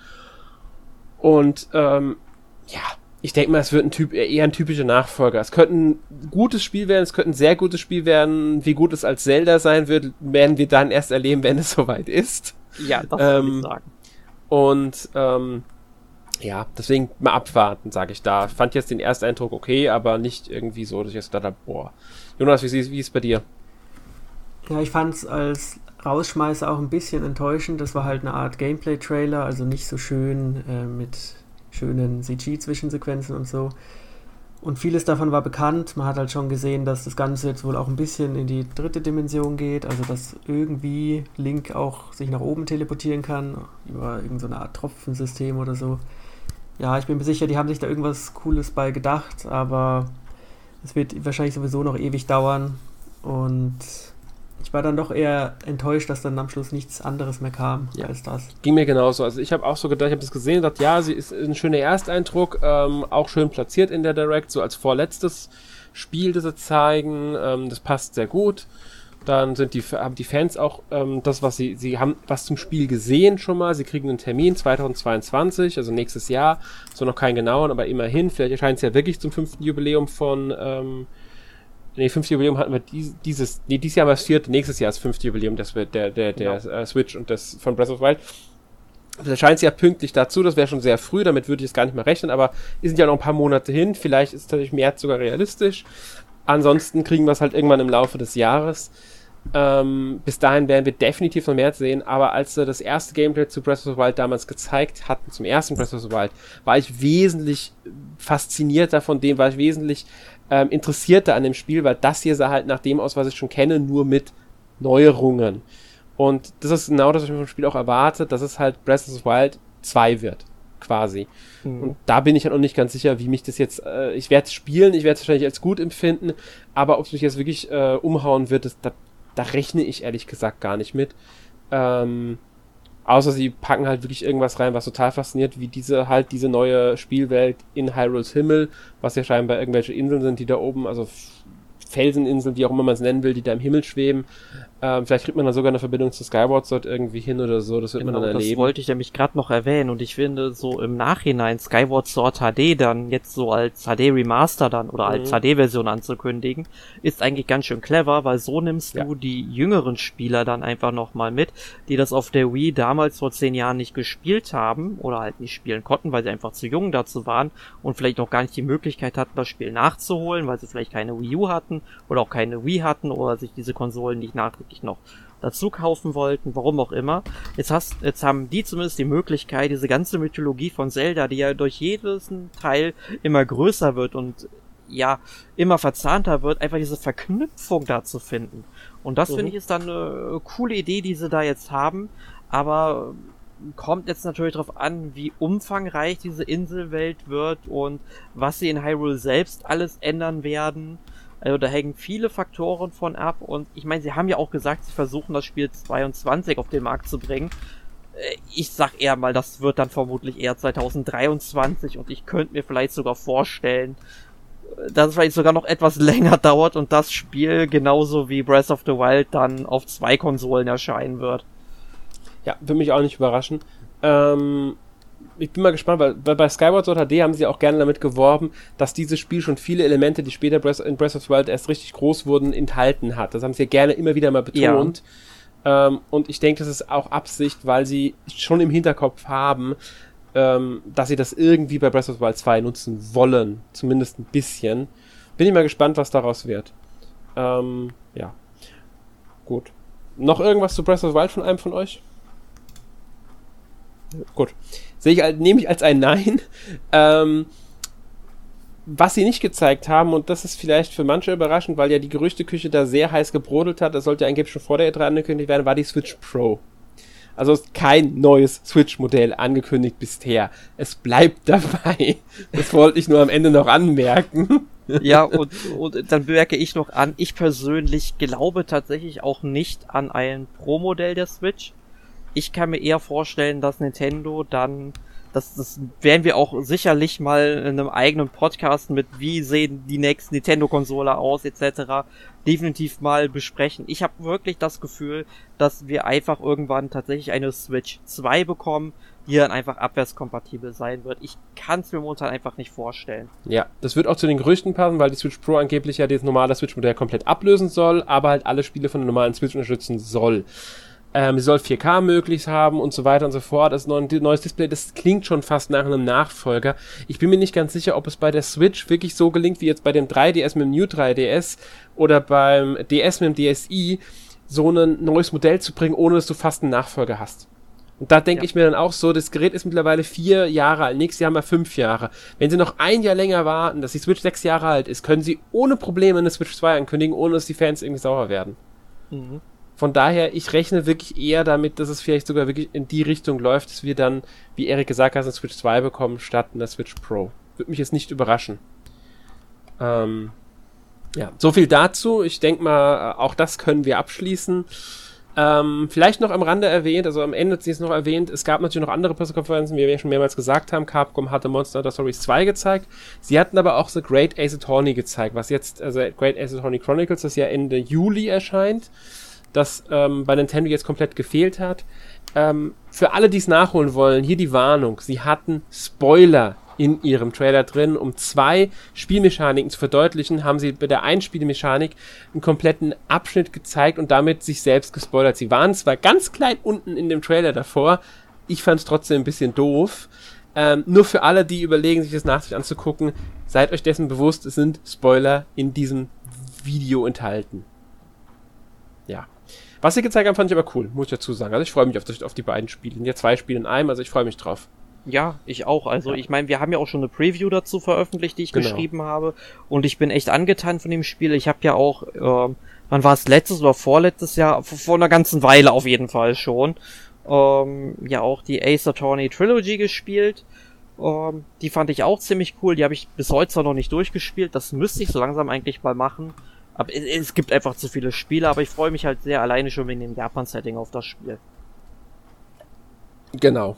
Und ähm, ja, ich denke mal, es wird ein typ, eher ein typischer Nachfolger. Es könnte ein gutes Spiel werden, es könnte ein sehr gutes Spiel werden. Wie gut es als Zelda sein wird, werden wir dann erst erleben, wenn es soweit ist. Ja, das Ähm, würde ich sagen. Und ähm, ja, deswegen mal abwarten, sage ich da. Ich fand jetzt den ersten Eindruck okay, aber nicht irgendwie so, dass ich jetzt gedacht habe, boah. Jonas, wie, sie- wie ist es bei dir? Ja, ich fand es als Rausschmeißer auch ein bisschen enttäuschend. Das war halt eine Art Gameplay-Trailer, also nicht so schön äh, mit schönen C G-Zwischensequenzen und so. und vieles davon war bekannt. Man hat halt schon gesehen, dass das Ganze jetzt wohl auch ein bisschen in die dritte Dimension geht, also dass irgendwie Link auch sich nach oben teleportieren kann, über irgendeine so Art Tropfensystem oder so. Ja, ich bin mir sicher, die haben sich da irgendwas Cooles bei gedacht, aber es wird wahrscheinlich sowieso noch ewig dauern und ich war dann doch eher enttäuscht, dass dann am Schluss nichts anderes mehr kam ja. als das. Ging mir genauso. Also ich habe auch so gedacht, ich habe das gesehen und gedacht, ja, sie ist ein schöner Ersteindruck, ähm, auch schön platziert in der Direct, so als vorletztes Spiel, das sie zeigen. Ähm, das passt sehr gut. Dann sind die, haben die Fans auch ähm, das, was sie, sie haben was zum Spiel gesehen schon mal. Sie kriegen einen Termin zweitausendzweiundzwanzig, also nächstes Jahr. So noch keinen genauen, aber immerhin. Vielleicht erscheint es ja wirklich zum fünften Jubiläum von, ähm, nee, fünfte Jubiläum hatten wir dies, dieses, nee, dieses Jahr haben wir das vierte, nächstes Jahr das fünfte Jubiläum, das wird der, der, der genau. äh, Switch und das von Breath of the Wild. Das erscheint ja pünktlich dazu, das wäre schon sehr früh, damit würde ich jetzt gar nicht mehr rechnen, aber es sind ja noch ein paar Monate hin, vielleicht ist es tatsächlich März sogar realistisch. Ansonsten kriegen wir es halt irgendwann im Laufe des Jahres. Ähm, bis dahin werden wir definitiv noch mehr sehen, aber als wir das erste Gameplay zu Breath of the Wild damals gezeigt hatten, zum ersten Breath of the Wild, war ich wesentlich faszinierter von dem, war ich wesentlich ähm, interessierter an dem Spiel, weil das hier sah halt nach dem aus, was ich schon kenne, nur mit Neuerungen. Und das ist genau das, was ich vom Spiel auch erwarte, dass es halt Breath of the Wild zwei wird, quasi. Mhm. Und da bin ich halt noch nicht ganz sicher, wie mich das jetzt, äh, ich werde es spielen, ich werde es wahrscheinlich als gut empfinden, aber ob es mich jetzt wirklich äh, umhauen wird, das, da Da rechne ich ehrlich gesagt gar nicht mit. Ähm, außer sie packen halt wirklich irgendwas rein, was total fasziniert, wie diese halt diese neue Spielwelt in Hyrule's Himmel, was ja scheinbar irgendwelche Inseln sind, die da oben, also Felseninseln, wie auch immer man es nennen will, die da im Himmel schweben. Ähm, vielleicht kriegt man dann sogar eine Verbindung zu Skyward Sword irgendwie hin oder so, das wird genau, man dann erleben. Das wollte ich nämlich gerade noch erwähnen und ich finde so im Nachhinein Skyward Sword H D dann jetzt so als H D Remaster dann oder als mhm. H D-Version anzukündigen, ist eigentlich ganz schön clever, weil so nimmst ja. du die jüngeren Spieler dann einfach nochmal mit, die das auf der Wii damals vor zehn Jahren nicht gespielt haben oder halt nicht spielen konnten, weil sie einfach zu jung dazu waren und vielleicht noch gar nicht die Möglichkeit hatten, das Spiel nachzuholen, weil sie vielleicht keine Wii U hatten oder auch keine Wii hatten oder sich diese Konsolen nicht nachträglich noch dazu kaufen wollten, warum auch immer. Jetzt hast, jetzt haben die zumindest die Möglichkeit, diese ganze Mythologie von Zelda, die ja durch jeden Teil immer größer wird und ja, immer verzahnter wird, einfach diese Verknüpfung da zu finden. Und das mhm. finde ich ist dann eine coole Idee, die sie da jetzt haben, aber kommt jetzt natürlich darauf an, wie umfangreich diese Inselwelt wird und was sie in Hyrule selbst alles ändern werden. Also da hängen viele Faktoren von ab und ich meine, sie haben ja auch gesagt, sie versuchen das Spiel zweiundzwanzig auf den Markt zu bringen. Ich sag eher mal, das wird dann vermutlich eher zweitausenddreiundzwanzig und ich könnte mir vielleicht sogar vorstellen, dass es vielleicht sogar noch etwas länger dauert und das Spiel genauso wie Breath of the Wild dann auf zwei Konsolen erscheinen wird. Ja, würde mich auch nicht überraschen. Ähm... Ich bin mal gespannt, weil, weil bei Skyward Sword H D haben sie auch gerne damit geworben, dass dieses Spiel schon viele Elemente, die später Breath, in Breath of the Wild erst richtig groß wurden, enthalten hat. Das haben sie ja gerne immer wieder mal betont. Ja. Ähm, und ich denke, das ist auch Absicht, weil sie schon im Hinterkopf haben, ähm, dass sie das irgendwie bei Breath of the Wild zwei nutzen wollen. Zumindest ein bisschen. Bin ich mal gespannt, was daraus wird. Ähm, ja. Gut. Noch irgendwas zu Breath of the Wild von einem von euch? Gut. Sehe ich, nehme ich als ein Nein. Ähm, was sie nicht gezeigt haben, und das ist vielleicht für manche überraschend, weil ja die Gerüchteküche da sehr heiß gebrodelt hat, das sollte angeblich schon vor der E drei angekündigt werden, war die Switch Pro. Also ist kein neues Switch-Modell angekündigt bisher. Es bleibt dabei. Das wollte ich nur am Ende noch anmerken. Ja, und, und dann bemerke ich noch an, ich persönlich glaube tatsächlich auch nicht an ein Pro-Modell der Switch. Ich kann mir eher vorstellen, dass Nintendo dann, das, das werden wir auch sicherlich mal in einem eigenen Podcast mit, wie sehen die nächsten Nintendo-Konsole aus, et cetera, definitiv mal besprechen. Ich habe wirklich das Gefühl, dass wir einfach irgendwann tatsächlich eine Switch zwei bekommen, die dann einfach abwärtskompatibel sein wird. Ich kann es mir momentan einfach nicht vorstellen. Ja, das wird auch zu den Gerüchten passen, weil die Switch Pro angeblich ja das normale Switch-Modell komplett ablösen soll, aber halt alle Spiele von der normalen Switch unterstützen soll. Ähm, sie soll vier K möglich haben und so weiter und so fort. Das neue, neues Display, das klingt schon fast nach einem Nachfolger. Ich bin mir nicht ganz sicher, ob es bei der Switch wirklich so gelingt, wie jetzt bei dem drei D S mit dem New drei D S oder beim D S mit dem D S i, so ein neues Modell zu bringen, ohne dass du fast einen Nachfolger hast. Und da denke Ja. ich mir dann auch so, das Gerät ist mittlerweile vier Jahre alt, nächstes Jahr mal fünf Jahre. Wenn sie noch ein Jahr länger warten, dass die Switch sechs Jahre alt ist, können sie ohne Probleme eine Switch zwei ankündigen, ohne dass die Fans irgendwie sauer werden. Mhm. Von daher, ich rechne wirklich eher damit, dass es vielleicht sogar wirklich in die Richtung läuft, dass wir dann, wie Erik gesagt hat, eine Switch zwei bekommen, statt einer Switch Pro. Würde mich jetzt nicht überraschen. Ähm, ja, so viel dazu. Ich denke mal, auch das können wir abschließen. Ähm, vielleicht noch am Rande erwähnt, also am Ende hat sie es noch erwähnt, es gab natürlich noch andere Pressekonferenzen, wie wir ja schon mehrmals gesagt haben. Capcom hatte Monster Hunter Stories zwei gezeigt. Sie hatten aber auch The Great Ace Attorney gezeigt, was jetzt, also Great Ace Attorney Chronicles, das ja Ende Juli erscheint, das ähm, bei Nintendo jetzt komplett gefehlt hat. Ähm, für alle, die es nachholen wollen, hier die Warnung. Sie hatten Spoiler in ihrem Trailer drin. Um zwei Spielmechaniken zu verdeutlichen, haben sie bei der einen Spielmechanik einen kompletten Abschnitt gezeigt und damit sich selbst gespoilert. Sie waren zwar ganz klein unten in dem Trailer davor, ich fand es trotzdem ein bisschen doof. Ähm, nur für alle, die überlegen, sich das nach sich anzugucken, seid euch dessen bewusst, es sind Spoiler in diesem Video enthalten. Ja. Was sie gezeigt haben, fand ich aber cool, muss ich dazu sagen. Also ich freue mich auf, das, auf die beiden Spiele. Ja, zwei Spiele in einem, also ich freue mich drauf. Ja, ich auch. Also Ja. ich meine, wir haben ja auch schon eine Preview dazu veröffentlicht, die ich Genau. geschrieben habe. Und ich bin echt angetan von dem Spiel. Ich habe ja auch, ähm, wann war es, letztes oder vorletztes Jahr, vor, vor einer ganzen Weile auf jeden Fall schon, ähm, ja auch die Ace Attorney Trilogy gespielt. Ähm, die fand ich auch ziemlich cool. Die habe ich bis heute zwar noch nicht durchgespielt. Das müsste ich so langsam eigentlich mal machen. Aber es, es gibt einfach zu viele Spiele. Aber ich freue mich halt sehr alleine schon wegen dem Japan-Setting auf das Spiel. Genau.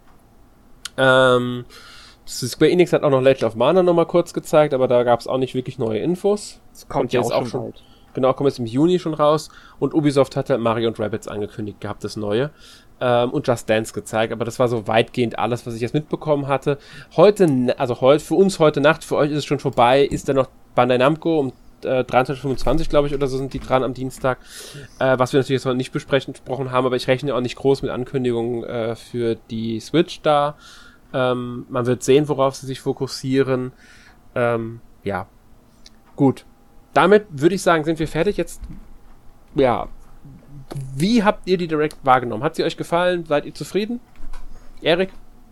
Ähm, Square Enix hat auch noch Legend of Mana nochmal kurz gezeigt, aber da gab es auch nicht wirklich neue Infos. Das kommt ja jetzt auch schon bald. Genau, kommt jetzt im Juni schon raus. Und Ubisoft hat halt Mario und Rabbids angekündigt gehabt, das Neue. Ähm, und Just Dance gezeigt, aber das war so weitgehend alles, was ich jetzt mitbekommen hatte. Heute, also heute, für uns heute Nacht, für euch ist es schon vorbei, ist dann noch Bandai Namco um äh, dreiundzwanzig Uhr fünfundzwanzig, glaube ich, oder so sind die dran am Dienstag, äh, was wir natürlich jetzt noch nicht besprechen, besprochen haben, aber ich rechne auch nicht groß mit Ankündigungen äh, für die Switch da. Ähm, man wird sehen, worauf sie sich fokussieren. Ähm, ja, gut. Damit würde ich sagen, sind wir fertig. Jetzt, ja, wie habt ihr die Direct wahrgenommen? Hat sie euch gefallen? Seid ihr zufrieden? Erik?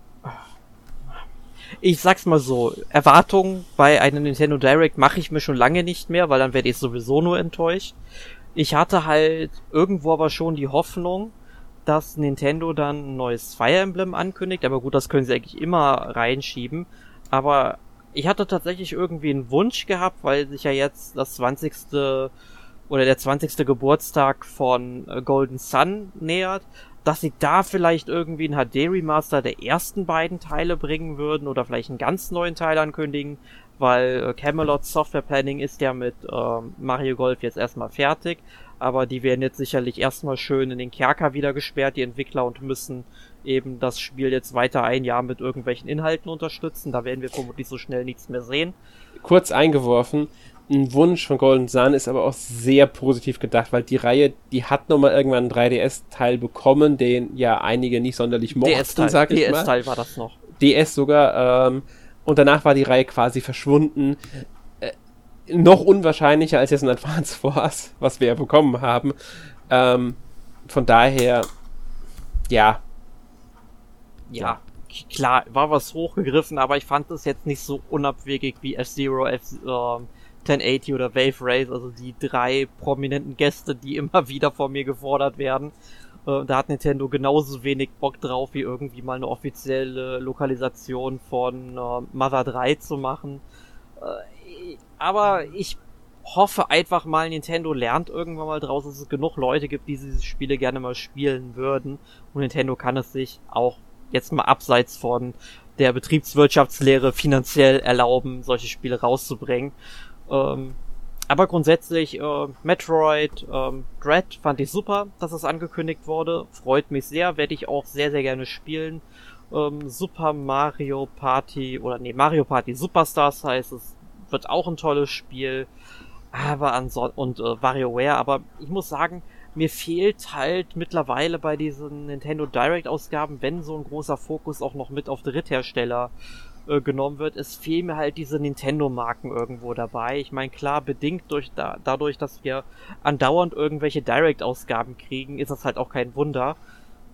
Ich sag's mal so, Erwartungen bei einer Nintendo Direct mache ich mir schon lange nicht mehr, weil dann werde ich sowieso nur enttäuscht. Ich hatte halt irgendwo aber schon die Hoffnung, dass Nintendo dann ein neues Fire Emblem ankündigt, aber gut, das können sie eigentlich immer reinschieben. Aber ich hatte tatsächlich irgendwie einen Wunsch gehabt, weil sich ja jetzt das zwanzigste oder der zwanzigste Geburtstag von Golden Sun nähert, dass sie da vielleicht irgendwie ein H D-Remaster der ersten beiden Teile bringen würden oder vielleicht einen ganz neuen Teil ankündigen, weil Camelot Software Planning ist ja mit ähm, Mario Golf jetzt erstmal fertig, aber die werden jetzt sicherlich erstmal schön in den Kerker wieder gesperrt, die Entwickler, und müssen eben das Spiel jetzt weiter ein Jahr mit irgendwelchen Inhalten unterstützen. Da werden wir vermutlich so schnell nichts mehr sehen. Kurz eingeworfen, ein Wunsch von Golden Sun ist aber auch sehr positiv gedacht, weil die Reihe, die hat nochmal irgendwann einen drei D S-Teil bekommen, den ja einige nicht sonderlich mochten, sag ich mal. D S-Teil war das noch. D S sogar, ähm, und danach war die Reihe quasi verschwunden. Äh, noch unwahrscheinlicher als jetzt ein Advance Wars, was wir ja bekommen haben. Ähm, von daher, ja. Ja, klar, war was hochgegriffen, aber ich fand es jetzt nicht so unabwegig wie F-Zero, F, ähm, zehn achtzig oder Wave Race, also die drei prominenten Gäste, die immer wieder von mir gefordert werden. Äh, da hat Nintendo genauso wenig Bock drauf, wie irgendwie mal eine offizielle Lokalisation von äh, Mother drei zu machen. Äh, aber ich hoffe einfach mal, Nintendo lernt irgendwann mal draus, dass es genug Leute gibt, die diese Spiele gerne mal spielen würden. Und Nintendo kann es sich auch jetzt mal abseits von der Betriebswirtschaftslehre finanziell erlauben, solche Spiele rauszubringen. Ähm, aber grundsätzlich, äh, Metroid, ähm, Dread fand ich super, dass es angekündigt wurde. Freut mich sehr, werde ich auch sehr, sehr gerne spielen. Ähm, Super Mario Party, oder nee, Mario Party Superstars heißt es, wird auch ein tolles Spiel. Aber ansonsten, und äh, WarioWare, aber ich muss sagen, mir fehlt halt mittlerweile bei diesen Nintendo Direct-Ausgaben, wenn so ein großer Fokus auch noch mit auf Dritthersteller äh, genommen wird, es fehlen mir halt diese Nintendo-Marken irgendwo dabei. Ich meine, klar, bedingt durch da, dadurch, dass wir andauernd irgendwelche Direct-Ausgaben kriegen, ist das halt auch kein Wunder.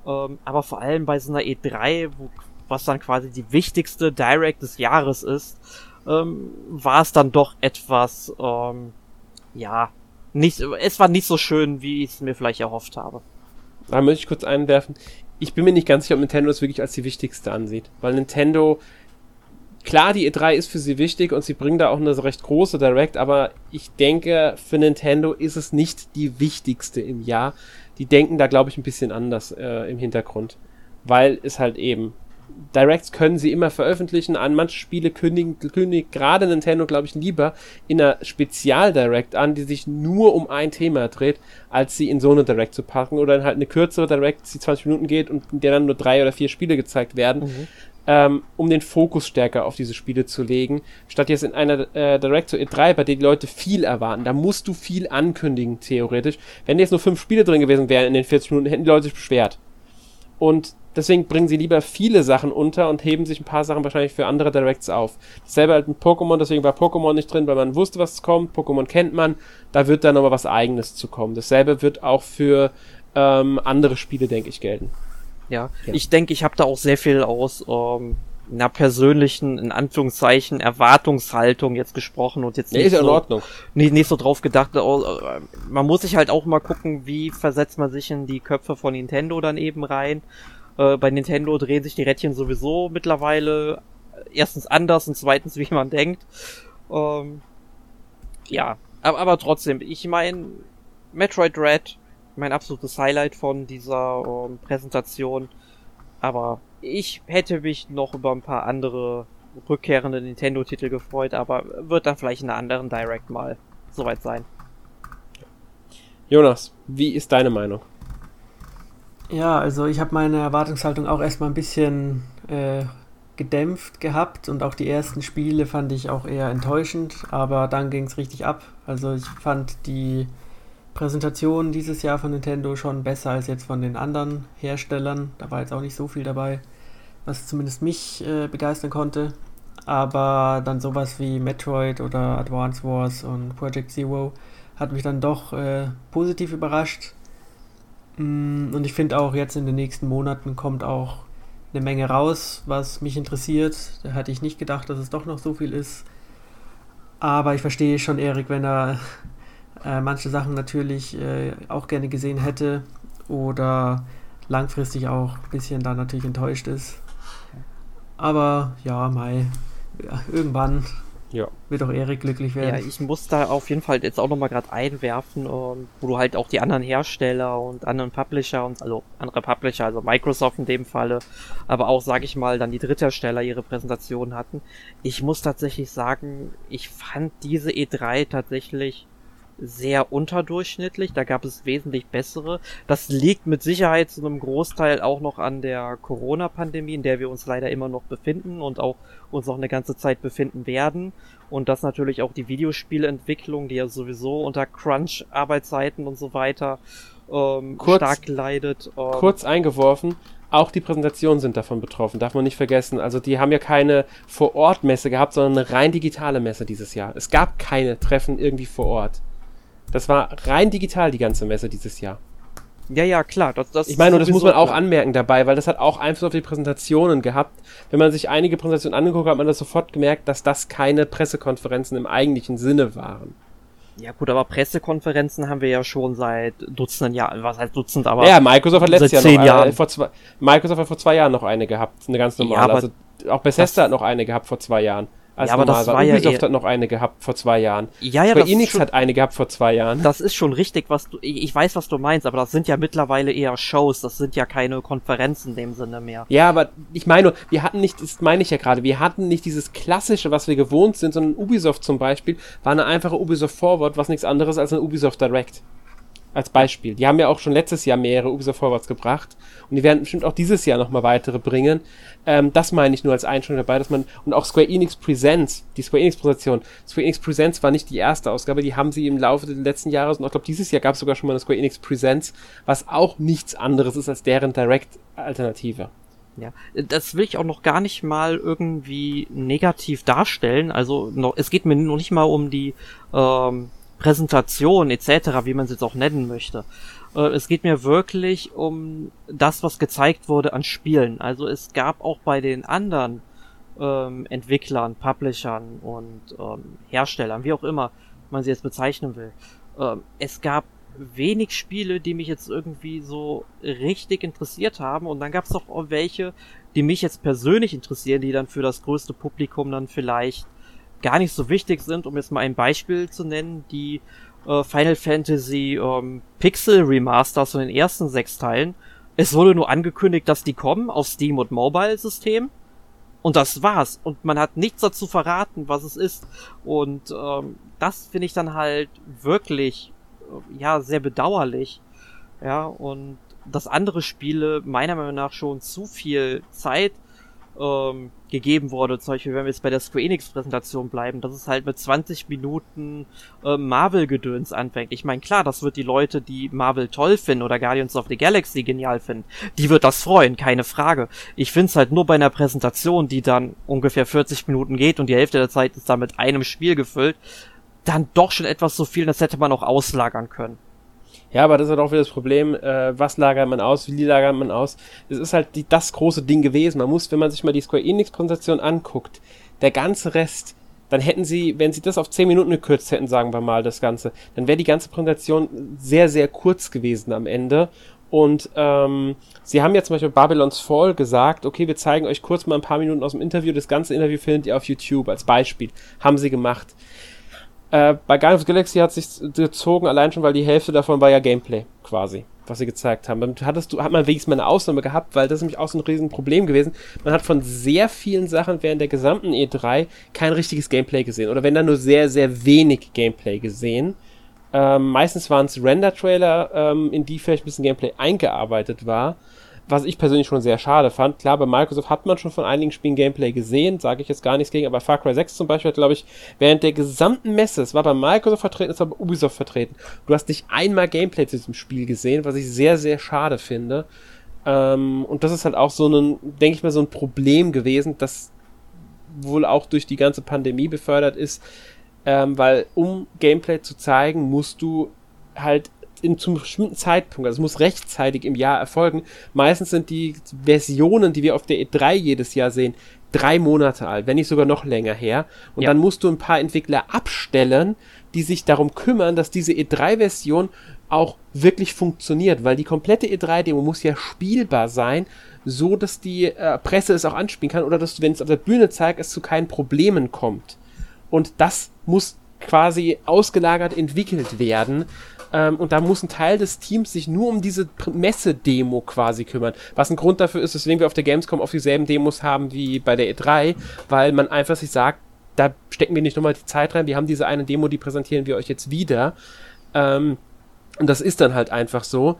Ähm, aber vor allem bei so einer E drei, wo, was dann quasi die wichtigste Direct des Jahres ist, ähm, war es dann doch etwas, ähm, ja, nicht, es war nicht so schön, wie ich es mir vielleicht erhofft habe. Da möchte ich kurz einwerfen. Ich bin mir nicht ganz sicher, ob Nintendo es wirklich als die wichtigste ansieht. Weil Nintendo, klar, die E drei ist für sie wichtig und sie bringen da auch eine recht große Direct, aber ich denke, für Nintendo ist es nicht die wichtigste im Jahr. Die denken da, glaube ich, ein bisschen anders äh, im Hintergrund. Weil es halt eben, Directs können sie immer veröffentlichen, an manche Spiele kündigen, kündigt gerade Nintendo, glaube ich, lieber in einer Spezial-Direct an, die sich nur um ein Thema dreht, als sie in so eine Direct zu packen oder in halt eine kürzere Direct, die zwanzig Minuten geht und in der dann nur drei oder vier Spiele gezeigt werden, mhm. ähm, um den Fokus stärker auf diese Spiele zu legen, statt jetzt in einer äh, Direct zur E drei, bei der die Leute viel erwarten. Da musst du viel ankündigen, theoretisch. Wenn jetzt nur fünf Spiele drin gewesen wären in den vierzig Minuten, hätten die Leute sich beschwert. Und deswegen bringen sie lieber viele Sachen unter und heben sich ein paar Sachen wahrscheinlich für andere Directs auf. Dasselbe halt mit Pokémon, deswegen war Pokémon nicht drin, weil man wusste, was kommt. Pokémon kennt man, da wird dann nochmal was Eigenes zu kommen. Dasselbe wird auch für ähm, andere Spiele, denke ich, gelten. Ja, ja. Ich denke, ich habe da auch sehr viel aus ähm, einer persönlichen, in Anführungszeichen, Erwartungshaltung jetzt gesprochen und jetzt nee, nicht, ist ja in so, Ordnung. Nicht, nicht so drauf gedacht. Äh, man muss sich halt auch mal gucken, wie versetzt man sich in die Köpfe von Nintendo dann eben rein. Bei Nintendo drehen sich die Rädchen sowieso mittlerweile erstens anders und zweitens, wie man denkt. Ähm, ja, aber, aber trotzdem, ich meine, Metroid Dread, mein absolutes Highlight von dieser ähm, Präsentation. Aber ich hätte mich noch über ein paar andere rückkehrende Nintendo-Titel gefreut, aber wird dann vielleicht in einer anderen Direct mal soweit sein. Jonas, wie ist deine Meinung? Ja, also ich habe meine Erwartungshaltung auch erstmal ein bisschen äh, gedämpft gehabt und auch die ersten Spiele fand ich auch eher enttäuschend, aber dann ging es richtig ab. Also ich fand die Präsentation dieses Jahr von Nintendo schon besser als jetzt von den anderen Herstellern. Da war jetzt auch nicht so viel dabei, was zumindest mich äh, begeistern konnte. Aber dann sowas wie Metroid oder Advance Wars und Project Zero hat mich dann doch äh, positiv überrascht. Und ich finde auch jetzt in den nächsten Monaten kommt auch eine Menge raus, was mich interessiert. Da hatte ich nicht gedacht, dass es doch noch so viel ist. Aber ich verstehe schon Erik, wenn er äh, manche Sachen natürlich äh, auch gerne gesehen hätte oder langfristig auch ein bisschen da natürlich enttäuscht ist. Aber ja, Mai, ja, irgendwann ja. wird auch Erik glücklich werden. Ja, ich muss da auf jeden Fall jetzt auch nochmal gerade einwerfen, ähm, wo du halt auch die anderen Hersteller und anderen Publisher und also andere Publisher, also Microsoft in dem Falle, aber auch, sage ich mal, dann die Dritthersteller ihre Präsentation hatten. Ich muss tatsächlich sagen, ich fand diese E drei tatsächlich sehr unterdurchschnittlich, da gab es wesentlich bessere. Das liegt mit Sicherheit zu einem Großteil auch noch an der Corona-Pandemie, in der wir uns leider immer noch befinden und auch uns noch eine ganze Zeit befinden werden. Und dass natürlich auch die Videospielentwicklung, die ja sowieso unter Crunch-Arbeitszeiten und so weiter ähm, kurz, stark leidet. Ähm, kurz eingeworfen, auch die Präsentationen sind davon betroffen, darf man nicht vergessen. Also die haben ja keine Vor-Ort-Messe gehabt, sondern eine rein digitale Messe dieses Jahr. Es gab keine Treffen irgendwie vor Ort. Das war rein digital, die ganze Messe dieses Jahr. Ja, ja, klar. Das, das ich meine, und das muss man auch klar. anmerken dabei, weil das hat auch Einfluss auf die Präsentationen gehabt. Wenn man sich einige Präsentationen angeguckt hat, hat man das sofort gemerkt, dass das keine Pressekonferenzen im eigentlichen Sinne waren. Ja gut, aber Pressekonferenzen haben wir ja schon seit Dutzenden Jahren, was heißt Dutzend, aber ja, Microsoft hat letztes Jahr zehn noch Jahren. Äh, vor zwei, Microsoft hat vor zwei Jahren noch eine gehabt, eine ganz normale. Ja, also auch Bethesda hat noch eine gehabt vor zwei Jahren. Ja, aber das war Ubisoft ja hat noch eine gehabt vor zwei Jahren. Ja, ja, Square Enix hat eine gehabt vor zwei Jahren. Das ist schon richtig, was du, ich weiß, was du meinst, aber das sind ja mittlerweile eher Shows, das sind ja keine Konferenzen in dem Sinne mehr. Ja, aber ich meine, wir hatten nicht, das meine ich ja gerade, wir hatten nicht dieses Klassische, was wir gewohnt sind, sondern Ubisoft zum Beispiel war eine einfache Ubisoft Forward, was nichts anderes als eine Ubisoft Direct. Als Beispiel. Die haben ja auch schon letztes Jahr mehrere Ubisoft Forwards gebracht und die werden bestimmt auch dieses Jahr nochmal weitere bringen. Ähm, das meine ich nur als Einschränkung dabei, dass man, und auch Square Enix Presents, die Square Enix Präsentation, Square Enix Presents war nicht die erste Ausgabe, die haben sie im Laufe des letzten Jahres und ich glaube dieses Jahr gab es sogar schon mal eine Square Enix Presents, was auch nichts anderes ist als deren Direct-Alternative. Ja, das will ich auch noch gar nicht mal irgendwie negativ darstellen, also noch, es geht mir noch nicht mal um die ähm, Präsentation et cetera, wie man es jetzt auch nennen möchte. Äh, es geht mir wirklich um das, was gezeigt wurde an Spielen. Also es gab auch bei den anderen ähm, Entwicklern, Publishern und ähm, Herstellern, wie auch immer man sie jetzt bezeichnen will, ähm, es gab wenig Spiele, die mich jetzt irgendwie so richtig interessiert haben, und dann gab es auch welche, die mich jetzt persönlich interessieren, die dann für das größte Publikum dann vielleicht gar nicht so wichtig sind. Um jetzt mal ein Beispiel zu nennen, die äh, Final Fantasy ähm, Pixel Remasters von den ersten sechs Teilen. Es wurde nur angekündigt, dass die kommen auf Steam und Mobile-System, und das war's. Und man hat nichts dazu verraten, was es ist. Und ähm, das finde ich dann halt wirklich äh, ja sehr bedauerlich. Ja, und dass andere Spiele meiner Meinung nach schon zu viel Zeit ähm, gegeben wurde. Zum Beispiel, wenn wir jetzt bei der Square Enix Präsentation bleiben, dass es halt mit zwanzig Minuten äh, Marvel-Gedöns anfängt. Ich meine, klar, das wird die Leute, die Marvel toll finden oder Guardians of the Galaxy genial finden, die wird das freuen, keine Frage. Ich find's halt nur bei einer Präsentation, die dann ungefähr vierzig Minuten geht und die Hälfte der Zeit ist dann mit einem Spiel gefüllt, dann doch schon etwas so viel, das hätte man auch auslagern können. Ja, aber das ist halt auch wieder das Problem, äh, was lagert man aus, wie lagert man aus. Es ist halt die, das große Ding gewesen. Man muss, wenn man sich mal die Square Enix-Präsentation anguckt, der ganze Rest, dann hätten sie, wenn sie das auf zehn Minuten gekürzt hätten, sagen wir mal, das Ganze, dann wäre die ganze Präsentation sehr, sehr kurz gewesen am Ende. Und ähm, sie haben ja zum Beispiel Babylon's Fall gesagt, okay, wir zeigen euch kurz mal ein paar Minuten aus dem Interview, das ganze Interview findet ihr auf YouTube als Beispiel. Haben sie gemacht. Äh, bei Guardians of the Galaxy hat sich gezogen, allein schon, weil die Hälfte davon war ja Gameplay, quasi, was sie gezeigt haben. Damit hattest du, hat man wenigstens mal eine Ausnahme gehabt, weil das ist nämlich auch so ein riesen Problem gewesen. Man hat von sehr vielen Sachen während der gesamten E drei kein richtiges Gameplay gesehen. Oder wenn dann nur sehr, sehr wenig Gameplay gesehen. Ähm, meistens waren es Render-Trailer, ähm, in die vielleicht ein bisschen Gameplay eingearbeitet war. Was ich persönlich schon sehr schade fand. Klar, bei Microsoft hat man schon von einigen Spielen Gameplay gesehen, sage ich jetzt gar nichts gegen, aber Far Cry sechs zum Beispiel hat, glaube ich, während der gesamten Messe, es war bei Microsoft vertreten, es war bei Ubisoft vertreten, du hast nicht einmal Gameplay zu diesem Spiel gesehen, was ich sehr, sehr schade finde. Ähm, und das ist halt auch so ein, denke ich mal, so ein Problem gewesen, das wohl auch durch die ganze Pandemie befördert ist, ähm, weil um Gameplay zu zeigen, musst du halt in zum bestimmten Zeitpunkt, also es muss rechtzeitig im Jahr erfolgen. Meistens sind die Versionen, die wir auf der E drei jedes Jahr sehen, drei Monate alt, wenn nicht sogar noch länger her. Und ja, dann musst du ein paar Entwickler abstellen, die sich darum kümmern, dass diese E drei Version auch wirklich funktioniert, weil die komplette E drei Demo muss ja spielbar sein, so dass die äh, Presse es auch anspielen kann oder dass du, wenn es auf der Bühne zeigt, es zu keinen Problemen kommt. Und das muss quasi ausgelagert entwickelt werden. Ähm, und da muss ein Teil des Teams sich nur um diese Messe-Demo quasi kümmern. Was ein Grund dafür ist, weswegen wir auf der Gamescom auch dieselben Demos haben wie bei der E drei, weil man einfach sich sagt, da stecken wir nicht nochmal die Zeit rein, wir haben diese eine Demo, die präsentieren wir euch jetzt wieder. Ähm, und das ist dann halt einfach so.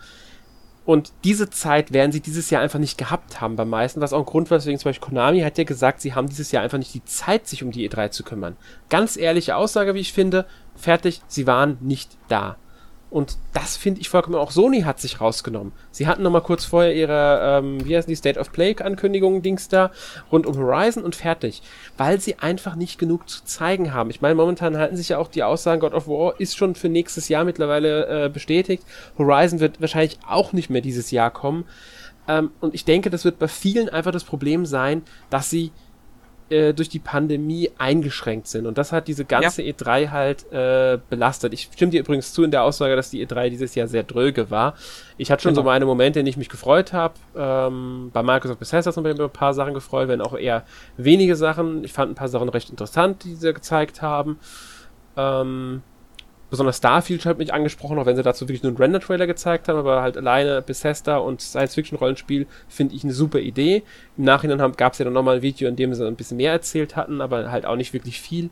Und diese Zeit werden sie dieses Jahr einfach nicht gehabt haben beim meisten, was auch ein Grund war, deswegen zum Beispiel Konami hat ja gesagt, sie haben dieses Jahr einfach nicht die Zeit, sich um die E drei zu kümmern. Ganz ehrliche Aussage, wie ich finde, fertig, sie waren nicht da. Und das finde ich vollkommen, auch Sony hat sich rausgenommen. Sie hatten nochmal kurz vorher ihre, ähm, wie heißen die, State of Play-Ankündigungen, Dings da, rund um Horizon und fertig. Weil sie einfach nicht genug zu zeigen haben. Ich meine, momentan halten sich ja auch die Aussagen, God of War ist schon für nächstes Jahr mittlerweile äh, bestätigt. Horizon wird wahrscheinlich auch nicht mehr dieses Jahr kommen. Ähm, und ich denke, das wird bei vielen einfach das Problem sein, dass sie durch die Pandemie eingeschränkt sind. Und das hat diese ganze ja. E drei halt äh, belastet. Ich stimme dir übrigens zu in der Aussage, dass die E drei dieses Jahr sehr dröge war. Ich hatte schon genau. so meine Momente, in denen ich mich gefreut habe. Ähm, bei Microsoft Bethesda zum Beispiel ein paar Sachen gefreut, wenn auch eher wenige Sachen. Ich fand ein paar Sachen recht interessant, die sie gezeigt haben. Ähm, besonders Starfield hat mich angesprochen, auch wenn sie dazu wirklich nur einen Render-Trailer gezeigt haben, aber halt alleine Bethesda und Science-Fiction-Rollenspiel finde ich eine super Idee. Im Nachhinein gab es ja dann nochmal ein Video, in dem sie ein bisschen mehr erzählt hatten, aber halt auch nicht wirklich viel.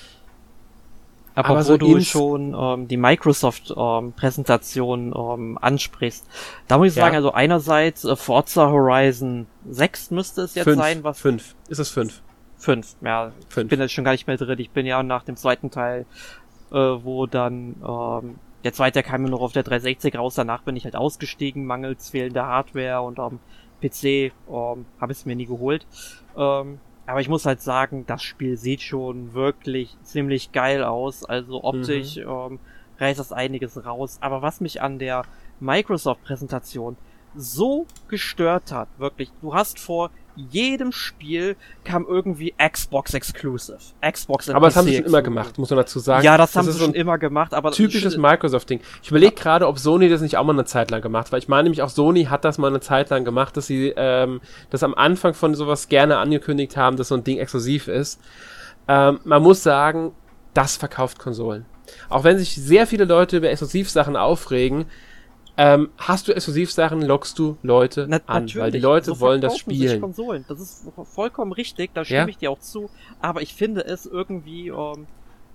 Aber, aber wo so du schon ähm, die Microsoft-Präsentation ähm, ähm, ansprichst, da muss ich sagen, ja. also einerseits äh, Forza Horizon sechs müsste es jetzt fünf, sein. Was fünf, ist es fünf? Fünf, ja. Fünf. Ich bin jetzt schon gar nicht mehr drin, ich bin ja nach dem zweiten Teil Äh, wo dann, ähm, der zweite kam mir noch auf der dreihundertsechzig raus, danach bin ich halt ausgestiegen, mangels fehlender Hardware und am P C ähm, habe ich es mir nie geholt. Ähm, aber ich muss halt sagen, das Spiel sieht schon wirklich ziemlich geil aus, also optisch mhm. ähm, reißt das einiges raus. Aber was mich an der Microsoft-Präsentation so gestört hat, wirklich. Du hast vor jedem Spiel kam irgendwie Xbox Exclusive. Xbox Aber das haben sie schon immer gemacht, muss man dazu sagen. Ja, das, das haben sie schon so immer gemacht, aber typisches Microsoft-Ding. Ich überlege ja. gerade, ob Sony das nicht auch mal eine Zeit lang gemacht, weil ich meine nämlich auch Sony hat das mal eine Zeit lang gemacht, dass sie ähm, das am Anfang von sowas gerne angekündigt haben, dass so ein Ding exklusiv ist. Ähm, man muss sagen, das verkauft Konsolen. Auch wenn sich sehr viele Leute über Exklusivsachen aufregen, Ähm, hast du Exklusivsachen, lockst du Leute Na, an, weil die Leute so wollen das spielen. Konsolen. Das ist vollkommen richtig, da stimme ja? ich dir auch zu, aber ich finde es irgendwie ähm,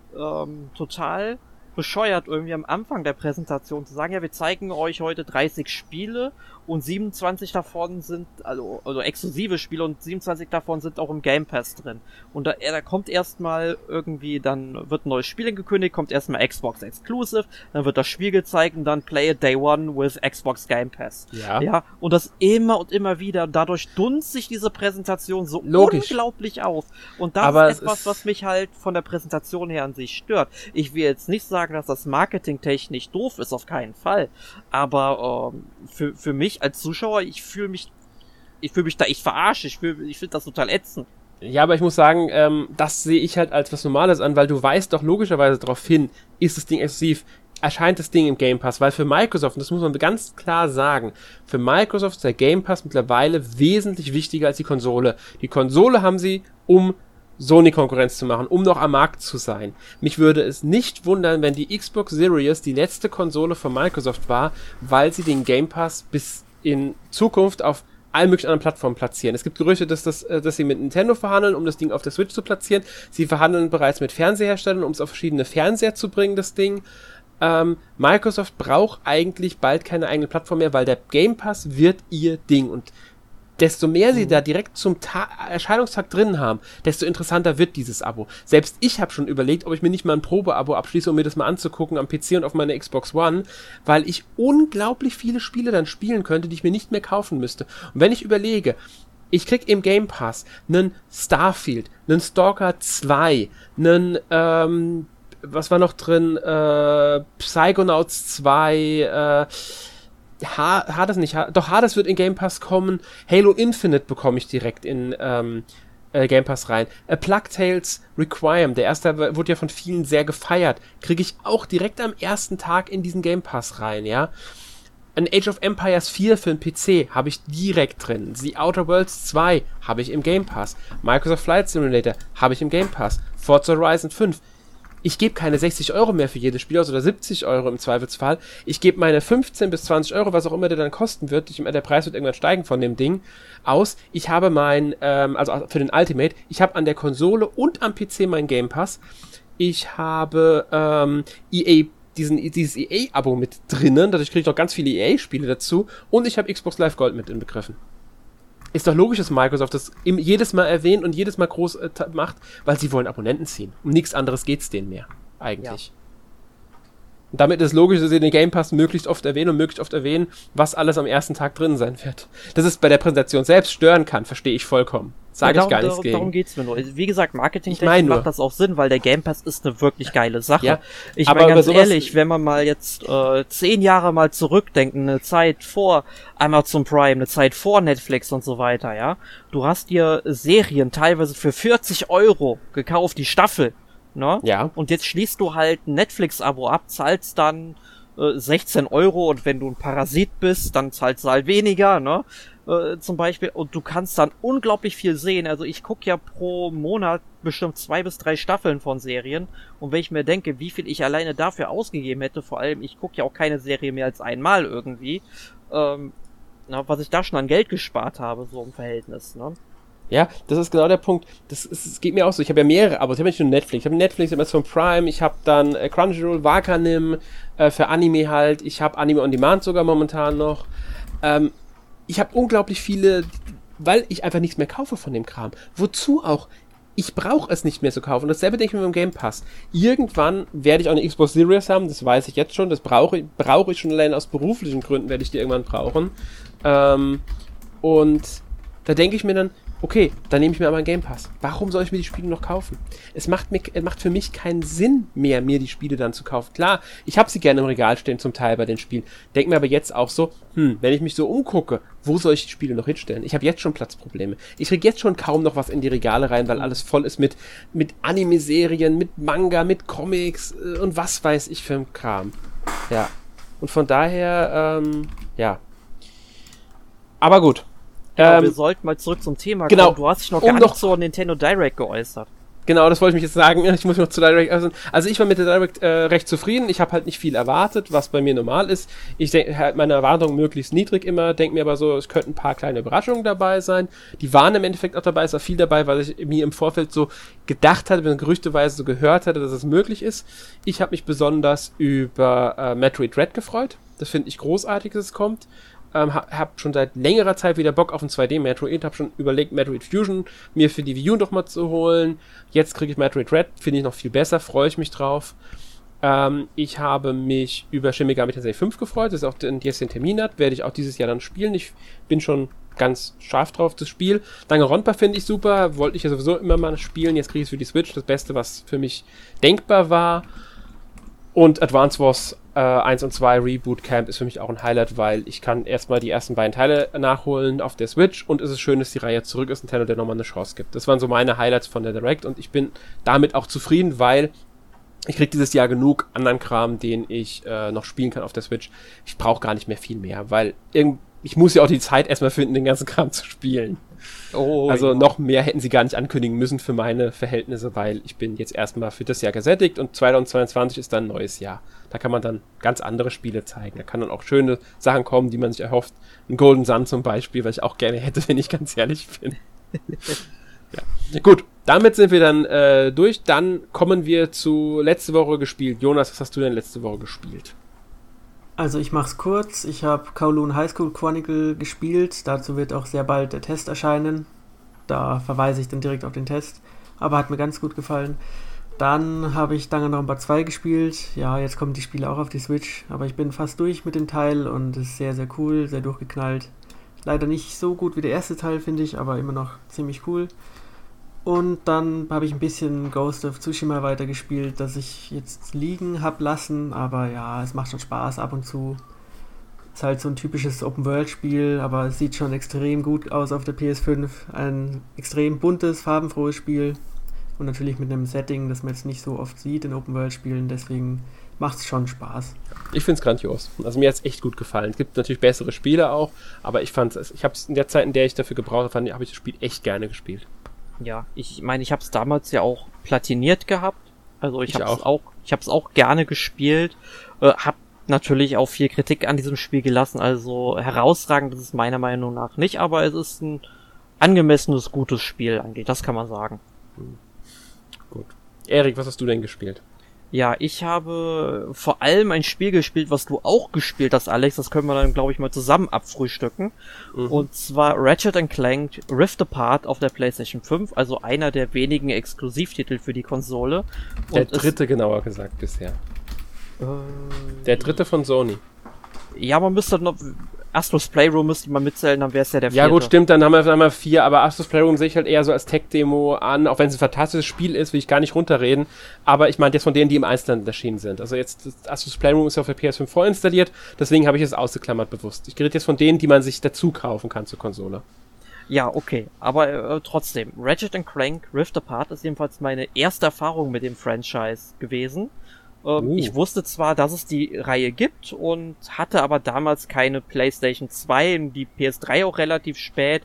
ähm, total bescheuert, irgendwie am Anfang der Präsentation zu sagen, ja, wir zeigen euch heute dreißig Spiele und siebenundzwanzig davon sind, also, also exklusive Spiele und siebenundzwanzig davon sind auch im Game Pass drin. Und da, da kommt erstmal irgendwie, dann wird ein neues Spiel angekündigt, kommt erstmal Xbox Exclusive, dann wird das Spiel gezeigt und dann Play it Day One with Xbox Game Pass. Ja. Ja, und das immer und immer wieder, dadurch dunst sich diese Präsentation so Logisch. unglaublich auf. Und das Aber ist etwas, ist was mich halt von der Präsentation her an sich stört. Ich will jetzt nicht sagen, dass das marketingtechnisch doof ist, auf keinen Fall. Aber ähm, für, für mich als Zuschauer, ich fühle mich ich fühle mich da echt verarscht. Ich, fühl, ich finde das total ätzend. Ja, aber ich muss sagen, ähm, das sehe ich halt als was Normales an, weil du weißt doch logischerweise darauf hin, ist das Ding exklusiv, erscheint das Ding im Game Pass, weil für Microsoft, und das muss man ganz klar sagen, für Microsoft ist der Game Pass mittlerweile wesentlich wichtiger als die Konsole. Die Konsole haben sie, um Sony-Konkurrenz zu machen, um noch am Markt zu sein. Mich würde es nicht wundern, wenn die Xbox Series die letzte Konsole von Microsoft war, weil sie den Game Pass bis in Zukunft auf allen möglichen anderen Plattformen platzieren. Es gibt Gerüchte, dass, das, dass sie mit Nintendo verhandeln, um das Ding auf der Switch zu platzieren. Sie verhandeln bereits mit Fernseherstellern, um es auf verschiedene Fernseher zu bringen, das Ding. Ähm, Microsoft braucht eigentlich bald keine eigene Plattform mehr, weil der Game Pass wird ihr Ding. Und desto mehr sie mhm. da direkt zum Ta- Erscheinungstag drin haben, desto interessanter wird dieses Abo. Selbst ich habe schon überlegt, ob ich mir nicht mal ein Probeabo abschließe, um mir das mal anzugucken am P C und auf meiner Xbox One, weil ich unglaublich viele Spiele dann spielen könnte, die ich mir nicht mehr kaufen müsste. Und wenn ich überlege, ich krieg im Game Pass einen Starfield, einen Stalker zwei, einen, ähm, was war noch drin, äh, Psychonauts zwei, äh, Ha- Hades nicht, ha- doch Hades wird in Game Pass kommen, Halo Infinite bekomme ich direkt in ähm, äh, Game Pass rein, A Plague Tales Requiem, der erste wurde ja von vielen sehr gefeiert, kriege ich auch direkt am ersten Tag in diesen Game Pass rein, ja. Ein Age of Empires vier für den P C habe ich direkt drin, The Outer Worlds zwei habe ich im Game Pass, Microsoft Flight Simulator habe ich im Game Pass, Forza Horizon fünf. Ich gebe keine sechzig Euro mehr für jedes Spiel aus oder siebzig Euro im Zweifelsfall. Ich gebe meine fünfzehn bis zwanzig Euro, was auch immer der dann kosten wird, ich, der Preis wird irgendwann steigen von dem Ding, aus. Ich habe mein, ähm, also für den Ultimate, ich habe an der Konsole und am P C mein Game Pass. Ich habe ähm, E A, diesen, dieses E A-Abo mit drinnen, dadurch kriege ich noch ganz viele E A-Spiele dazu und ich habe Xbox Live Gold mit inbegriffen. Ist doch logisch, dass Microsoft das im, jedes Mal erwähnt und jedes Mal groß äh, t- macht, weil sie wollen Abonnenten ziehen. Um nichts anderes geht's denen mehr, eigentlich. Ja. Und damit ist es logisch, dass sie den Game Pass möglichst oft erwähnen und möglichst oft erwähnen, was alles am ersten Tag drin sein wird. Dass es bei der Präsentation selbst stören kann, verstehe ich vollkommen. Sage ja, ich gar nichts darum, gegen. Darum geht's mir nur. Wie gesagt, marketingtechnisch macht das auch Sinn, weil der Game Pass ist eine wirklich geile Sache. Ja, ich meine ganz ehrlich, wenn man mal jetzt äh, zehn Jahre mal zurückdenken, eine Zeit vor Amazon Prime, eine Zeit vor Netflix und so weiter, ja. Du hast dir Serien teilweise für vierzig Euro gekauft, die Staffel, ne? Ja. Und jetzt schließt du halt ein Netflix-Abo ab, zahlst dann äh, sechzehn Euro und wenn du ein Parasit bist, dann zahlst du halt weniger, ne? Zum Beispiel, und du kannst dann unglaublich viel sehen. Also ich gucke ja pro Monat bestimmt zwei bis drei Staffeln von Serien und wenn ich mir denke, wie viel ich alleine dafür ausgegeben hätte, vor allem, ich gucke ja auch keine Serie mehr als einmal irgendwie, ähm, na, was ich da schon an Geld gespart habe, so im Verhältnis, ne? Ja, das ist genau der Punkt. Das, ist, das geht mir auch so. Ich habe ja mehrere Abos. Ich habe nicht nur Netflix. Ich habe Netflix, ich habe Amazon Prime, ich habe dann äh, Crunchyroll, Wakanim, äh, für Anime halt. Ich habe Anime on Demand sogar momentan noch. Ähm, Ich habe unglaublich viele, weil ich einfach nichts mehr kaufe von dem Kram. Wozu auch? Ich brauche es nicht mehr zu kaufen. Dasselbe denke ich mir beim Game Pass. Irgendwann werde ich auch eine Xbox Series haben, das weiß ich jetzt schon. Das brauche ich, brauche ich schon allein aus beruflichen Gründen, werde ich die irgendwann brauchen. Ähm, und da denke ich mir dann, okay, dann nehme ich mir aber einen Game Pass. Warum soll ich mir die Spiele noch kaufen? Es macht, mir, es macht für mich keinen Sinn mehr, mir die Spiele dann zu kaufen. Klar, ich habe sie gerne im Regal stehen, zum Teil bei den Spielen. Denke mir aber jetzt auch so, hm, wenn ich mich so umgucke, wo soll ich die Spiele noch hinstellen? Ich habe jetzt schon Platzprobleme. Ich kriege jetzt schon kaum noch was in die Regale rein, weil alles voll ist mit, mit Anime-Serien, mit Manga, mit Comics äh, und was weiß ich für ein Kram. Ja. Und von daher, ähm, ja. Aber gut. Genau, ähm, wir sollten mal zurück zum Thema genau, kommen. Du hast dich noch um gar noch, nicht zur Nintendo Direct geäußert. Genau, das wollte ich mich jetzt sagen. Ich muss mich noch zu Direct äußern. Also ich war mit der Direct äh, recht zufrieden. Ich habe halt nicht viel erwartet, was bei mir normal ist. Ich denke halt meine Erwartungen möglichst niedrig immer. Denke mir aber so, es könnten ein paar kleine Überraschungen dabei sein. Die waren im Endeffekt auch dabei. Es war viel dabei, weil ich mir im Vorfeld so gedacht hatte, wenn gerüchteweise so gehört hatte, dass es möglich ist. Ich habe mich besonders über äh, Metroid Dread gefreut. Das finde ich großartig, dass es kommt. Ähm, hab, hab schon seit längerer Zeit wieder Bock auf ein zwei D Metroid, hab schon überlegt, Metroid Fusion mir für die Wii U noch mal zu holen. Jetzt kriege ich Metroid Red, finde ich noch viel besser, freue ich mich drauf. Ähm, ich habe mich über Shin Megami Tensei fünf gefreut, das ist auch den, jetzt den Termin hat, werde ich auch dieses Jahr dann spielen. Ich bin schon ganz scharf drauf, das Spiel. Danganronpa finde ich super, wollte ich ja sowieso immer mal spielen, jetzt kriege ich es für die Switch, das Beste, was für mich denkbar war. Und Advance Wars äh, eins und zwei Reboot Camp ist für mich auch ein Highlight, weil ich kann erstmal die ersten beiden Teile nachholen auf der Switch und es ist schön, dass die Reihe zurück ist und Nintendo der nochmal eine Chance gibt. Das waren so meine Highlights von der Direct und ich bin damit auch zufrieden, weil ich krieg dieses Jahr genug anderen Kram, den ich äh, noch spielen kann auf der Switch. Ich brauche gar nicht mehr viel mehr, weil irgend ich muss ja auch die Zeit erstmal finden, den ganzen Kram zu spielen. Oh, also ja. Noch mehr hätten sie gar nicht ankündigen müssen für meine Verhältnisse, weil ich bin jetzt erstmal für das Jahr gesättigt und zweitausendzweiundzwanzig ist dann ein neues Jahr. Da kann man dann ganz andere Spiele zeigen. Da kann dann auch schöne Sachen kommen, die man sich erhofft. Ein Golden Sun zum Beispiel, was ich auch gerne hätte, wenn ich ganz ehrlich bin. Ja. Gut, damit sind wir dann äh, durch. Dann kommen wir zu letzte Woche gespielt. Jonas, was hast du denn letzte Woche gespielt? Also ich mach's kurz, ich habe Kowloon High School Chronicle gespielt, dazu wird auch sehr bald der Test erscheinen, da verweise ich dann direkt auf den Test, aber hat mir ganz gut gefallen. Dann habe ich Danganronpa zwei gespielt, ja, jetzt kommen die Spiele auch auf die Switch, aber ich bin fast durch mit dem Teil und es ist sehr, sehr cool, sehr durchgeknallt. Leider nicht so gut wie der erste Teil, finde ich, aber immer noch ziemlich cool. Und dann habe ich ein bisschen Ghost of Tsushima weitergespielt, das ich jetzt liegen habe lassen, aber ja, es macht schon Spaß ab und zu. Ist halt so ein typisches Open-World-Spiel, aber es sieht schon extrem gut aus auf der P S fünf. Ein extrem buntes, farbenfrohes Spiel und natürlich mit einem Setting, das man jetzt nicht so oft sieht in Open-World-Spielen, deswegen macht es schon Spaß. Ich finde es grandios. Also mir hat es echt gut gefallen. Es gibt natürlich bessere Spiele auch, aber ich fand es, ich habe es in der Zeit, in der ich dafür gebraucht habe, habe ich das Spiel echt gerne gespielt. Ja, ich meine, ich habe es damals ja auch platiniert gehabt. Also ich, ich habe es auch, ich habe es auch gerne gespielt. Äh, hab natürlich auch viel Kritik an diesem Spiel gelassen. Also herausragend ist es meiner Meinung nach nicht, aber es ist ein angemessenes, gutes Spiel eigentlich. Das kann man sagen. Hm. Gut. Erik, was hast du denn gespielt? Ja, ich habe vor allem ein Spiel gespielt, was du auch gespielt hast, Alex. Das können wir dann, glaube ich, mal zusammen abfrühstücken. Mhm. Und zwar Ratchet and Clank Rift Apart auf der PlayStation fünf. Also einer der wenigen Exklusivtitel für die Konsole. Und der dritte, genauer gesagt, bisher. Äh, der dritte von Sony. Ja, man müsste noch... Astros Playroom müsste man mitzählen, dann wäre es ja der vierte. Ja gut, stimmt, dann haben wir, dann haben wir vier, aber Astros Playroom sehe ich halt eher so als Tech-Demo an, auch wenn es ein fantastisches Spiel ist, will ich gar nicht runterreden, aber ich meine jetzt von denen, die im Einzelnen erschienen sind. Also jetzt, Astros Playroom ist ja auf der P S fünf vorinstalliert, deswegen habe ich es ausgeklammert bewusst. Ich rede jetzt von denen, die man sich dazu kaufen kann zur Konsole. Ja, okay, aber äh, trotzdem, Ratchet and Clank Rift Apart ist jedenfalls meine erste Erfahrung mit dem Franchise gewesen. Uh. Ich wusste zwar, dass es die Reihe gibt und hatte aber damals keine PlayStation zwei und die P S drei auch relativ spät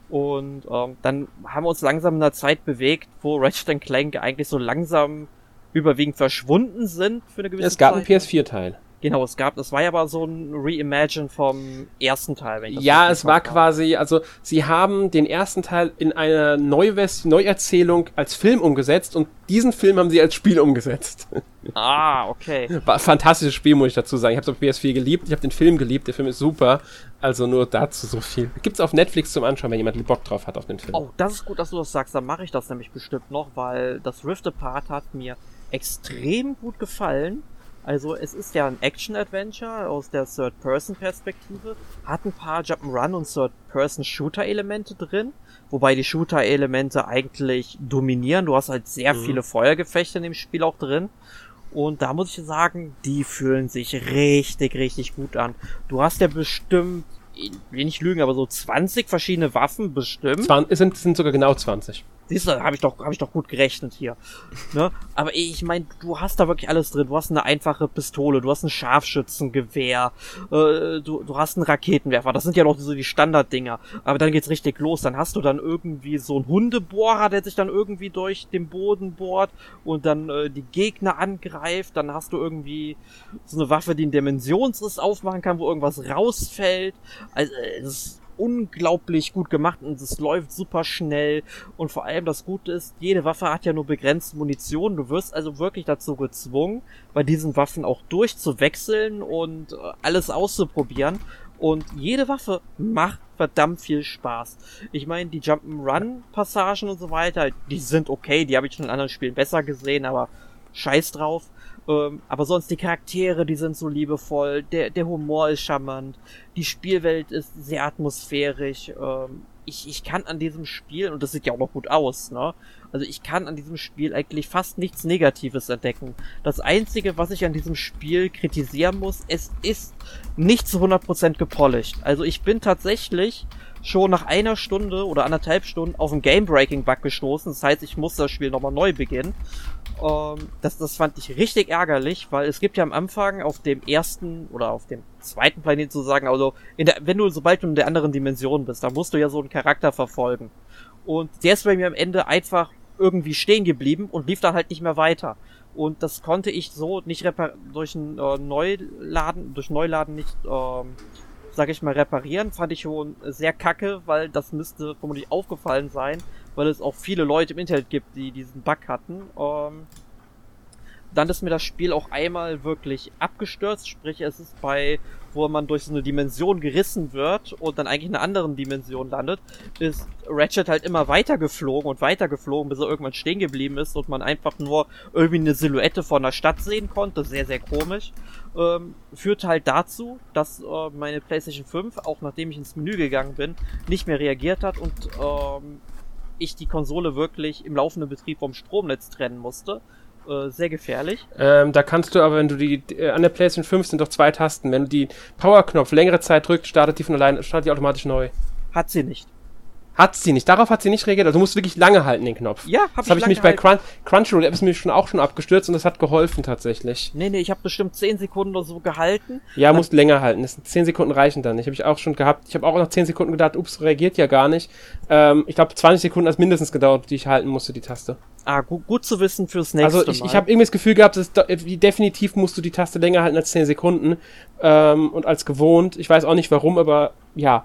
und ähm, dann haben wir uns langsam in einer Zeit bewegt, wo Ratchet and Clank eigentlich so langsam überwiegend verschwunden sind für eine gewisse Zeit. Es gab Zeit. einen P S vier Teil. Genau, es gab, das war ja aber so ein Reimagine vom ersten Teil. Wenn ich das ja, es war quasi, also sie haben den ersten Teil in einer Neuversion, Neuerzählung als Film umgesetzt und diesen Film haben sie als Spiel umgesetzt. Ah, okay. War ein fantastisches Spiel, muss ich dazu sagen. Ich habe es auf P S vier geliebt, ich habe den Film geliebt, der Film ist super. Also nur dazu so viel. Gibt's auf Netflix zum Anschauen, wenn jemand Bock drauf hat auf den Film. Oh, das ist gut, dass du das sagst, dann mache ich das nämlich bestimmt noch, weil das Rift Apart hat mir extrem gut gefallen. Also es ist ja ein Action-Adventure aus der Third-Person-Perspektive, hat ein paar Jump'n'Run- und Third-Person-Shooter-Elemente drin, wobei die Shooter-Elemente eigentlich dominieren. Du hast halt sehr mhm. viele Feuergefechte in dem Spiel auch drin. Und da muss ich sagen, die fühlen sich richtig, richtig gut an. Du hast ja bestimmt, ich will nicht lügen, aber so zwanzig verschiedene Waffen bestimmt. Es sind, sind sogar genau zwanzig. Siehst du, habe ich doch, habe ich doch gut gerechnet hier. Ne? Aber ich meine, du hast da wirklich alles drin. Du hast eine einfache Pistole, du hast ein Scharfschützengewehr, äh, du, du hast einen Raketenwerfer. Das sind ja noch so die Standarddinger. Aber dann geht's richtig los. Dann hast du dann irgendwie so einen Hundebohrer, der sich dann irgendwie durch den Boden bohrt und dann äh, die Gegner angreift. Dann hast du irgendwie so eine Waffe, die einen Dimensionsriss aufmachen kann, wo irgendwas rausfällt. Also, es ist unglaublich gut gemacht und es läuft super schnell und vor allem das Gute ist, jede Waffe hat ja nur begrenzt Munition, du wirst also wirklich dazu gezwungen, bei diesen Waffen auch durchzuwechseln und alles auszuprobieren und jede Waffe macht verdammt viel Spaß. Ich meine, die Jump'n'Run-Passagen und so weiter, die sind okay, die habe ich schon in anderen Spielen besser gesehen, aber scheiß drauf. Ähm, aber sonst die Charaktere, die sind so liebevoll, der, der Humor ist charmant, die Spielwelt ist sehr atmosphärisch, ähm, ich, ich kann an diesem Spiel, und das sieht ja auch noch gut aus, ne, also ich kann an diesem Spiel eigentlich fast nichts Negatives entdecken. Das Einzige, was ich an diesem Spiel kritisieren muss, es ist nicht zu hundert Prozent gepolished. Also ich bin tatsächlich schon nach einer Stunde oder anderthalb Stunden auf einen Game-Breaking-Bug gestoßen, das heißt, ich muss das Spiel nochmal neu beginnen. Ähm, das, das fand ich richtig ärgerlich, weil es gibt ja am Anfang auf dem ersten oder auf dem zweiten Planeten sozusagen, also in der, wenn du, sobald du in der anderen Dimension bist, da musst du ja so einen Charakter verfolgen. Und der ist bei mir am Ende einfach irgendwie stehen geblieben und lief dann halt nicht mehr weiter. Und das konnte ich so nicht repar- durch ein äh, Neuladen, durch Neuladen nicht, ähm, sag ich mal, reparieren, fand ich schon sehr kacke, weil das müsste vermutlich aufgefallen sein, weil es auch viele Leute im Internet gibt, die diesen Bug hatten. Ähm, dann ist mir das Spiel auch einmal wirklich abgestürzt, sprich es ist bei, wo man durch so eine Dimension gerissen wird und dann eigentlich in einer anderen Dimension landet, ist Ratchet halt immer weiter geflogen und weiter geflogen, bis er irgendwann stehen geblieben ist und man einfach nur irgendwie eine Silhouette von der Stadt sehen konnte, sehr, sehr komisch. Ähm, führte halt dazu, dass äh, meine PlayStation fünf, auch nachdem ich ins Menü gegangen bin, nicht mehr reagiert hat und ähm, ich die Konsole wirklich im laufenden Betrieb vom Stromnetz trennen musste. Äh, sehr gefährlich. Ähm, da kannst du aber, wenn du die, äh, an der PlayStation fünf sind doch zwei Tasten, wenn du die Power-Knopf längere Zeit drückst, startet die von alleine, startet die automatisch neu. Hat sie nicht. Hat sie nicht. Darauf hat sie nicht reagiert. Also du musst wirklich lange halten, den Knopf. Ja, hab das ich habe ich lange mich bei Crun- Crunchyroll, der ist mir schon auch schon abgestürzt und das hat geholfen tatsächlich. Nee, nee, ich habe bestimmt zehn Sekunden oder so gehalten. Ja, musst länger halten. Das sind zehn Sekunden reichen dann nicht. Habe ich auch schon gehabt. Ich habe auch nach zehn Sekunden gedacht, ups, reagiert ja gar nicht. Ähm, ich glaube, zwanzig Sekunden hat mindestens gedauert, die ich halten musste, die Taste. Ah, gut, gut zu wissen fürs nächste Also ich, Mal. ich habe irgendwie das Gefühl gehabt, dass definitiv musst du die Taste länger halten als zehn Sekunden. Ähm, und als gewohnt. Ich weiß auch nicht warum, aber ja.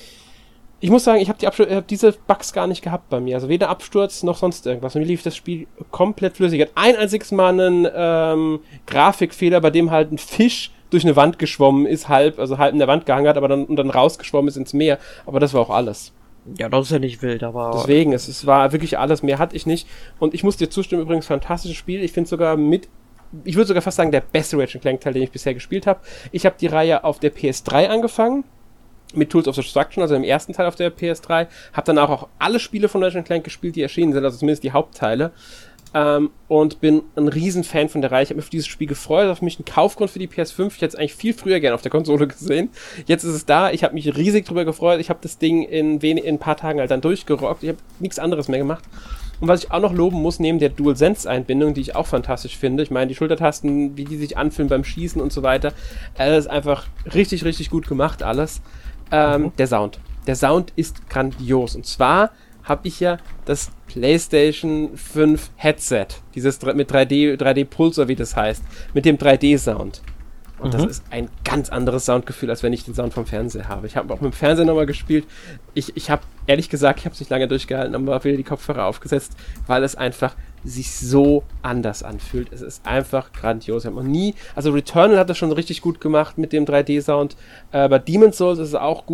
Ich muss sagen, ich habe die Abstur- hab diese Bugs gar nicht gehabt bei mir. Also weder Absturz noch sonst irgendwas. Bei mir lief das Spiel komplett flüssig. Hat ein einziges Mal einen ähm, Grafikfehler, bei dem halt ein Fisch durch eine Wand geschwommen ist, halb, also halb in der Wand gehangen hat, aber dann, und dann rausgeschwommen ist ins Meer. Aber das war auch alles. Ja, das ist ja nicht wild, aber... Deswegen, es, es war wirklich alles. Mehr hatte ich nicht. Und ich muss dir zustimmen, übrigens, fantastisches Spiel. Ich finde sogar mit... Ich würde sogar fast sagen, der beste Ratchet and Clank Teil, den ich bisher gespielt habe. Ich habe die Reihe auf der P S drei angefangen. Mit Tools of Destruction, also im ersten Teil auf der P S drei. Hab danach auch alle Spiele von Ratchet and Clank gespielt, die erschienen sind, also zumindest die Hauptteile. Ähm, und bin ein Riesenfan von der Reihe. Ich habe mich auf dieses Spiel gefreut, auf mich ein Kaufgrund für die P S fünf. Ich hätte es eigentlich viel früher gerne auf der Konsole gesehen. Jetzt ist es da. Ich habe mich riesig drüber gefreut. Ich habe das Ding in, wenig, in ein paar Tagen halt dann durchgerockt. Ich habe nichts anderes mehr gemacht. Und was ich auch noch loben muss, neben der DualSense-Einbindung, die ich auch fantastisch finde, ich meine, die Schultertasten, wie die sich anfühlen beim Schießen und so weiter, alles einfach richtig, richtig gut gemacht, alles. Ähm, mhm. Der Sound. Der Sound ist grandios. Und zwar habe ich ja das PlayStation fünf Headset, dieses mit drei D, drei D Pulsar, wie das heißt, mit dem drei D-Sound. Und mhm. das ist ein ganz anderes Soundgefühl, als wenn ich den Sound vom Fernseher habe. Ich habe auch mit dem Fernseher nochmal gespielt. Ich, ich habe, ehrlich gesagt, ich habe es nicht lange durchgehalten, aber wieder die Kopfhörer aufgesetzt, weil es einfach sich so anders anfühlt. Es ist einfach grandios. Ich habe noch nie, also Returnal hat das schon richtig gut gemacht mit dem drei D-Sound. Äh, bei Demon's Souls ist es auch gut.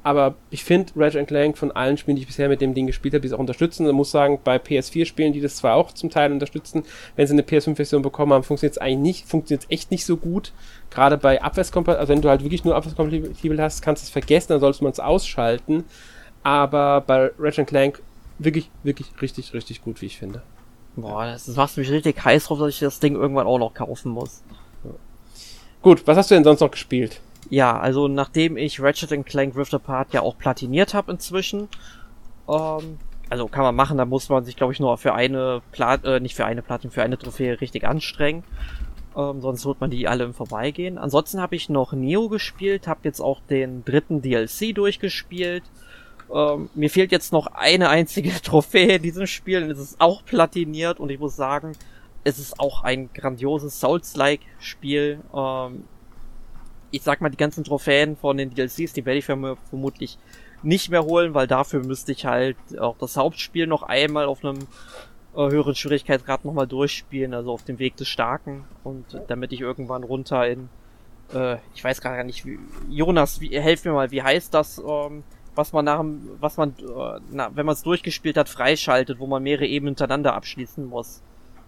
aber ich finde Ratchet and Clank von allen Spielen, die ich bisher mit dem Ding gespielt habe, die es auch unterstützen. Ich muss sagen, bei P S vier Spielen, die das zwar auch zum Teil unterstützen, wenn sie eine P S fünf Version bekommen haben, funktioniert es eigentlich nicht, funktioniert echt nicht so gut. Gerade bei abwärtskompatibel, also wenn du halt wirklich nur abwärtskompatibel hast, kannst du es vergessen, dann sollst man es ausschalten. Aber bei Ratchet and Clank wirklich, wirklich richtig, richtig gut, wie ich finde. Boah, das macht mich richtig heiß drauf, dass ich das Ding irgendwann auch noch kaufen muss. Ja. Gut, was hast du denn sonst noch gespielt? Ja, also nachdem ich Ratchet and Clank Rift Apart ja auch platiniert habe inzwischen, ähm, also kann man machen, da muss man sich, glaube ich, nur für eine Plat, äh, nicht für eine Platin, für eine Trophäe richtig anstrengen, ähm, sonst holt man die alle im Vorbeigehen. Ansonsten habe ich noch Neo gespielt, habe jetzt auch den dritten D L C durchgespielt. Ähm, mir fehlt jetzt noch eine einzige Trophäe in diesem Spiel und es ist auch platiniert und ich muss sagen, es ist auch ein grandioses Souls-like-Spiel. Ähm, ich sag mal, die ganzen Trophäen von den D L Cs, die werde ich verm- vermutlich nicht mehr holen, weil dafür müsste ich halt auch das Hauptspiel noch einmal auf einem äh, höheren Schwierigkeitsgrad nochmal durchspielen, also auf dem Weg des Starken und damit ich irgendwann runter in, äh, ich weiß gar nicht, wie, Jonas, wie, helf mir mal, wie heißt das, ähm, was man nach dem, was man, äh, na, wenn man es durchgespielt hat, freischaltet, wo man mehrere Ebenen hintereinander abschließen muss.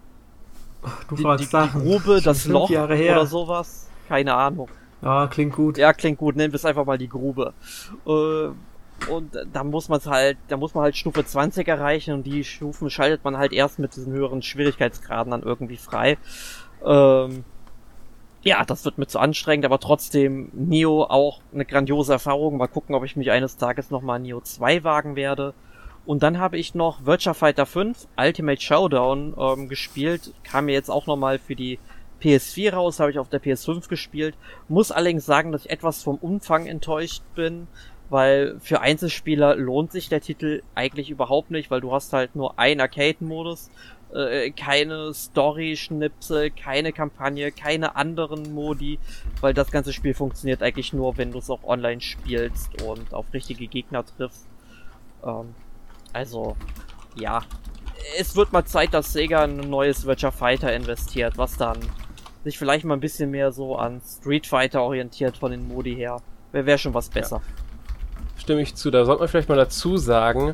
Ach, du Die, fragst die, die Sachen. Grube, das Fünf Loch Jahre her. oder sowas, keine Ahnung. Ja, klingt gut. Ja, klingt gut, nennen wir es einfach mal die Grube. Äh, und da muss man halt, da muss man halt Stufe zwanzig erreichen und die Stufen schaltet man halt erst mit diesen höheren Schwierigkeitsgraden dann irgendwie frei. Ähm, ja, das wird mir zu anstrengend, aber trotzdem Neo auch eine grandiose Erfahrung. Mal gucken, ob ich mich eines Tages nochmal Neo zwei wagen werde. Und dann habe ich noch Virtua Fighter fünf Ultimate Showdown ähm, gespielt. Kam mir jetzt auch nochmal für die P S vier raus, habe ich auf der P S fünf gespielt. Muss allerdings sagen, dass ich etwas vom Umfang enttäuscht bin, weil für Einzelspieler lohnt sich der Titel eigentlich überhaupt nicht, weil du hast halt nur einen Arcade-Modus, äh, keine Story-Schnipsel, keine Kampagne, keine anderen Modi, weil das ganze Spiel funktioniert eigentlich nur, wenn du es auch online spielst und auf richtige Gegner triffst. Ähm, also, ja. Es wird mal Zeit, dass Sega in ein neues Virtua Fighter investiert, was dann sich vielleicht mal ein bisschen mehr so an Street Fighter orientiert von den Modi her. Wäre wär schon was besser. Ja. Stimme ich zu. Da sollte man vielleicht mal dazu sagen,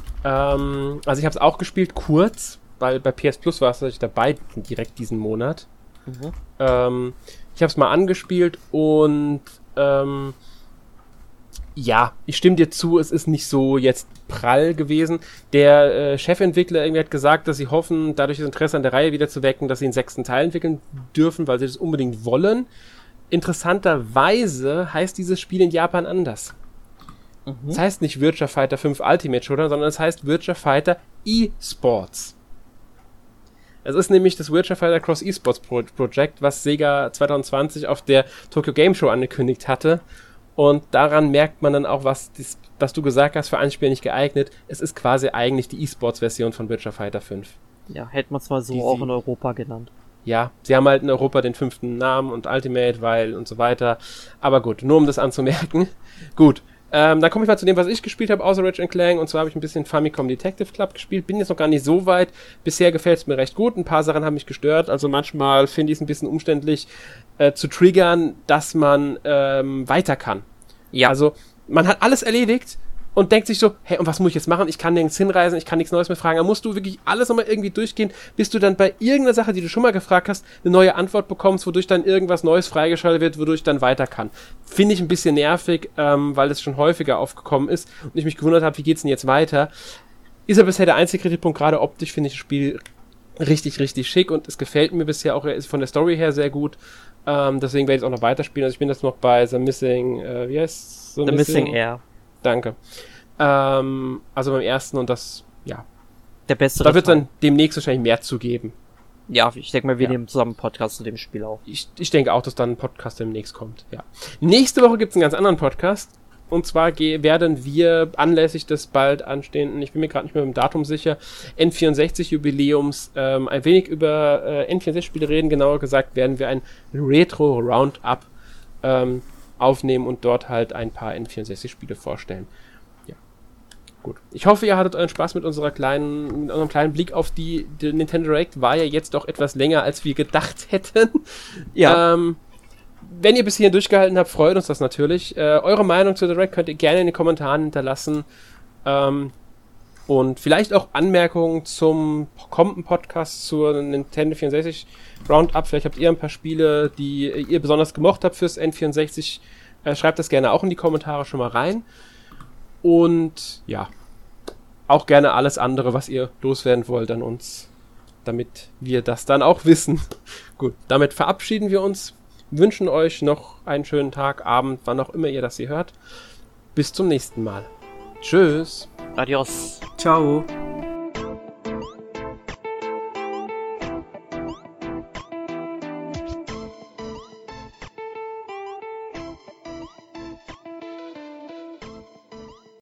ähm, also ich habe es auch gespielt, kurz, weil bei P S Plus war es dabei, direkt diesen Monat. Mhm. Ähm, ich habe es mal angespielt und ähm, ja, ich stimme dir zu, es ist nicht so jetzt prall gewesen. Der äh, Chefentwickler irgendwie hat gesagt, dass sie hoffen, dadurch das Interesse an der Reihe wieder zu wecken, dass sie einen sechsten Teil entwickeln dürfen, weil sie das unbedingt wollen. Interessanterweise heißt dieses Spiel in Japan anders. Mhm. Das heißt nicht Virtua Fighter fünf Ultimate Showdown, sondern es heißt Virtua Fighter eSports. Es ist nämlich das Virtua Fighter Cross eSports Pro- Project, was Sega zwanzig zwanzig auf der Tokyo Game Show angekündigt hatte. Und daran merkt man dann auch, was, das, was du gesagt hast, für ein Spiel nicht geeignet. Es ist quasi eigentlich die eSports-Version von Virtua Fighter fünf. Ja, hätte man zwar so die auch sie, in Europa genannt. Ja, sie haben halt in Europa den fünften Namen und Ultimate, weil und so weiter. Aber gut, nur um das anzumerken. Gut, ähm, dann komme ich mal zu dem, was ich gespielt habe, außer Ratchet and Clank. Und zwar habe ich ein bisschen Famicom Detective Club gespielt. Bin jetzt noch gar nicht so weit. Bisher gefällt es mir recht gut. Ein paar Sachen haben mich gestört. Also manchmal finde ich es ein bisschen umständlich äh, zu triggern, dass man ähm, weiter kann. Ja. Also man hat alles erledigt und denkt sich so, hey, und was muss ich jetzt machen? Ich kann nirgends hinreisen, ich kann nichts Neues mehr fragen. Da musst du wirklich alles nochmal irgendwie durchgehen, bis du dann bei irgendeiner Sache, die du schon mal gefragt hast, eine neue Antwort bekommst, wodurch dann irgendwas Neues freigeschaltet wird, wodurch ich dann weiter kann. Finde ich ein bisschen nervig, ähm, weil das schon häufiger aufgekommen ist und ich mich gewundert habe, wie geht's denn jetzt weiter? Ist ja bisher der einzige Kritikpunkt, gerade optisch finde ich das Spiel richtig, richtig schick und es gefällt mir bisher auch von der Story her sehr gut. Ähm, deswegen werde ich es auch noch weiterspielen. Also ich bin jetzt noch bei The Missing, äh, wie heißt es? The, The Missing, Missing Air. Danke. Ähm, also beim ersten und das, ja. Der beste. Da wird dann demnächst wahrscheinlich mehr zu geben. Ja, ich denke mal, wir ja. nehmen zusammen einen Podcast zu dem Spiel auf. Ich, ich denke auch, dass dann ein Podcast demnächst kommt, ja. Nächste Woche gibt es einen ganz anderen Podcast. Und zwar ge- werden wir anlässlich des bald anstehenden, ich bin mir gerade nicht mehr mit dem Datum sicher, N vierundsechzig Jubiläums ähm, ein wenig über äh, N vierundsechzig Spiele reden. Genauer gesagt werden wir ein Retro Roundup ähm, aufnehmen und dort halt ein paar N vierundsechzig Spiele vorstellen. Ja, gut. Ich hoffe, ihr hattet euren Spaß mit unserer kleinen, mit unserem kleinen Blick auf die, die Nintendo Direct. War ja jetzt doch etwas länger, als wir gedacht hätten. Ja. Ähm, wenn ihr bis hierhin durchgehalten habt, freut uns das natürlich. Äh, eure Meinung zu Direct könnt ihr gerne in den Kommentaren hinterlassen. Ähm, und vielleicht auch Anmerkungen zum kommenden Podcast zur Nintendo vierundsechzig Roundup. Vielleicht habt ihr ein paar Spiele, die ihr besonders gemocht habt fürs N vierundsechzig. Äh, schreibt das gerne auch in die Kommentare schon mal rein. Und ja, auch gerne alles andere, was ihr loswerden wollt an uns, damit wir das dann auch wissen. Gut, damit verabschieden wir uns. Wünschen euch noch einen schönen Tag, Abend, wann auch immer ihr das hier hört. Bis zum nächsten Mal. Tschüss. Adios. Ciao.